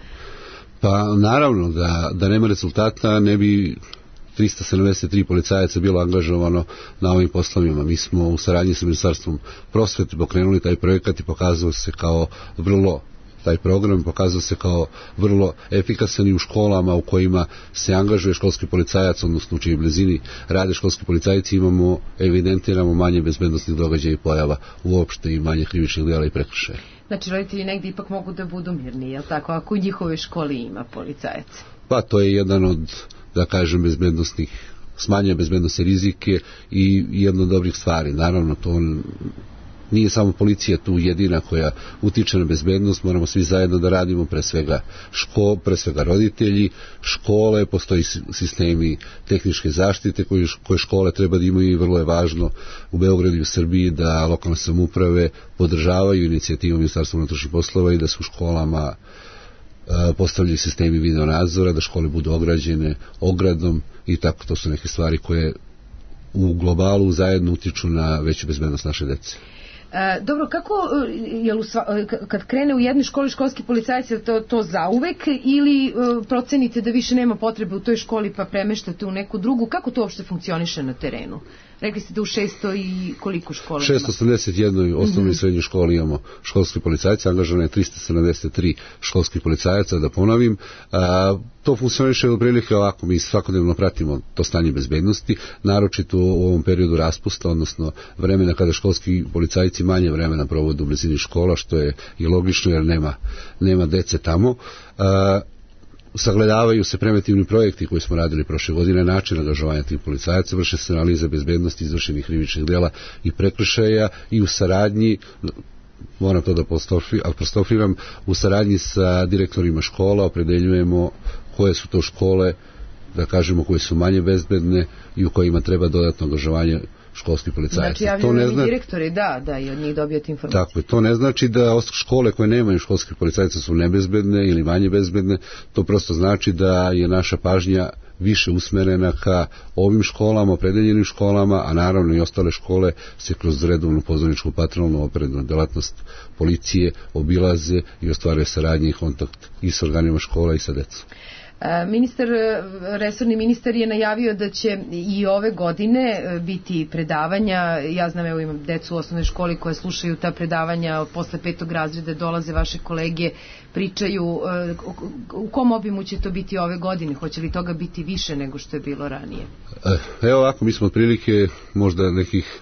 Pa naravno da nema rezultata ne bi 373 policajaca bilo angažovano na ovim poslovima. Mi smo u saradnji sa Ministarstvom prosvete pokrenuli taj projekat i pokazao se kao taj program pokazao se kao vrlo efikasan i u školama u kojima se angažuje školski policajac, odnosno u čijoj blizini rade školski policajci, evidentiramo manje bezbednosnih događaja i pojava uopšte i manje krivičnih dela i prekršaja. Znači, roditelji negdje ipak mogu da budu mirni, je li tako, ako u njihovoj školi ima policajac? Pa to je jedan od, da kažem, smanjanja bezbednosne rizike i jedna od dobrih stvari. Naravno, to nije samo policija tu jedina koja utiče na bezbednost, moramo svi zajedno da radimo, pre svega roditelji, škole, postoji sistemi tehničke zaštite koje škole treba da imaju i vrlo je važno u Beogradu i u Srbiji da lokalne samouprave podržavaju inicijativu Ministarstva unutrašnjih poslova i da se u školama postavljaju sistemi video nadzora, da škole budu ograđene ogradom i tako. To su neke stvari koje u globalu zajedno utiču na veću bezbednost naše dece. Dobro, kako, kad krene u jednoj školi školski policajac, je to zauvek ili procenite da više nema potrebe u toj školi pa premeštate u neku drugu? Kako to uopšte funkcioniše na terenu? Rekli ste da u 600 i koliko škola? 681 osnovnoj i srednjoj školi imamo školski policajci, angažovano je 373 školskih policajaca, da ponovim. To funkcioniše otprilike ovako, mi svakodnevno pratimo to stanje bezbednosti, naročito u ovom periodu raspusta, odnosno vremena kada školski policajci manje vremena provode u blizini škola, što je i logično jer nema dece tamo. Sagledavaju se preventivni projekti koji smo radili prošle godine, način angažovanja tih policajaca, vrše se analiza bezbednosti izvršenih krivičnih dela i prekršaja i u saradnji, moram to da apostrofiram, u saradnji sa direktorima škola opredeljujemo koje su to škole, da kažemo, koje su manje bezbedne i u kojima treba dodatno angažovanje školskih policajaca. Znači javljaju direktori, da, i od njih dobijete informacije. Tako je, to ne znači da škole koje nemaju školskih policajaca su nebezbedne ili manje bezbedne, to prosto znači da je naša pažnja više usmerena ka ovim školama, opredeljenim školama, a naravno i ostale škole se kroz redovnu pozorničku patrolnu operadivnu delatnost policije obilaze i ostvaruje saradnje i kontakt i sa organima škola i sa decom. Resorni ministar je najavio da će i ove godine biti predavanja. Ja znam, evo imam decu u osnovnoj školi koje slušaju ta predavanja, posle 5. razreda dolaze vaše kolege, pričaju u kom obimu će to biti ove godine, hoće li toga biti više nego što je bilo ranije? Evo ovako, mi smo otprilike možda nekih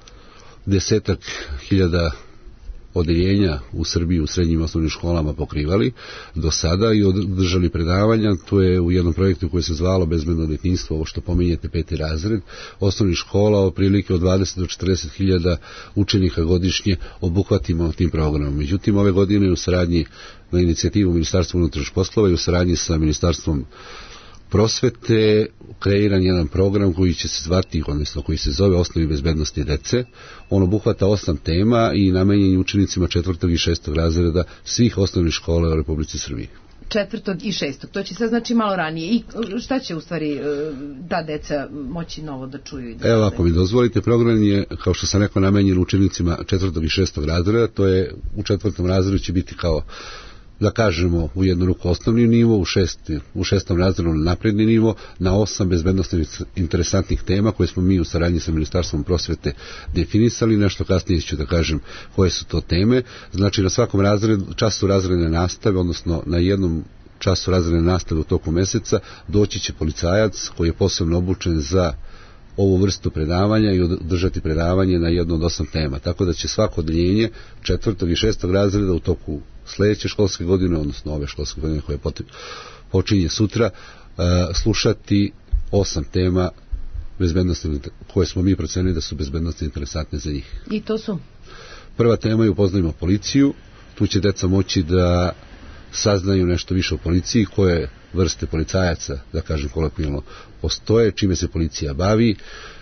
10.000 odeljenja u Srbiji u srednjim osnovnim školama pokrivali do sada i održali predavanja. To je u jednom projektu koji se zvalo Bezbedno detinjstvo, ovo što pominjete 5. razred, osnovnih škola, otprilike od 20 do 40.000 učenika godišnje obuhvatimo tim programom. Međutim, ove godine u saradnji na inicijativu Ministarstva unutrašnjih poslova i u saradnji sa Ministarstvom prosvete kreiran jedan program koji će se zvati, odnosno koji se zove Osnovi bezbednosti dece. On obuhvata 8 tema i namenjen je učenicima 4. i 6. razreda svih osnovnih škola u Republici Srbiji. 4. i 6. To će se znači malo ranije. I šta će u stvari ta deca moći novo da čuju? Evo, ako mi dozvolite, program je, kao što sam rekao, namenjen učenicima 4. i 6. razreda. To je u 4. razredu će biti kao, da kažemo, u jednu ruku osnovni nivo, u 6. razredu napredni nivo, na 8 bezbednostnih interesantnih tema koje smo mi u saradnji sa Ministarstvom prosvete definisali. Nešto kasnije ću da kažem koje su to teme. Znači, na svakom času razredne nastave, odnosno na jednom času razredne nastave u toku meseca, doći će policajac koji je posebno obučen za ovu vrstu predavanja i održati predavanje na jednu od 8 tema. Tako da će svako odeljenje 4. i 6. razreda u toku sljedeće školske godine, odnosno ove školske godine koje počinje sutra, slušati 8 tema bezbednosti koje smo mi procenili da su bezbednosti interesantne za njih. I to su? Prva tema je upoznajmo policiju. Tu će deca moći da saznaju nešto više o policiji, koje vrste policajaca, da kažem kolokvijalno, postoje, čime se policija bavi,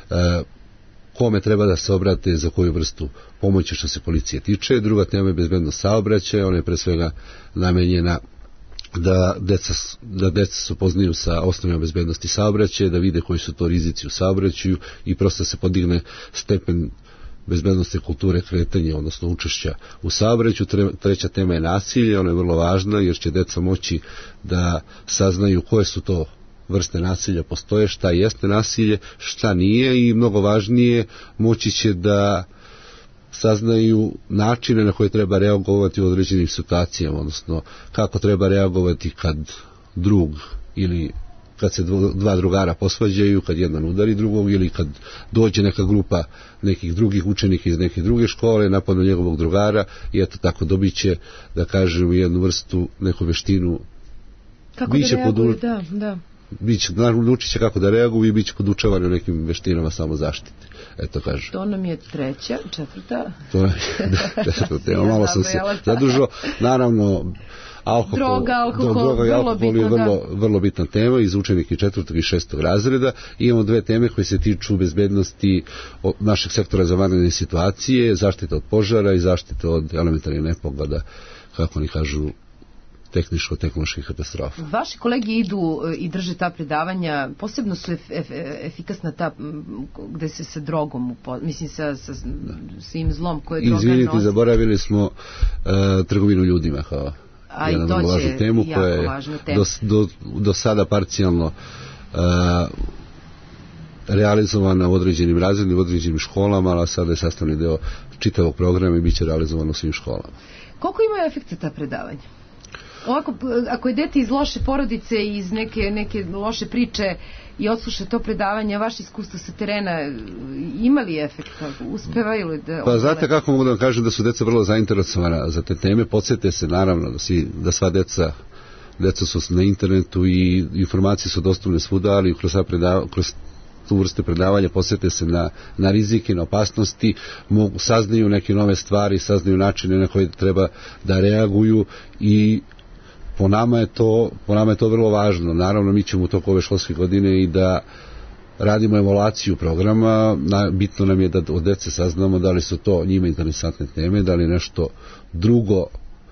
kome treba da se obrate za koju vrstu pomoći što se policije tiče. Druga tema je bezbednost saobraćaja, ona je pre svega namenjena da deca se upoznaju sa osnovima bezbednosti saobraćaja, da vide koji su to rizici u saobraćaju i prosto se podigne stepen bezbednosti kulture kretanja, odnosno učešća u saobraćaju. Treća tema je nasilje, ona je vrlo važna jer će deca moći da saznaju koje su to vrste nasilja postoje, šta jeste nasilje, šta nije, i mnogo važnije, moći će da saznaju načine na koje treba reagovati u određenim situacijama, odnosno kako treba reagovati kad drug ili kad se dva drugara posvađaju, kad jedan udari drugog ili kad dođe neka grupa nekih drugih učenika iz neke druge škole, napadnu njegovog drugara i eto tako dobit će, da kažem, jednu vrstu, neku veštinu. Kako da reaguju, da. Naučit će kako da reaguju i bit će podučavani u nekim veštinama samozaštite. Eto kaže. To nam je treća, četvrta. To je četvrta tema. Malo sam se zadužio. Naravno, droga i alkohol je vrlo bitna tema iz učenika 4. i 6. razreda. Imamo dve teme koje se tiču bezbednosti našeg sektora za vanredne situacije, zaštita od požara i zaštita od elementarnih nepogoda, kako oni kažu, tehničko-tehnoloških katastrofa. Vaši kolegi idu i drže ta predavanja, posebno su efikasna ta gde se sa drogom, mislim sa svim zlom koje droga nosi. Izvinite, zaboravili smo trgovinu ljudima kao jednu vrlo važnu temu koja je do sada parcijalno realizovana u određenim razredima, u određenim školama, ali sada je sastavni deo čitavog programa i bit će realizovano u svim školama. Koliko imaju efekta ta predavanja? Ovako, ako je dete iz loše porodice i iz neke loše priče i odsluša to predavanje, vaše iskustvo sa terena, ima li efekta? Uspevaju li da... Pa znate kako mogu da vam kažem da su deca vrlo zainteresovana za te teme. Podsjete se naravno da sva deca su na internetu i informacije su dostupne svuda, ali kroz tu vrste predavanja podsjete se na rizike, na opasnosti, saznaju neke nove stvari, saznaju načine na koje treba da reaguju i po nama je to vrlo važno. Naravno, mi ćemo u toku ove školske godine i da radimo evaluaciju programa. Bitno nam je da od dece saznamo da li su to njima interesantne teme, da li nešto drugo,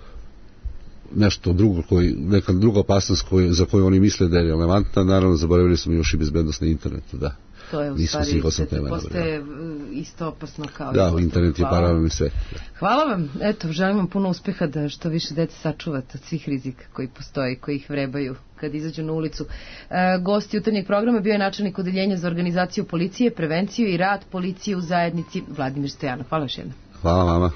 neka druga opasnost za koju oni misle da je relevantna. Naravno, zaboravili smo još i bezbednost na internetu, da. To je u stvari, postaje isto opasno kao... Da, internet je paralelni svet. Hvala vam, eto, želim vam puno uspeha da što više dece sačuvate od svih rizika koji postoje, koji ih vrebaju kad izađu na ulicu. Gost jutarnjeg programa bio je načelnik odeljenja za organizaciju policije, prevenciju i rad policije u zajednici Vladimir Stojanov. Hvala još jednom. Hvala vama.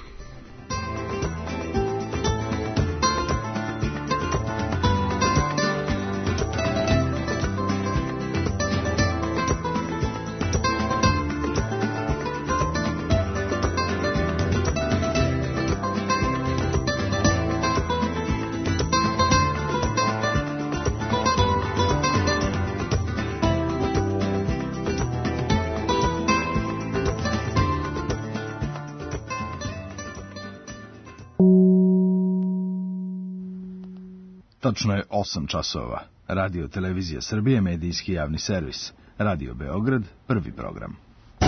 Točno je 8 časova. Radio Televizija Srbije, medijski javni servis. Radio Beograd, prvi program.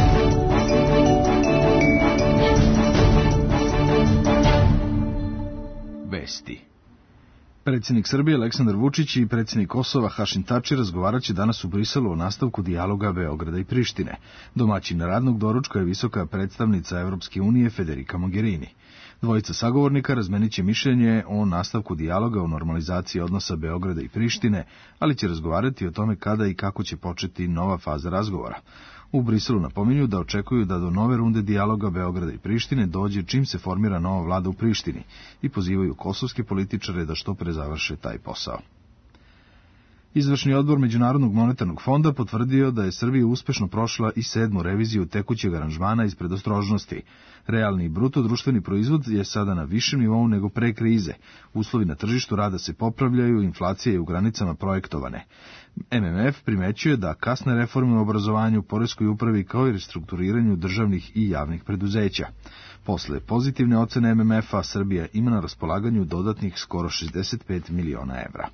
Vesti. Predsjednik Srbije Aleksandar Vučić i predsjednik Kosova Hašim Tači razgovarat će danas u Briselu o nastavku dijaloga Beograda i Prištine. Domaćin radnog doručka je visoka predstavnica Evropske unije Federica Mogherini. Dvojica sagovornika razmenit će mišljenje o nastavku dijaloga o normalizaciji odnosa Beograda i Prištine, ali će razgovarati o tome kada i kako će početi nova faza razgovora. U Briselu napominju da očekuju da do nove runde dijaloga Beograda i Prištine dođe čim se formira nova vlada u Prištini i pozivaju kosovske političare da što pre završe taj posao. Izvršni odbor Međunarodnog monetarnog fonda potvrdio da je Srbija uspešno prošla i 7. reviziju tekućeg aranžmana iz predostrožnosti. Realni bruto društveni proizvod je sada na višem nivou nego pre krize. Uslovi na tržištu rada se popravljaju, inflacija je u granicama projektovane. MMF primećuje da kasne reforme u obrazovanju, poreskoj upravi kao i restrukturiranju državnih i javnih preduzeća. Posle pozitivne ocene MMF-a, Srbija ima na raspolaganju dodatnih skoro 65 miliona evra.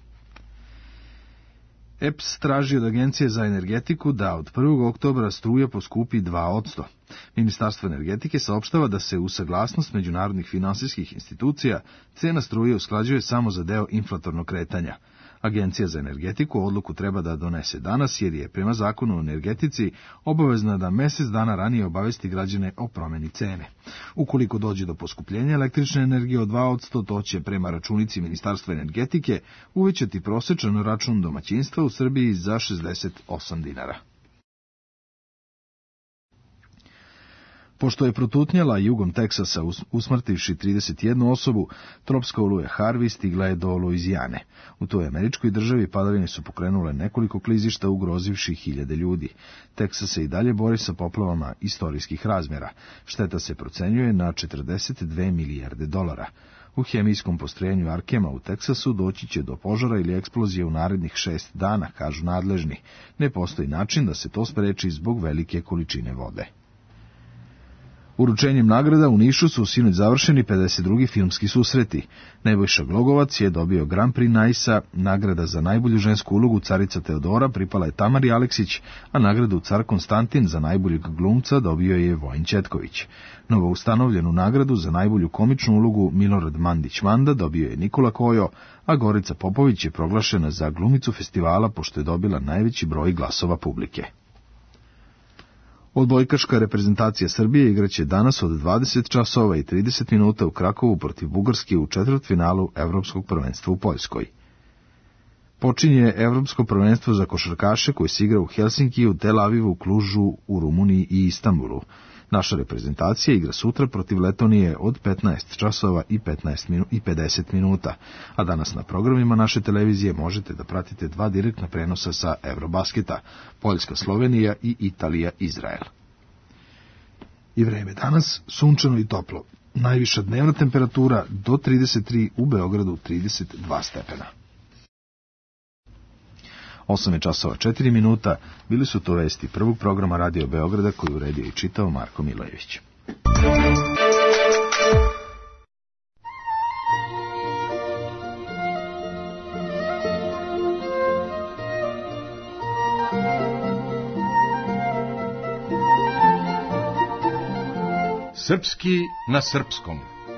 EPS traži od Agencije za energetiku da od 1. oktobra struja poskupi 2%. Ministarstvo energetike saopštava da se u saglasnost međunarodnih finansijskih institucija cena struje usklađuje samo za deo inflatornog kretanja. Agencija za energetiku odluku treba da donese danas jer je prema zakonu o energetici obavezna da mesec dana ranije obavesti građane o promeni cene. Ukoliko dođe do poskupljenja električne energije od 2%, to će prema računici Ministarstva energetike uvećati prosečan račun domaćinstva u Srbiji za 68 dinara. Pošto je protutnjala jugom Teksasa usmrtivši 31 osobu, tropska oluja Harvey stigla je do Luizijane. U toj američkoj državi padavine su pokrenule nekoliko klizišta ugrozivši hiljade ljudi. Teksas se i dalje bori sa poplavama istorijskih razmjera. Šteta se procenjuje na 42 milijarde dolara. U hemijskom postrojenju Arkema u Teksasu doći će do požara ili eksplozije u narednih 6 dana, kažu nadležni. Ne postoji način da se to spreči zbog velike količine vode. Uručenjem nagrada u Nišu su sinoć završeni 52. filmski susreti. Nebojša Glogovac je dobio Grand Prix Najsa, nagrada za najbolju žensku ulogu Carica Teodora pripala je Tamari Aleksić, a nagradu Car Konstantin za najboljeg glumca dobio je Vojin Ćetković. Novoustanovljenu nagradu za najbolju komičnu ulogu Milorad Mandić-Manda dobio je Nikola Kojo, a Gorica Popović je proglašena za glumicu festivala pošto je dobila najveći broj glasova publike. Odbojkaška reprezentacija Srbije igraće danas od 20 časova i 30 minuta u Krakovu protiv Bugarske u četvrtfinalu Evropskog prvenstva u Poljskoj. Počinje Evropsko prvenstvo za košarkaše koje se igra u Helsinkiju, Tel Avivu, Klužu, u Rumuniji i Istanbulu. Naša reprezentacija igra sutra protiv Letonije od 15 časova i 50 minuta, a danas na programima naše televizije možete da pratite 2 direktna prenosa sa Eurobasketa, Poljska, Slovenija i Italija, Izrael. I vreme danas sunčano i toplo. Najviša dnevna temperatura do 33, u Beogradu 32 stepena. 8 časova 4 minuta, bili su to vesti prvog programa Radio Beograda koju uredio i čitao Marko Milojević. Srpski na srpskom.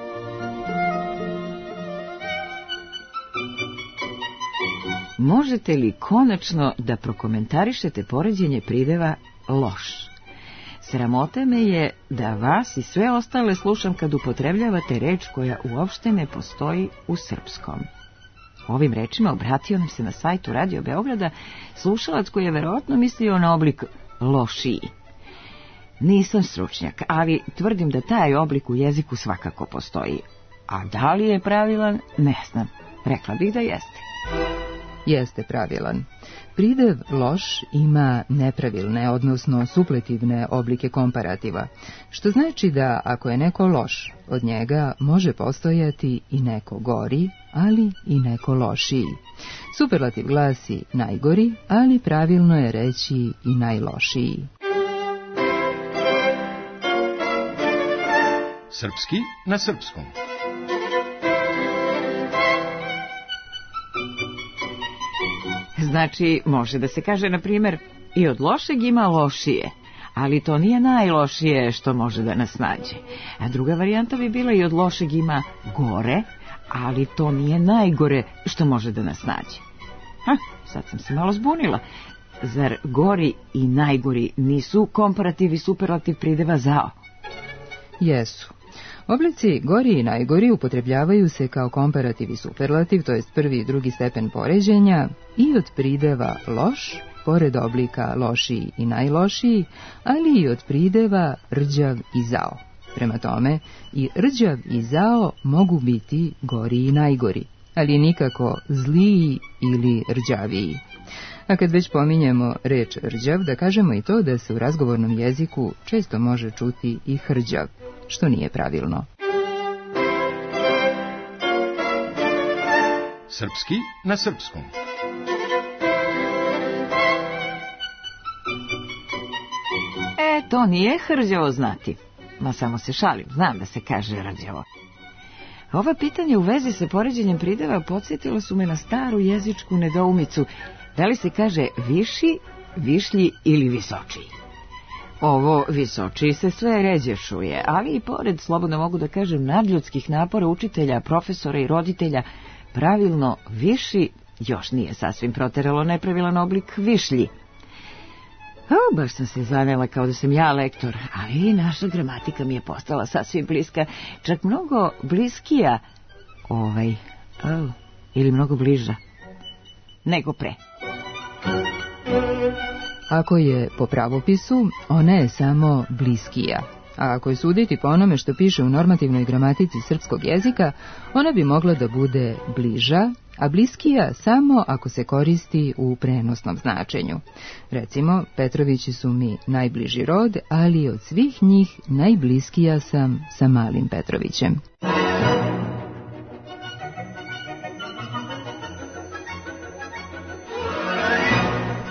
Možete li konačno da prokomentarišete poređenje prideva loš? Sramota me je da vas i sve ostale slušam kad upotrebljavate reč koja uopšte ne postoji u srpskom. Ovim rečima obratio nam se na sajtu Radio Beograda slušalac koji je verovatno mislio na oblik lošiji. Nisam stručnjak, ali tvrdim da taj oblik u jeziku svakako postoji. A da li je pravilan, ne znam. Rekla bih da jeste. Jeste pravilan. Pridev loš ima nepravilne, odnosno supletivne oblike komparativa, što znači da ako je neko loš, od njega može postojati i neko gori, ali i neko lošiji. Superlativ glasi najgori, ali pravilno je reći i najlošiji. Srpski na srpskom. Znači, može da se kaže, na primjer, i od lošeg ima lošije, ali to nije najlošije što može da nas nađe. A druga varijanta bi bila i od lošeg ima gore, ali to nije najgore što može da nas nađe. Sad sam se malo zbunila. Zar gori i najgori nisu komparativ i superlativ prideva zao? Jesu. Oblici gori i najgori upotrebljavaju se kao komparativ i superlativ, to jest prvi i drugi stepen poređenja, i od prideva loš, pored oblika lošiji i najlošiji, ali i od prideva rđav i zao. Prema tome, i rđav i zao mogu biti gori i najgori, ali nikako zliji ili rđaviji. A kad već pominjemo reč rđav, da kažemo i to da se u razgovornom jeziku često može čuti i hrđav, što nije pravilno. Srpski na srpskom. To nije hrđavo znati. Ma samo se šalim, znam da se kaže rđavo. Ova pitanja u vezi sa poređenjem prideva podsjetila su me na staru jezičku nedoumicu. Da li se kaže viši, višlji ili visočiji? Ovo visočiji se sve ređe čuje, ali i pored, slobodno mogu da kažem, nadljudskih napora učitelja, profesora i roditelja, pravilno viši još nije sasvim proteralo nepravilan oblik višlji. Baš sam se zanela kao da sam ja lektor, ali naša gramatika mi je postala sasvim bliska, čak mnogo bliskija, ili mnogo bliža, nego pre. Ako je po pravopisu, ona je samo bliskija. A ako je suditi po onome što piše u normativnoj gramatici srpskog jezika, ona bi mogla da bude bliža, a bliskija samo ako se koristi u prenosnom značenju. Recimo, Petrovići su mi najbliži rod, ali od svih njih najbliskija sam sa malim Petrovićem.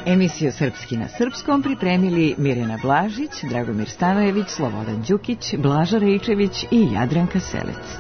Emisiju Srpski na srpskom pripremili Mirjana Blažić, Dragomir Stanojević, Slobodan Đukić, Blaža Rejčević i Jadranka Selec.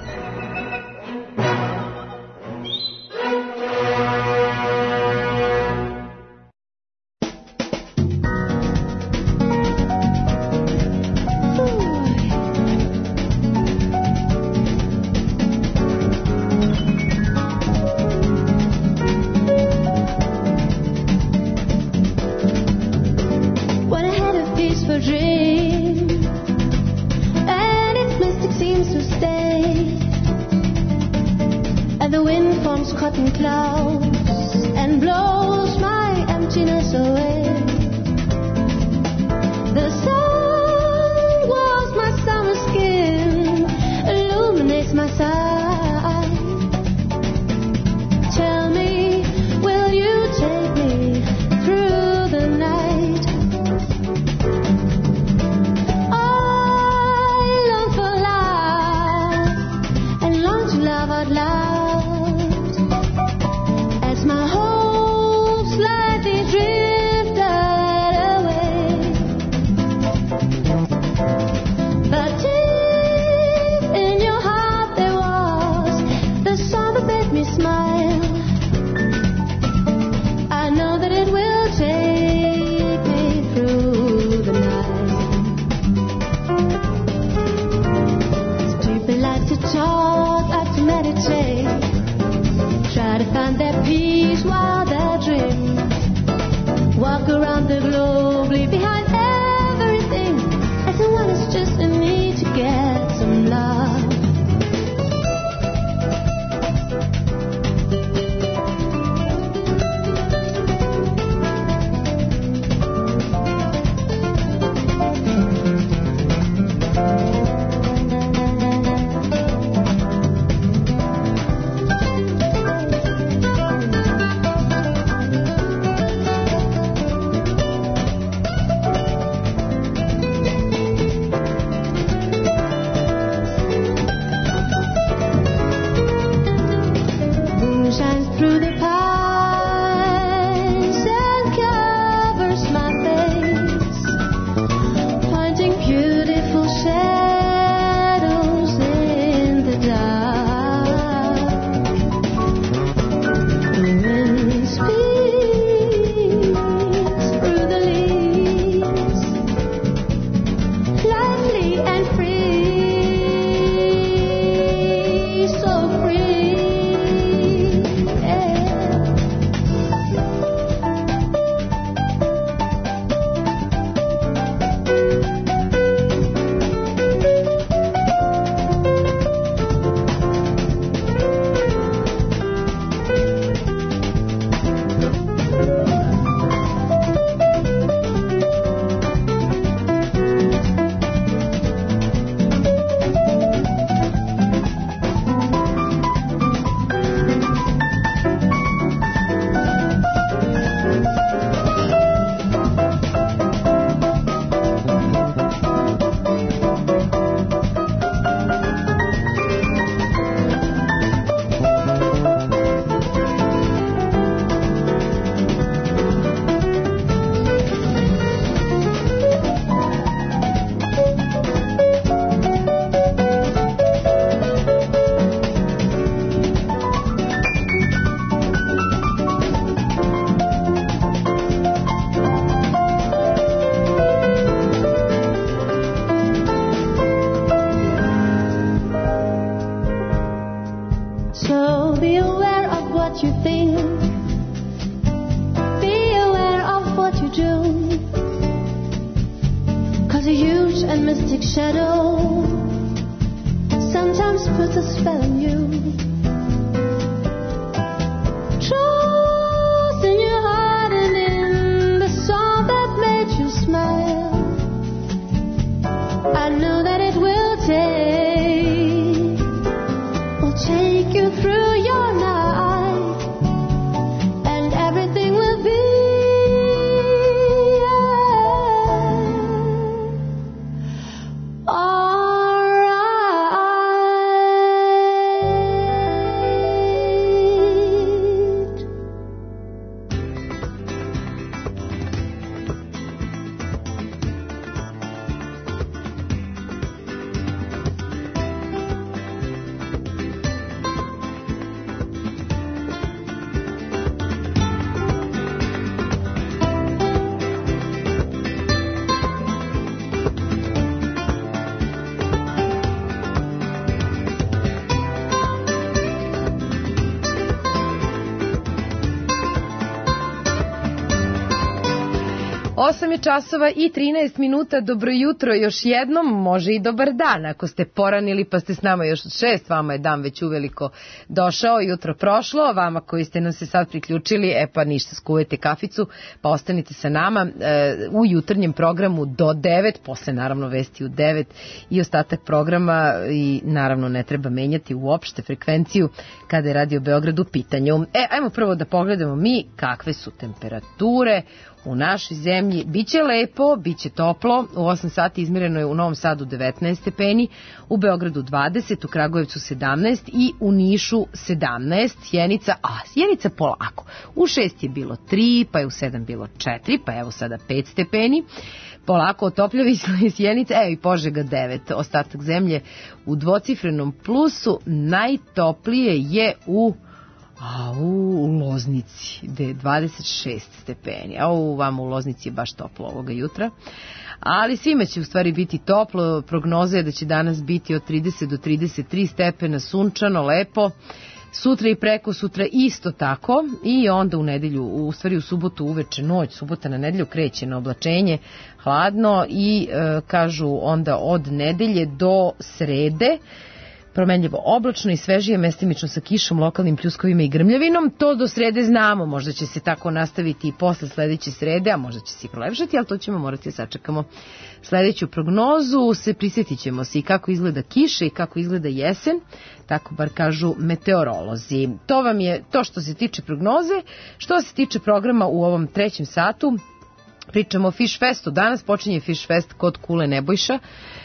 8 je časova i 13 minuta, dobro jutro još jednom, može i dobar dan. Ako ste poranili pa ste s nama još od 6, vama je dan već uveliko došao, jutro prošlo, vama koji ste nam se sad priključili, pa ništa, skuvajte kaficu, pa ostanite sa nama u jutarnjem programu do 9, posle naravno vesti u 9 i ostatak programa i naravno ne treba menjati uopšte frekvenciju kada je Radio Beograd u pitanju. Ajmo prvo da pogledamo mi kakve su temperature u našoj zemlji. Biće lepo, biće toplo, u 8 sati izmjereno je u Novom Sadu 19 stepeni, u Beogradu 20, u Kragujevcu 17 i u Nišu 17, Sjenica polako, u 6 je bilo 3, pa je u 7 bilo 4, pa evo sada 5 stepeni, polako otopljavi smo iz Sjenice, evo i Požega 9, ostatak zemlje u dvocifrenom plusu, najtoplije je u Loznici, gde je 26 stepeni. Vamo u Loznici je baš toplo ovoga jutra. Ali svima će u stvari biti toplo. Prognoza je da će danas biti od 30 do 33 stepena, sunčano, lepo. Sutra i preko sutra isto tako. I onda u nedelju, u stvari u subotu uveče, noć, subota na nedelju kreće na oblačenje, hladno i kažu onda od nedelje do srede promenljivo oblačno i svežije, mestimično sa kišom, lokalnim pljuskovima i grmljavinom. To do srede znamo, možda će se tako nastaviti i posle sledeće srede, a možda će se i prolepšati, ali to ćemo morati da sačekamo sledeću prognozu. Prisjetit ćemo se i kako izgleda kiša i kako izgleda jesen, tako bar kažu meteorolozi. To vam je to što se tiče prognoze. Što se tiče programa u ovom trećem satu, pričamo o Fish Festu. Danas počinje Fish Fest kod Kule Nebojša,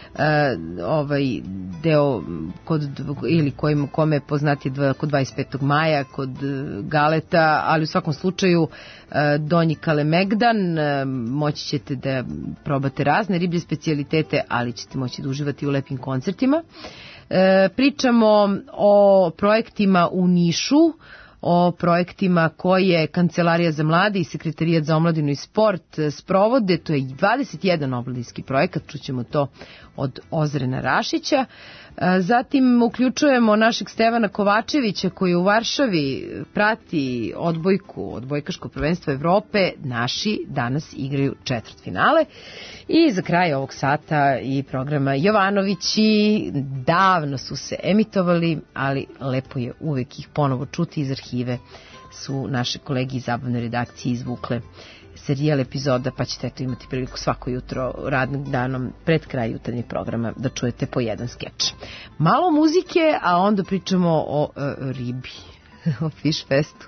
deo ili kome je poznati kod 25. maja, kod Galeta, ali u svakom slučaju Donji Kalemegdan, moći ćete da probate razne riblje specijalitete, ali ćete moći da uživati u lepim koncertima. Pričamo o projektima u Nišu, o projektima koje Kancelarija za mlade i Sekretarijat za omladinu i sport sprovode. To je 21 omladinski projekat, čućemo to od Ozrena Rašića. Zatim uključujemo našeg Stevana Kovačevića koji u Varšavi prati odbojkaško prvenstvo Evrope. Naši danas igraju četvrtfinale. I za kraj ovog sata i programa Jovanovići. Davno su se emitovali, ali lepo je uvek ih ponovo čuti. Iz arhive su naše kolege iz zabavne redakcije izvukle serijal epizoda, pa ćete imati priliku svako jutro radnim danom pred kraj jutarnjeg programa da čujete po jedan skeč. Malo muzike, a onda pričamo o ribi, o Fish Festu.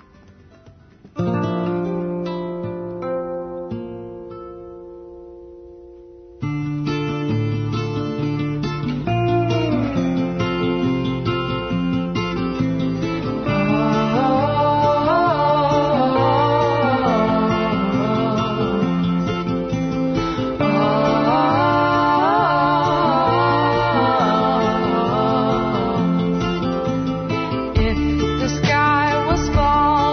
If the sky was falling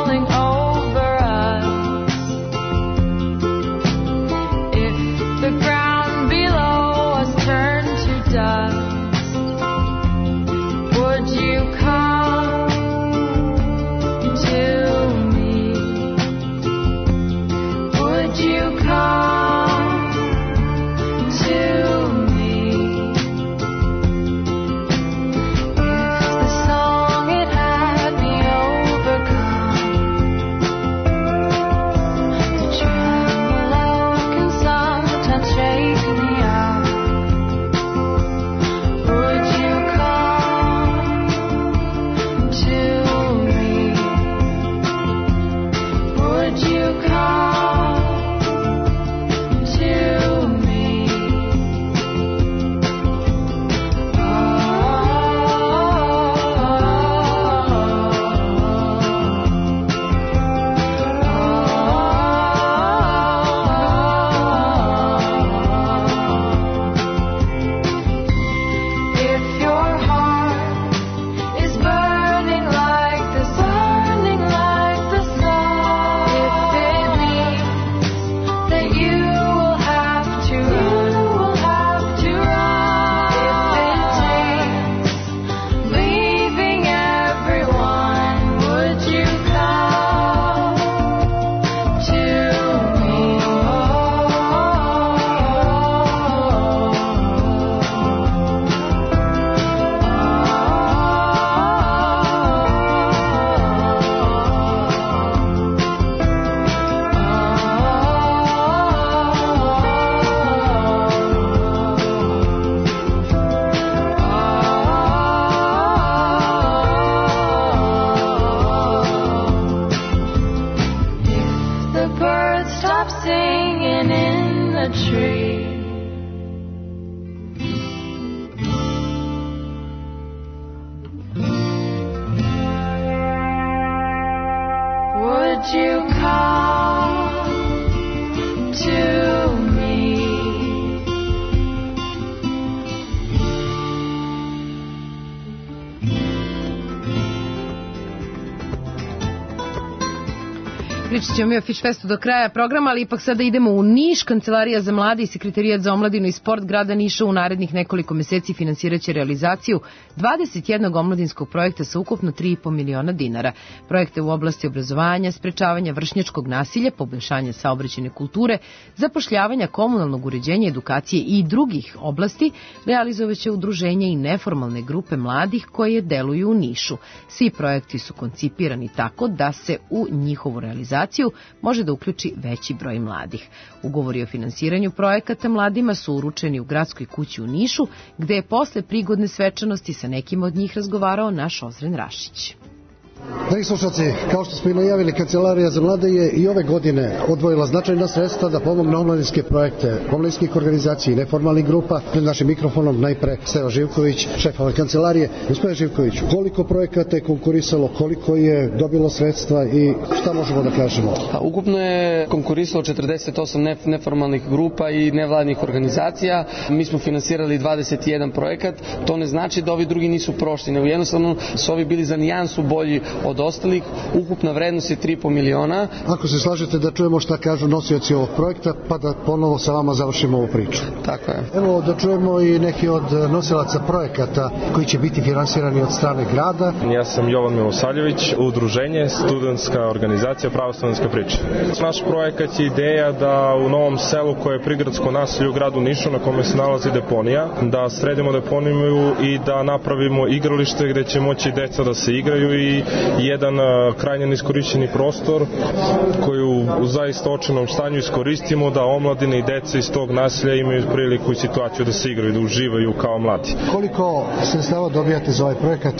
Pričat ćemo mi o Fish Festu do kraja programa, ali ipak sada idemo u Niš. Kancelarija za mlade i Sekretarijat za omladinu i sport grada Niša u narednih nekoliko meseci finansiraće realizaciju 21 omladinskog projekta sa ukupno 3,5 miliona dinara. Projekte u oblasti obrazovanja, sprečavanja vršnjačkog nasilja, poboljšanja saobraćajne kulture, zapošljavanja, komunalnog uređenja, edukacije i drugih oblasti realizovaće udruženja i neformalne grupe mladih koje deluju u Nišu. Svi projekti su koncipirani tako da se u njihovu realizaciju može da uključi veći broj mladih. Ugovori o finansiranju projekata mladima su uručeni u Gradskoj kući u Nišu, gde je posle prigodne svečanosti sa nekim od njih razgovarao naš Ozren Rašić. Dragi slušalci, kao što smo i najavili, Kancelarija za mlade je i ove godine odvojila značajna sredstva da pomogne omladinske projekte omladinskih organizacija i neformalnih grupa. Pred našim mikrofonom najpre Stevan Živković, šef ove kancelarije. Gospodine Živkoviću, koliko projekata je konkurisalo, koliko je dobilo sredstva i šta možemo da kažemo? Ukupno je konkurisalo 48 neformalnih grupa i nevladnih organizacija. Mi smo finansirali 21 projekat. To ne znači da ovi drugi nisu prošli, nego jednostavno su ovi bili za nijansu bolji od ostalih. Ukupna vrednost je 3,5 miliona. Ako se slažete da čujemo šta kažu nosioci ovog projekta, pa da ponovo sa vama završimo ovu priču. Tako je. Evo da čujemo i neki od nosilaca projekata koji će biti finansirani od strane grada. Ja sam Jovan Milosavljević, udruženje Studentska organizacija Prava studentska priča. Naš projekat je ideja da u Novom selu koje je prigradsko naselje u gradu Nišu na kome se nalazi deponija, da sredimo deponiju i da napravimo igralište gde će moći deca da se igraju i jedan krajnje neiskorišćeni prostor koji u zaista očajnom stanju iskoristimo da omladine i deca iz tog naselja imaju priliku i situaciju da se igraju, da uživaju kao mladi. Koliko sredstava dobijate za ovaj projekat?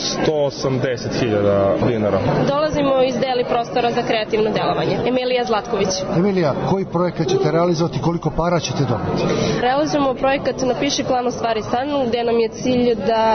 180.000 dinara. Dolazimo iz deli prostora za kreativno delovanje. Emilija Zlatković. Emilija, koji projekat ćete realizovati, koliko para ćete dobiti? Realizujemo projekat Napiši plan o stvari stanu, gde nam je cilj da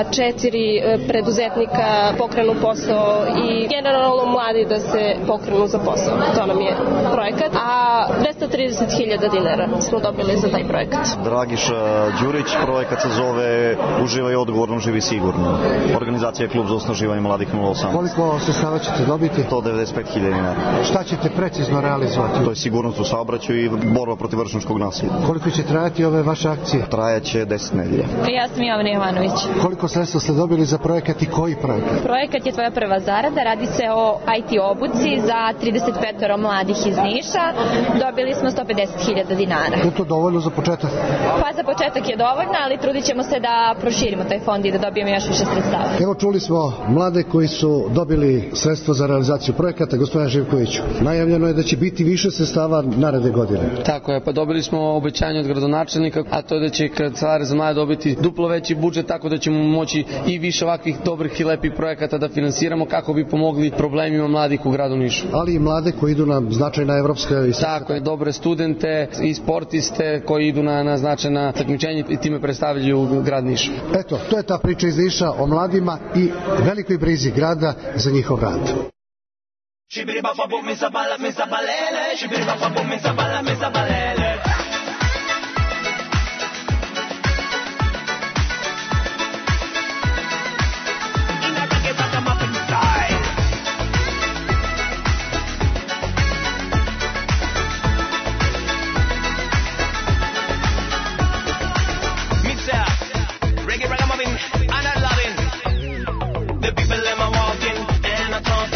4 preduzetnika pokrenu posao i generalno mladi da se pokrenu za posao. To nam je projekat. A 230.000 dinara smo dobili za taj projekat. Dragiša Đurić, projekat se zove Uživaj odgovorno, živi sigurno. Organizacija je klub za osnaživanje mladih 08. Koliko sredstava ćete dobiti? 195.000 dinara. Šta ćete precizno realizovati? To je sigurnost u saobraćaju i borba protiv vršnjačkog nasilja. Koliko će trajati ove vaše akcije? Trajaće 10 nedelja. Ja sam Jovana Jovanović. Koliko sredstva ste dobili za projekat i koji projekat? Projekat je Tvoja prva zarada, radi se o IT obuci za 35 mladih iz Niša. Dobili smo 150.000 dinara. Je to dovoljno za početak? Pa za početak je dovoljno, ali trudit ćemo se da proširimo taj fond i da dobijemo još više sredstava. Evo čuli smo mlade koji su dobili sredstva za realizaciju projekata. Gospodine Živkoviću, najavljeno je da će biti više sredstava naredne godine. Tako je, pa dobili smo obećanje od gradonačelnika, a to je da će Kancelarija za mlade dobiti duplo veći budžet, tako da ćemo moći i više ovakvih dobrih i lepih projekata da finansiramo kako bi pomogli problemima mladih u gradu Nišu. Ali i mlade koji idu na značajna evropska i tako je, dobre studente i sportiste koji idu na značajna takmičenja i time predstavljaju grad Niš. Eto, to je ta priča iz Niša o mladima i velikoj brizi grada za njihov rad.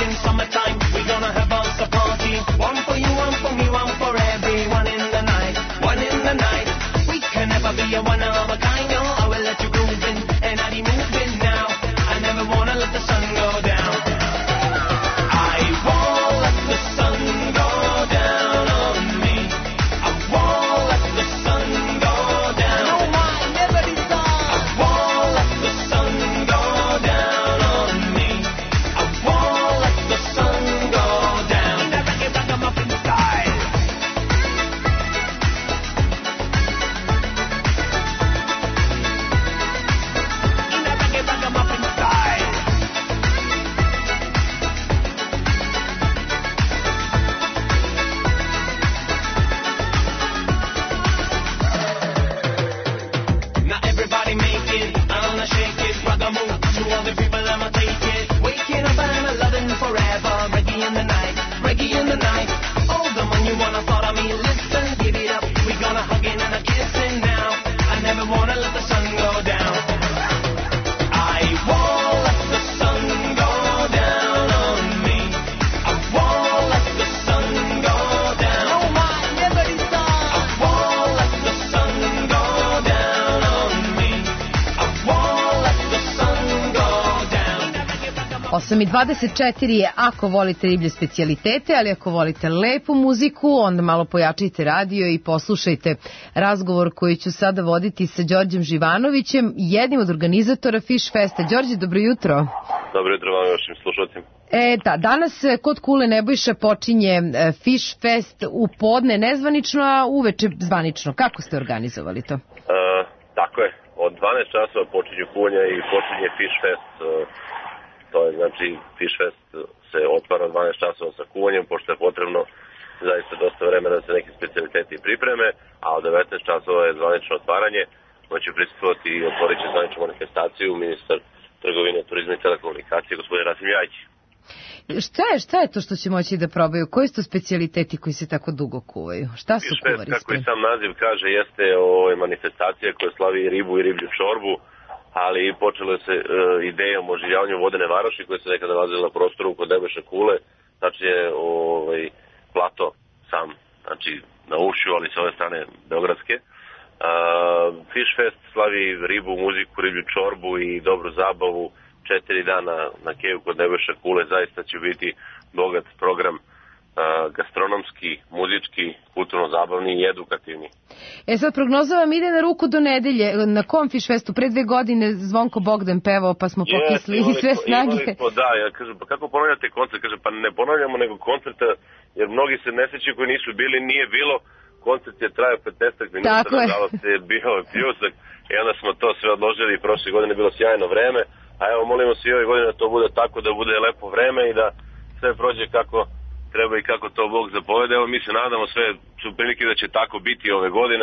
Summertime, we gonna have us a party. One for you, one for me, one for everyone in the night. 8:24 je ako volite riblje specijalitete, ali ako volite lepu muziku, onda malo pojačajte radio i poslušajte razgovor koji ću sada voditi sa Đorđem Živanovićem, jednim od organizatora Fish Festa. Đorđe, dobro jutro. Dobro jutro vam i vašim slušalcima. Danas kod Kule Nebojša počinje Fish Fest u podne nezvanično, a uveče zvanično. Kako ste organizovali to? Tako je. Od 12 časova počinju kuvanje i počinje Fish Fest. To je znači Fish Fest se otvara 12 časova sa kuvanjem, pošto je potrebno zaista dosta vremena da se neki specijaliteti pripreme, a od 19 časova je zvanično otvaranje, koji će prisustvovati i otvorit će zvaničnu manifestaciju ministar trgovine, turizma i telekomunikacije, gospodin Rasim Ljajić. Šta je to što će moći da probaju? Koji su to specijaliteti koji se tako dugo kuvaju? Šta su kuvari? Kako i sam naziv kaže, jeste manifestacija koja slavi i ribu i riblju čorbu, ali počelo se idejom o oživljavanju vodene varoši koje se nekada nalazila na prostoru kod Nebojše Kule, znači je plato sam, znači na ušju, ali sa ove strane beogradske. Fish Fest slavi ribu, muziku, riblju čorbu i dobru zabavu. 4 dana na Keju kod Nebojše Kule zaista će biti bogat program gastronomski, muzički, kulturno-zabavni i edukativni. Sad prognoza vam ide na ruku do nedelje. Na kom Fish Festu? Pre 2 godine Zvonko Bogdan pevao, pa smo pokisli sve snage. Da, ja kažem, pa kako ponavljate koncert? Kažem, pa ne ponavljamo nego koncerta, jer mnogi se ne sećaju koji nisu bili, nije bilo. Koncert je trajao 15 minuta, nažalost je bio pljusak i onda smo to sve odložili i prošle godine je bilo sjajno vreme. A evo, molimo se i ove godine da to bude tako, da bude lepo vreme i da sve prođe kako treba i kako to Bog zapovede. Evo, mi se nadamo, sve su prilike da će tako biti ove godine.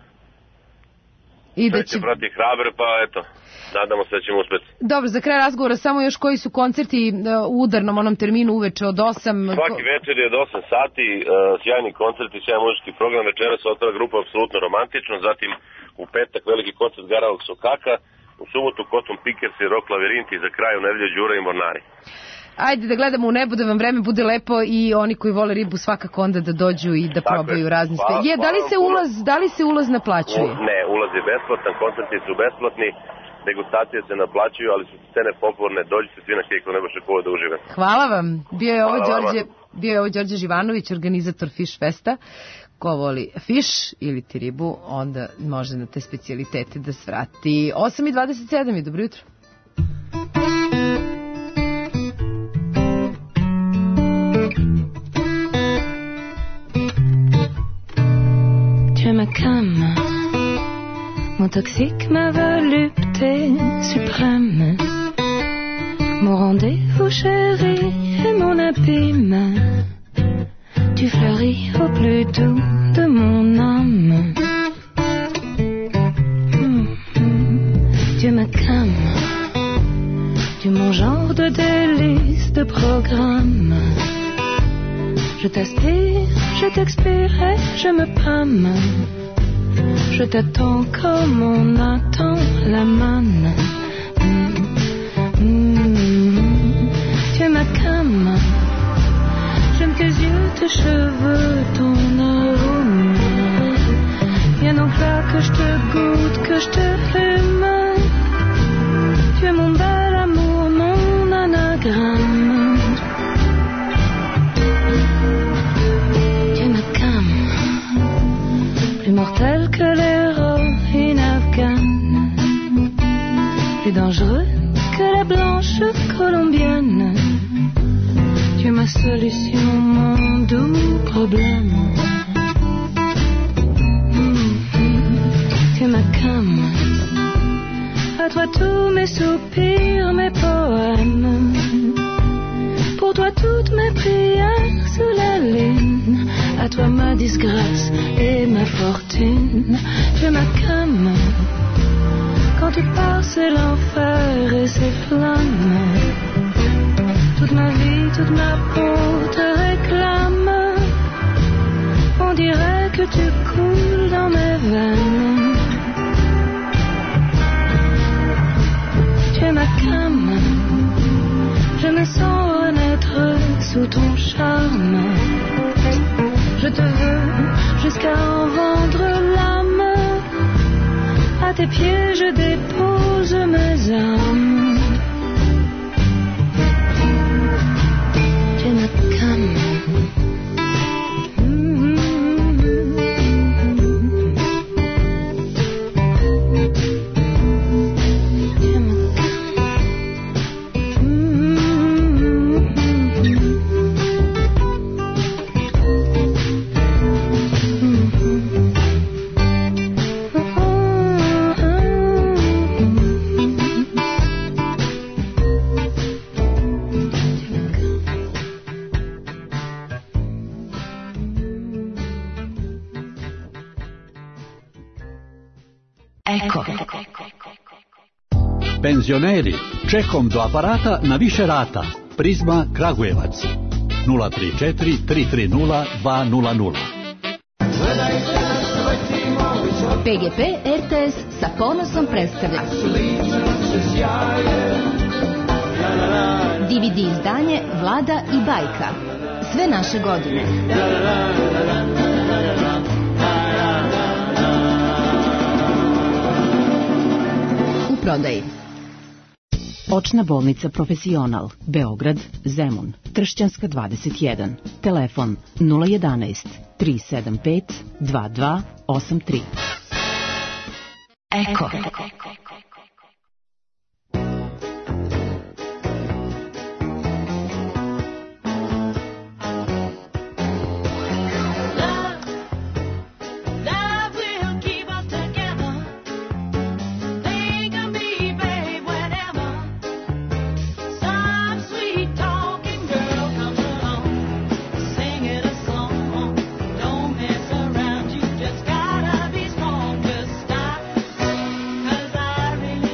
I da će prati hraber, pa eto, nadamo se da ćemo uspeti. Dobro, za kraj razgovora samo još koji su koncerti u udarnom onom terminu uveče od 8? Svaki večer je od 8 sati, sjajni koncerti, sjajan muzički program. Večera se otvara grupa Apsolutno romantično, zatim u petak veliki koncert Garavog Sokaka, u subotu Cotton Pickers i Rock Labirint i za kraj u nedelju Đura i Mornari. Ajde da gledamo u nebo, da vam vreme bude lepo i oni koji vole ribu svakako onda da dođu i da probaju razne specije. Da li se ulaz naplaćuje? Ne, ulaz je besplatan, koncerti su besplatni, degustacije se naplaćuju, ali su scene popularne, dođite svi na Keju kod Nebojše Kule da uživate. Hvala vam. Bio je ovo Đorđe Živanović, organizator Fish Festa. Ko voli fiš ili ti ribu, onda može na te specijalitete da svrati. 8:27 je, dobro jutro. Tu me calmes, mon toxique, ma volupté suprême, mon rendez-vous chéri et mon abîme. Tu fleuris au plus doux de mon âme. Tu me calmes, tu mon genre de délice, de programme. Je t'aspire, je t'expire et je me pâme. Je t'attends comme on attend la manne. Tu me calmes. J'aime tes yeux, tes cheveux, ton arôme. Viens donc là que je te goûte, que je te fume. Tu es mon bel amour, mon anagramme. Tu me calmes, plus mortel que l'héroïne afghane, plus dangereux que la blanche colombienne. Tu es ma solution, mon doux problème. Tu me calmes. À toi tous mes soupirs, mes poèmes. Pour toi toutes mes prières sous la lune. À toi ma disgrâce et ma fortune. Tu me calmes. Quand tu pars c'est l'enfer et ses flammes. Toute ma vie, toute ma peau te réclame. On dirait que tu coules dans mes veines. Tu es ma came. Je me sens renaître sous ton charme. Je te veux jusqu'à en vendre l'âme. À tes pieds je dépose mes armes. Penzioneri, čekom do aparata na više rata. Prizma Kragujevac 034 330 200. PGP RTS sa ponosom predstavlja DVD izdanje Vlada i bajka. Sve naše godine. U prodaji. Očna bolnica Profesional, Beograd, Zemun, Tršćanska 21, telefon 011 375 2283. Eko. I really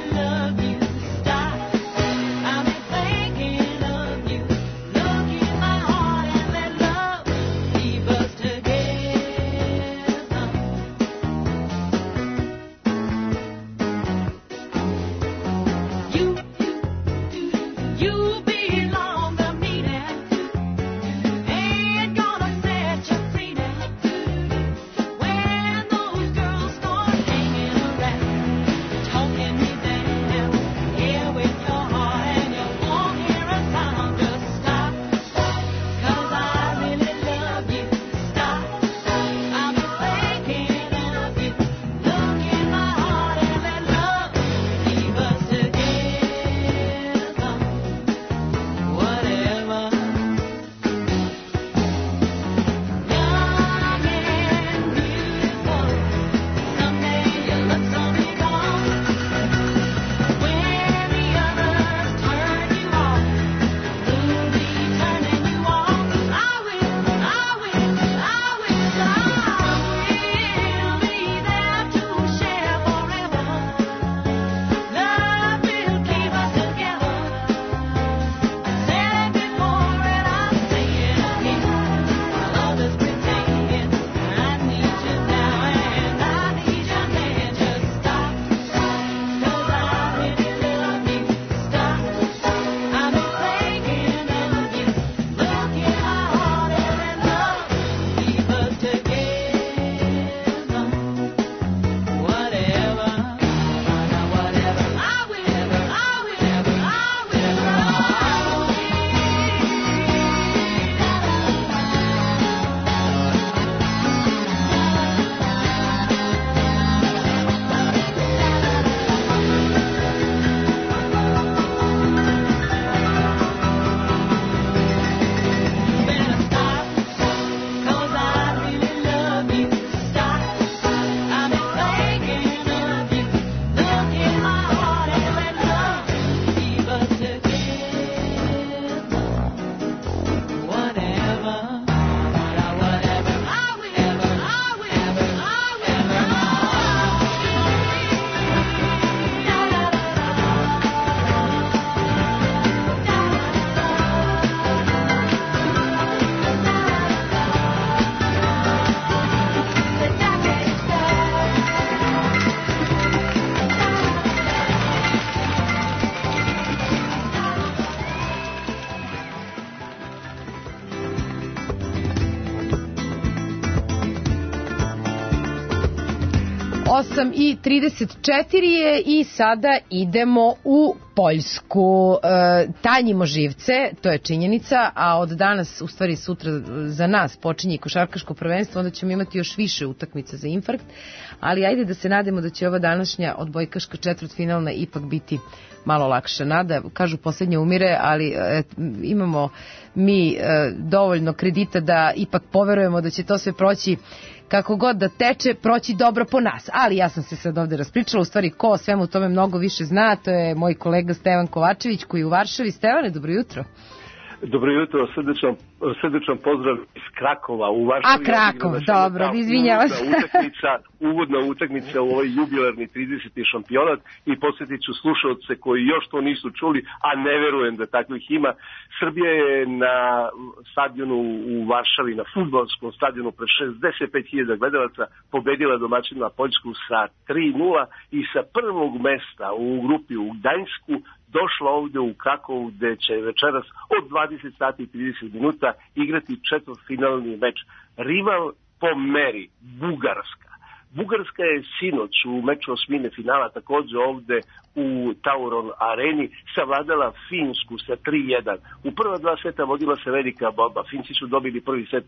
8:34 je i sada idemo u Poljsku. Tanjimo živce, to je činjenica, a od danas, u stvari sutra za nas, počinje košarkaško prvenstvo, onda ćemo imati još više utakmica za infarkt, ali ajde da se nademo da će ova današnja odbojkaška četvrtfinalna ipak biti malo lakša. Nada, kažu poslednje umire, ali imamo mi dovoljno kredita da ipak poverujemo da će to sve proći kako god da teče, proći dobro po nas. Ali ja sam se sad ovde raspričala, u stvari ko o svemu tome mnogo više zna, to je moj kolega Stevan Kovačević koji je u Varšavi. Stevane, dobro jutro. Dobro jutro, srdečan pozdrav iz Krakova u Varšavi. A Krakov, dobro, izvinjavam se. Uvodna utakmica u ovoj jubilarni 30. šampionat i posjetit ću slušalce koji još to nisu čuli, a ne verujem da takvih ima. Srbija je na stadionu u Varšavi, na fudbalskom stadionu pred 65.000 gledalaca pobedila domaćina Poljsku sa 3:0 i sa prvog mesta u grupi u Gdańsku došla ovde u Krakovu, gde će večeras od 20 sati i 30 minuta igrati četvrtfinalni meč. Rival po meri, Bugarska. Bugarska je sinoć u meču osmine finala takođe ovde u Tauron areni savladala Finsku sa 3:1. U prva dva seta vodila se velika borba. Finci su dobili prvi set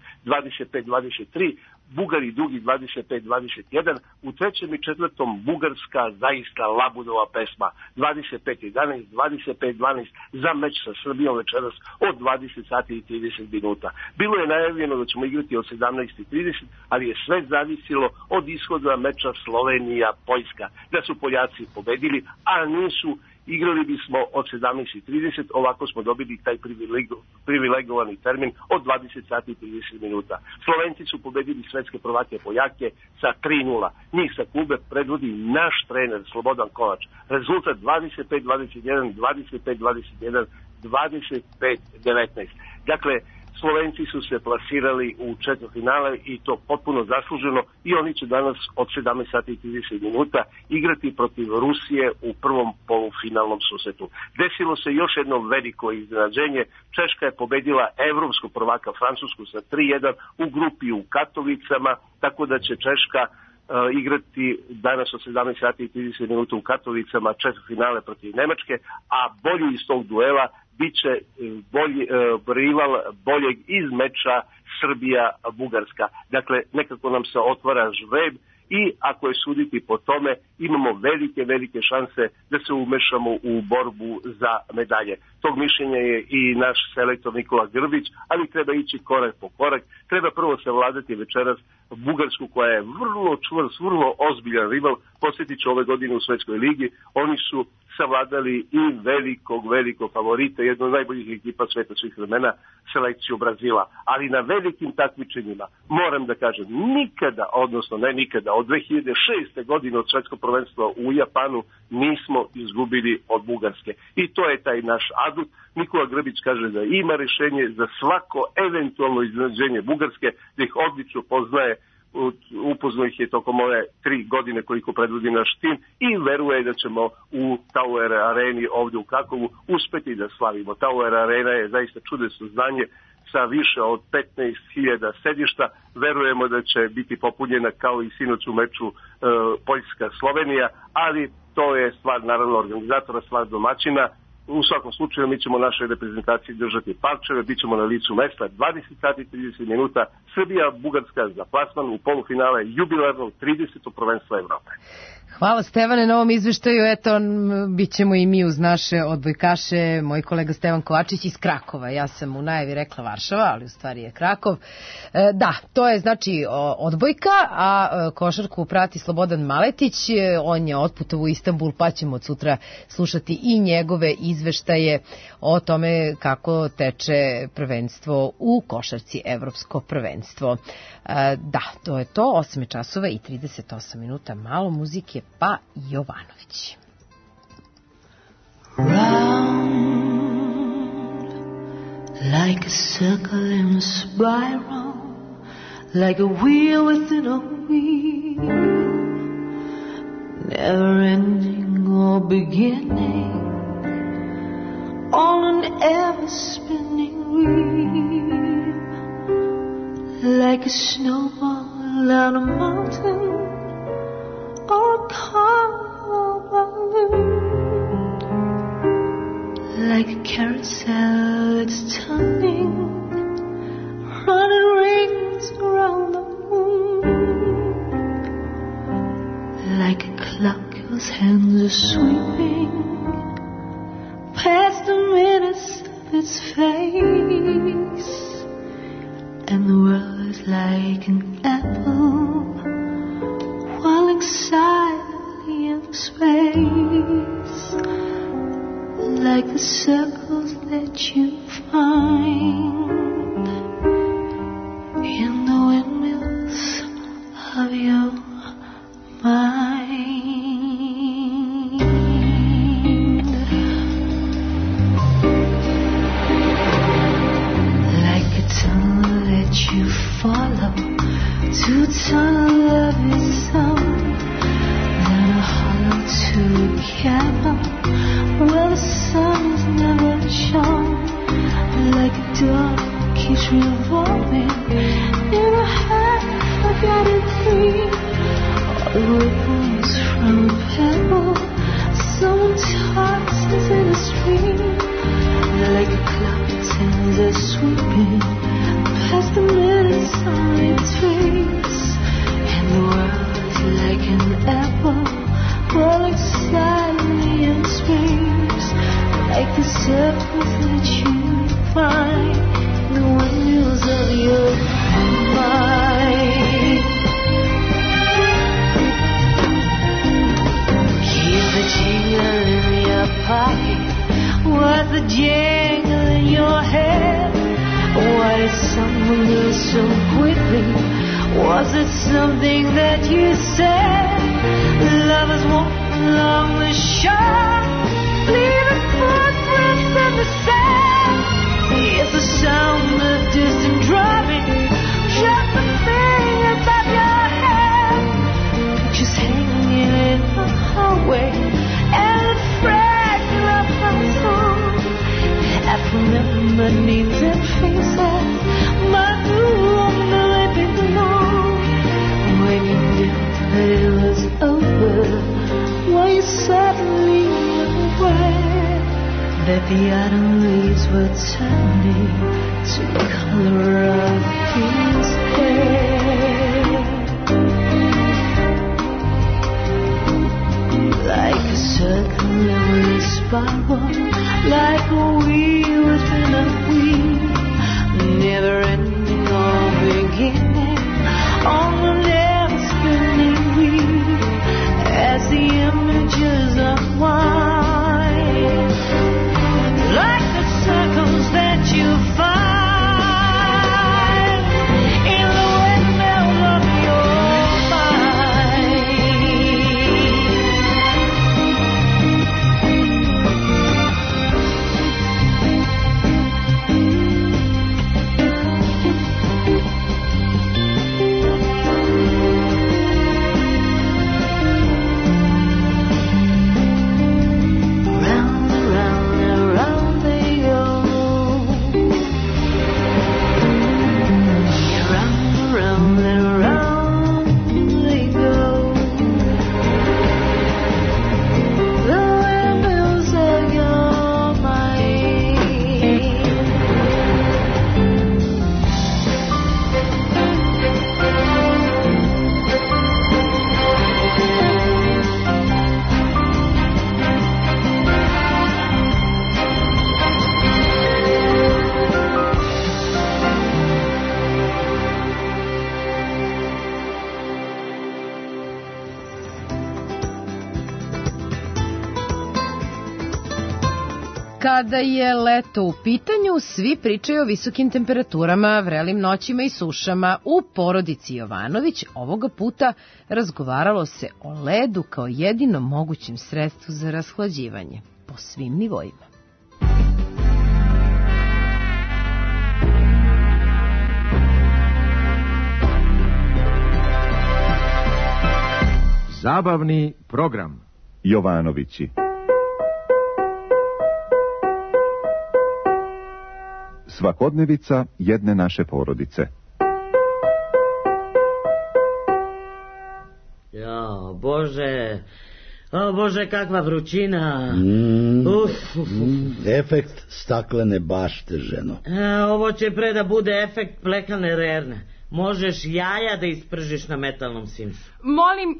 25-23, Bugari drugi 25-21. U trećem i četvrtom Bugarska zaista labudova pesma 25-11, 25-12 za meč sa Srbijom večeras od 20 sati i 30 minuta. Bilo je najavljeno da ćemo igrati od 17:30, ali je sve zavisilo od ishoda meča Slovenija-Poljska. Da su Poljaci pobedili, a nisu, igrali bismo od 17:30, ovako smo dobili taj privilegovani termin od 20 sati i 30 minuta. Slovenci su pobedili svetske prvake Poljake sa 3:0. Njih sa Kube predvodi naš trener Slobodan Kovač. Rezultat 25-21, 25-21, 25-19. Dakle, Slovenci su se plasirali u četvrtfinale i to potpuno zasluženo i oni će danas od 17 sati i 30 minuta igrati protiv Rusije u prvom polufinalnom susretu. Desilo se još jedno veliko iznenađenje. Češka je pobedila evropskog prvaka Francusku sa 3:1 u grupi u Katovicama, tako da će Češka igrati danas od 17 sati i 30 minuta u Katovicama četvrtfinale protiv Nemačke, a bolji iz tog duela biće rival boljeg iz meča Srbija-Bugarska. Dakle, nekako nam se otvara žreb i ako je suditi po tome, imamo velike šanse da se umešamo u borbu za medalje. Tog mišljenja je i naš selektor Nikola Grbić, ali treba ići korak po korak. Treba prvo savladati večeras Bugarsku koja je vrlo čvrst, vrlo ozbiljan rival. Posjetit ću ove godine u Svetskoj ligi. Oni su savladali i velikog favorita, jedno od najboljih ekipa sveta svih vremena, selekciju Brazila. Ali na velikim takmičenjima, moram da kažem, nikada, od 2006. godine od svetskog prvenstva u Japanu nismo izgubili od Bugarske. I to je taj naš adut. Nikola Grbić kaže da ima rešenje za svako eventualno iznenađenje Bugarske, da ih odlično poznaje, upoznao ih je tokom ove 3 godine koliko predvodi naš tim i veruje da ćemo u Tauer areni ovde u Krakovu uspeti da slavimo. Tauer arena je zaista čudesno zdanje sa više od 15.000 sedišta. Verujemo da će biti popunjena kao i sinoć u meču Poljska-Slovenija, ali to je stvar naravno organizatora, stvar domaćina. U svakom slučaju mi ćemo našoj reprezentaciji držati parčeve, bit ćemo na licu mesta 20 sati i 30 minuta. Srbija, Bugarska za plasman u polufinale jubilarnog 30. prvenstva Evrope. Hvala Stevane na ovom izveštaju, eto, bit ćemo i mi uz naše odbojkaše, moj kolega Stevan Kovačić iz Krakova, ja sam u najavi rekla Varšava, ali u stvari je Krakov. Da, to je znači odbojka, a košarku prati Slobodan Maletić, on je otputovao u Istanbul, pa ćemo od sutra slušati i njegove izveštaje o tome kako teče prvenstvo u košarci, evropsko prvenstvo. Da, to je to, 8 časova i 38 minuta, malo muzike, pa Jovanović. Round, like a circle in a spiral, like a wheel within a wheel, never ending or beginning, on an ever spinning wheel, like a snowball down a mountain, or Like a carousel, it's turning, running rings around the moon. Like a clock whose hands are sweeping past the minutes of its face. And the world is like an apple falling silently in space. Like the circles that you find in the windmills of your mind. Like a tunnel that you follow to tunnel of your soul, then a hollow to a cavern where the sun is never shone. Like a door keeps revolving in a half-forgotten dream. All the ripples from a pebble someone tosses in a stream. Like a clock's hands are sweeping past the minutes on its face. And the world is like an apple falling silently in space. Like the circles that you find in the windmills of your mind. Keep the jingle in your pocket. What's the jingle in your head? Why did someone go so quickly? Was it something that you said? Lovers walk along the shore, leaving footprints in the sand. It's the sound of distant drumming, just the thing above your head. Just hanging in the hallway, and the fragment of my soul. I remember names and faces, my room that I belong. When you knew that it was over, why you suddenly aware that the autumn leaves were turning to the color of his hair. Like a circular spiral, like a wheel within a wheel, never ending or beginning on the never spinning wheel. As the images unwind, like the circles that you find in the windmill of your Kada je leto u pitanju, svi pričaju o visokim temperaturama, vrelim noćima i sušama. U porodici Jovanović ovoga puta razgovaralo se o ledu kao jedinom mogućem sredstvu za rashlađivanje po svim nivoima. Zabavni program. Jovanovići. Svakodnevica jedne naše porodice. Ja, Bože, kakva vrućina. Efekt staklene bašte, ženo. Ovo će pre da bude efekt plekane rerne. Možeš jaja da ispržiš na metalnom simsu. Molim,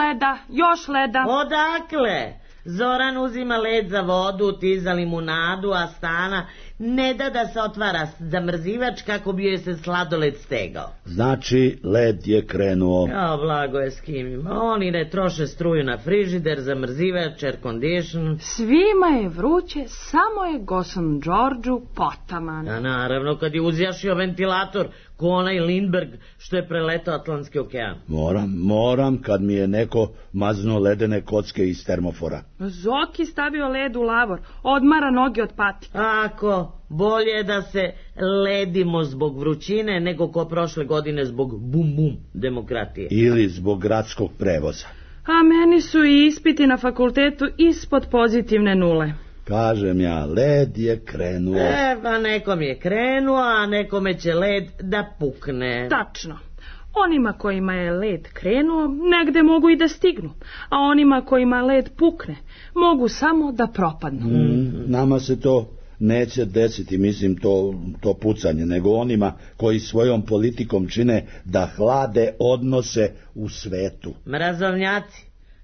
još leda. Odakle? Zoran uzima led za vodu, ti za limunadu, a Stana ne da se otvara zamrzivač kako bi joj se sladoled stegao. Znači, led je krenuo. Blago je s kim ima. Oni ne troše struju na frižider, zamrzivač, air condition. Svima je vruće, samo je Gosom Đorđu potaman. A naravno, kad je uzjašio ventilator, ko onaj Lindbergh što je preletao Atlantski okean. Moram kad mi je neko maznuo ledene kocke iz termofora. Zoki stavio led u lavor, odmara noge od pati. Ako, bolje da se ledimo zbog vrućine nego ko prošle godine zbog bum demokratije. Ili zbog gradskog prevoza. A meni su i ispiti na fakultetu ispod pozitivne nule. Kažem ja, led je krenuo. Pa nekom je krenuo, a nekome će led da pukne. Tačno. Onima kojima je led krenuo, negde mogu i da stignu, a onima kojima led pukne, mogu samo da propadnu. Nama se to neće desiti, mislim, to pucanje, nego onima koji svojom politikom čine da hlade odnose u svetu. Mrazovnjaci,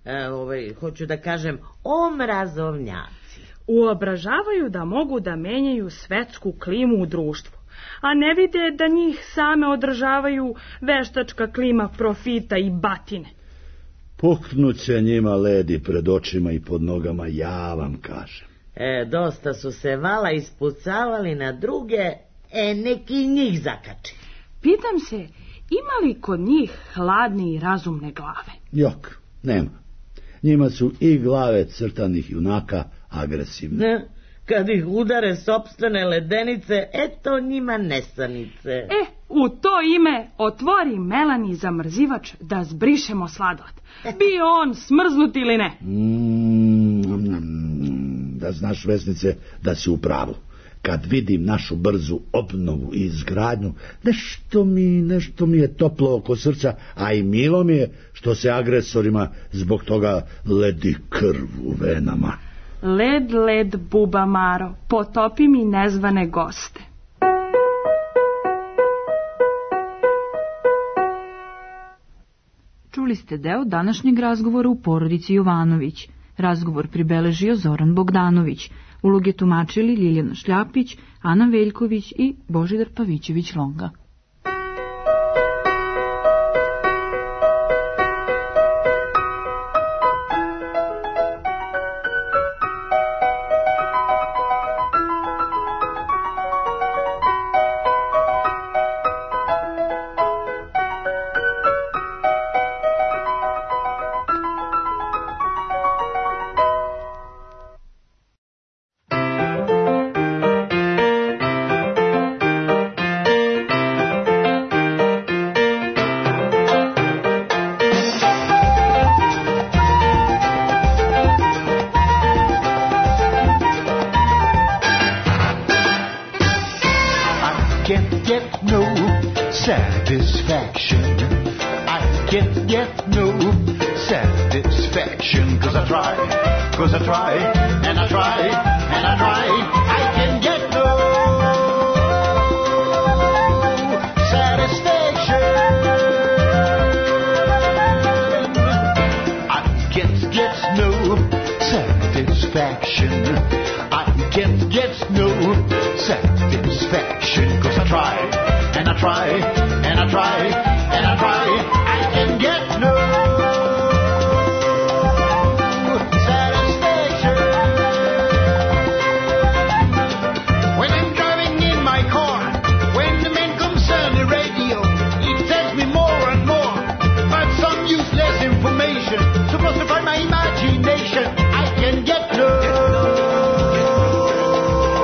hoću da kažem, omrazovnjaci. Uobražavaju da mogu da menjaju svetsku klimu u društvu, a ne vide da njih same održavaju veštačka klima profita i batine. Puknuće njima ledi pred očima i pod nogama, ja vam kažem. Dosta su se vala ispucavali na druge, neki njih zakači. Pitam se, ima li kod njih hladne i razumne glave? Jok, nema. Njima su i glave crtanih junaka agresivne. Kad ih udare sopstvene ledenice, eto njima nesanice. U to ime otvori Melani zamrzivač da zbrišemo sladoled. Bio on smrznut ili ne? Da znaš, Vesnice, da si u pravu. Kad vidim našu brzu obnovu i izgradnju, nešto mi je toplo oko srca, a i milo mi je što se agresorima zbog toga ledi krv u venama. Led, buba Maro, potopi mi nezvane goste. Čuli ste deo današnjeg razgovora u porodici Jovanović. Razgovor pribeležio Zoran Bogdanović. Uloge tumačili Ljiljana Šljapić, Ana Veljković i Božidar Pavićević-Longa.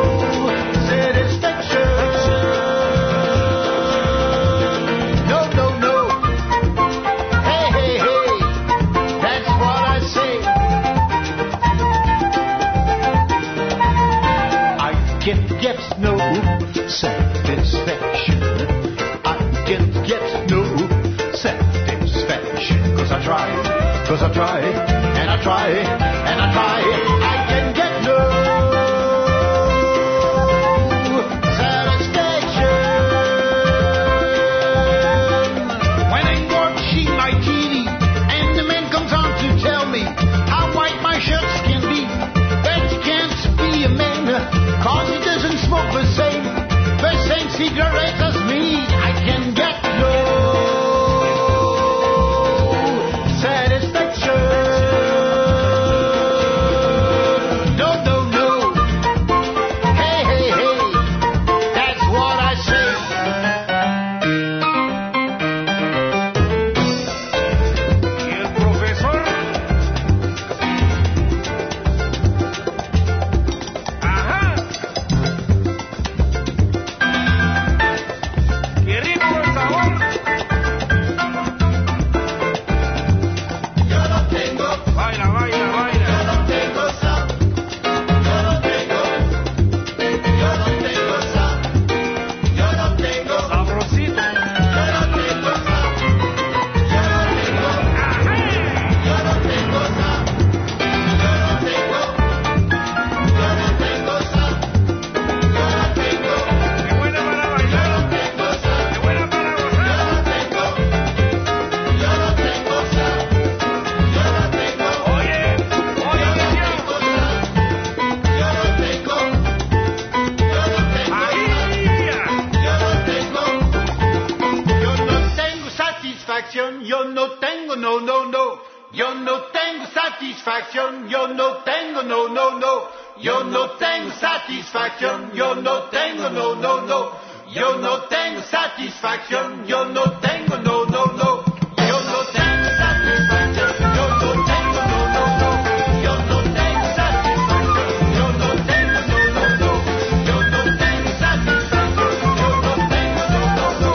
No tengo, no, no, no. Yo no tengo satisfacción, yo no tengo, no, no, no. Yo no tengo satisfacción, yo no tengo, no, no, no. Yo no tengo satisfacción, yo no tengo, no, no, no. Yo no tengo satisfacción, yo no tengo, no, no, no. Yo no tengo satisfacción, yo no tengo, no, no, no.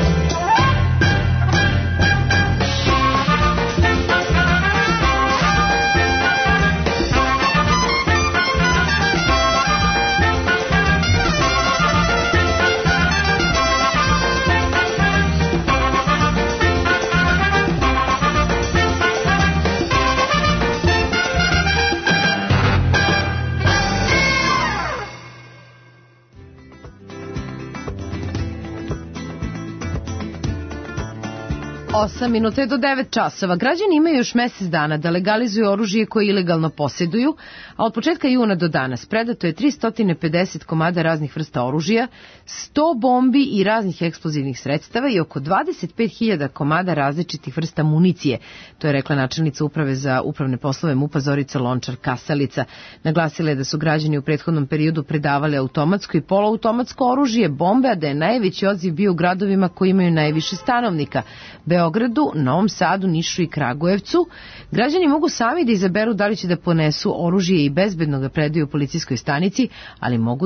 Osam minuta je do 9 časova. Građani imaju još mesec dana da legalizuju oružje koje ilegalno posjeduju, a od početka juna do danas predato je 350 komada raznih vrsta oružja, 100 bombi i raznih eksplozivnih sredstava i oko 25.000 komada različitih vrsta municije. To je rekla načelnica uprave za upravne poslove MUP-a Zorica Lončar-Kasalica. Naglasila je da su građani u prethodnom periodu predavali automatsko i poluautomatsko oružje, bombe, a da je najveći odziv bio u gradovima koji imaju najviše stanovnika. Beogradu, Novom Sadu, Nišu i Kragujevcu. Građani mogu sami da izaberu da li će da ponesu oružje i bezbedno ga predaju u policijskoj stanici, ali mogu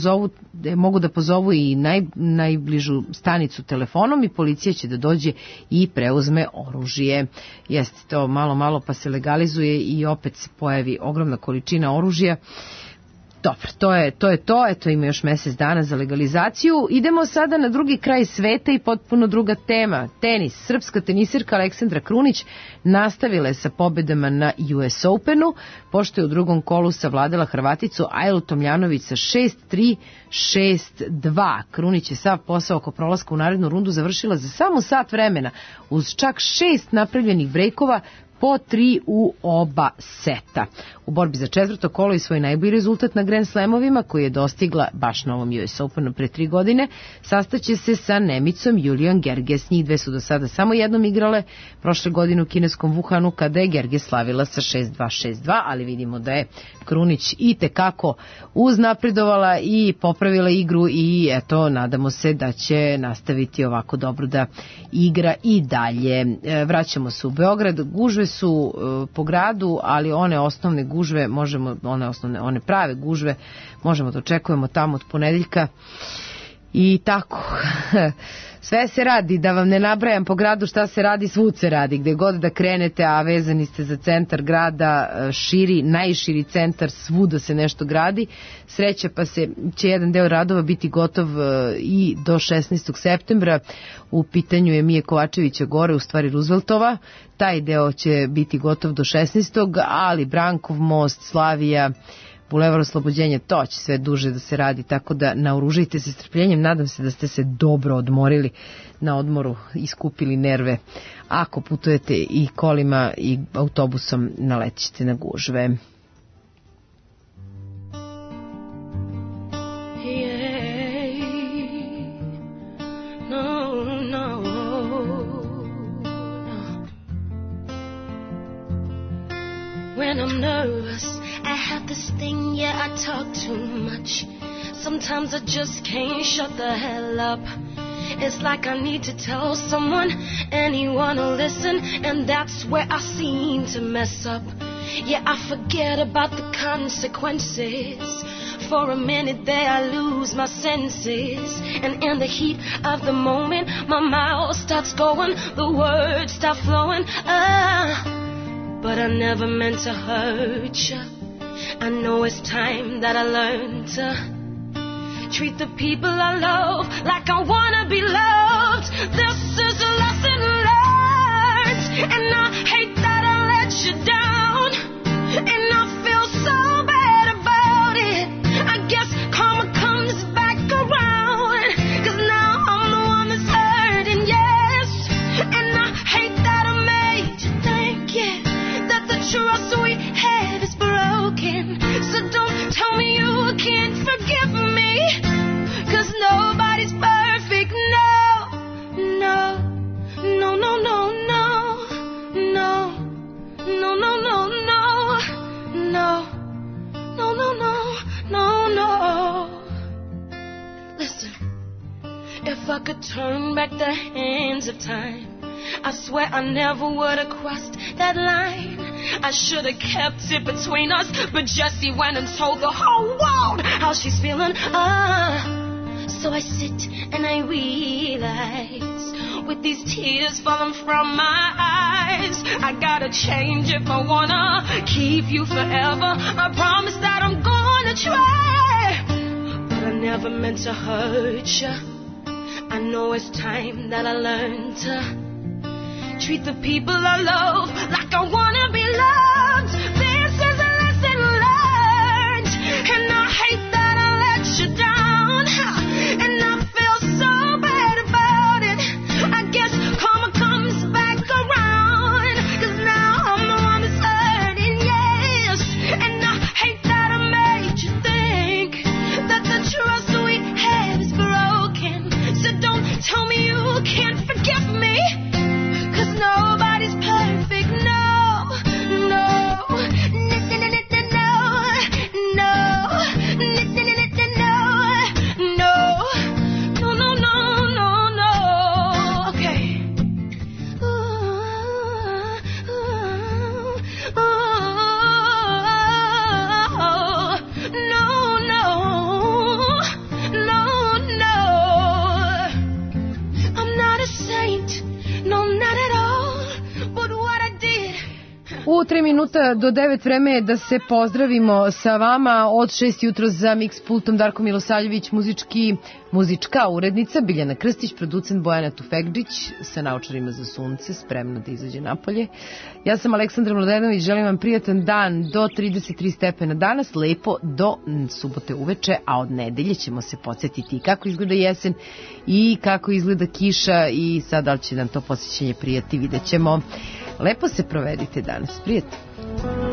da pozovu i najbližu stanicu telefonom i policija će da dođe i preuzme oružje. Jeste to malo pa se legalizuje i opet se pojavi ogromna količina oružja. Dobro, to je to. Eto, ima još mesec dana za legalizaciju. Idemo sada na drugi kraj sveta i potpuno druga tema. Tenis. Srpska tenisirka Aleksandra Krunić nastavila je sa pobedama na US Openu, pošto je u drugom kolu savladala Hrvaticu Ajlu Tomljanović sa 6-3, 6-2. Krunić je sav posao oko prolaska u narednu rundu završila za samo sat vremena, uz čak 6 napravljenih brejkova, po 3 u oba seta. U borbi za četvrto kolo i svoj najbolji rezultat na Grand Slamovima, koji je dostigla baš na ovom US Openu pre 3 godine, sastaće se sa Nemicom Julijom Gerges. Njih dve su do sada samo jednom igrale prošle godine u kineskom Wuhanu, kada je Gerges slavila sa 6-2, 6-2, ali vidimo da je Krunić i tekako uznapredovala i popravila igru i eto, nadamo se da će nastaviti ovako dobro da igra i dalje. Vraćamo se u Beograd. Gužve su po gradu, ali one osnovne gužve one prave gužve možemo da očekujemo tamo od ponedeljka i tako. Sve se radi, da vam ne nabrajam po gradu šta se radi, svud se radi, gde god da krenete, a vezani ste za centar grada, najširi centar, svuda se nešto gradi. Sreća pa će jedan deo radova biti gotov i do 16. septembra. U pitanju je Mije Kovačevića gore, u stvari Rooseveltova. Taj deo će biti gotov do 16. ali Brankov most, Slavija, Bulevar Oslobođenja, to će sve duže da se radi, tako da naoružite se strpljenjem. Nadam se da ste se dobro odmorili na odmoru, iskupili nerve. Ako putujete i kolima i autobusom, nalećete na gužve. When I'm nervous, I have this thing, yeah, I talk too much. Sometimes I just can't shut the hell up. It's like I need to tell someone, anyone will listen, and that's where I seem to mess up. Yeah, I forget about the consequences. For a minute there I lose my senses, and in the heat of the moment my mouth starts going, the words start flowing. But I never meant to hurt you. I know it's time that I learn to treat the people I love like I wanna be loved. This is a lesson learned, and I hate that I let you down, and I feel so bad about it. I guess karma comes back around, 'cause now I'm the one that's hurting, yes. And I hate that I made you think it, that the trust we had is broken. So don't tell me you can't forgive me, 'cause nobody's perfect, no, no, no, no, no, no, no, no, no, no, no, If I could turn back the hands of time, I swear I never would have crossed that line. I should have kept it between us, but Jessie went and told the whole world how she's feeling. So I sit and I realize, with these tears falling from my eyes, I gotta change if I wanna keep you forever. I promise that I'm gonna try, but I never meant to hurt you. I know it's time that I learn to treat the people I love like I wanna be loved. This is a lesson learned, and I hate that I let you down, and I feel so bad about it. I guess karma comes back around, 'cause now I'm the one that's hurting, yes. And I hate that I made you think that the trust we had is broken. So don't tell me you can't forgive me, 'cause nobody's perfect, no, no, no, no, no, no, no, no, okay. No, no, no, no. I'm not a saint, no, not at all, but what I did. U 3 minuta do 9 vreme je da se pozdravimo sa vama. Od 6 jutro za Mix pultom Darko Milosavljević, muzička urednica Biljana Krstić, producent Bojana Tufekđić sa naučarima za sunce, spremna da izađe napolje. Ja sam Aleksandra Mladenović, želim vam prijatan dan do 33 stepena danas, lepo do subote uveče, a od nedelje ćemo se podsjetiti kako izgleda jesen i kako izgleda kiša i sad da li će nam to posjećanje prijati, vidjet ćemo. Lepo se provedite danas, prijatno.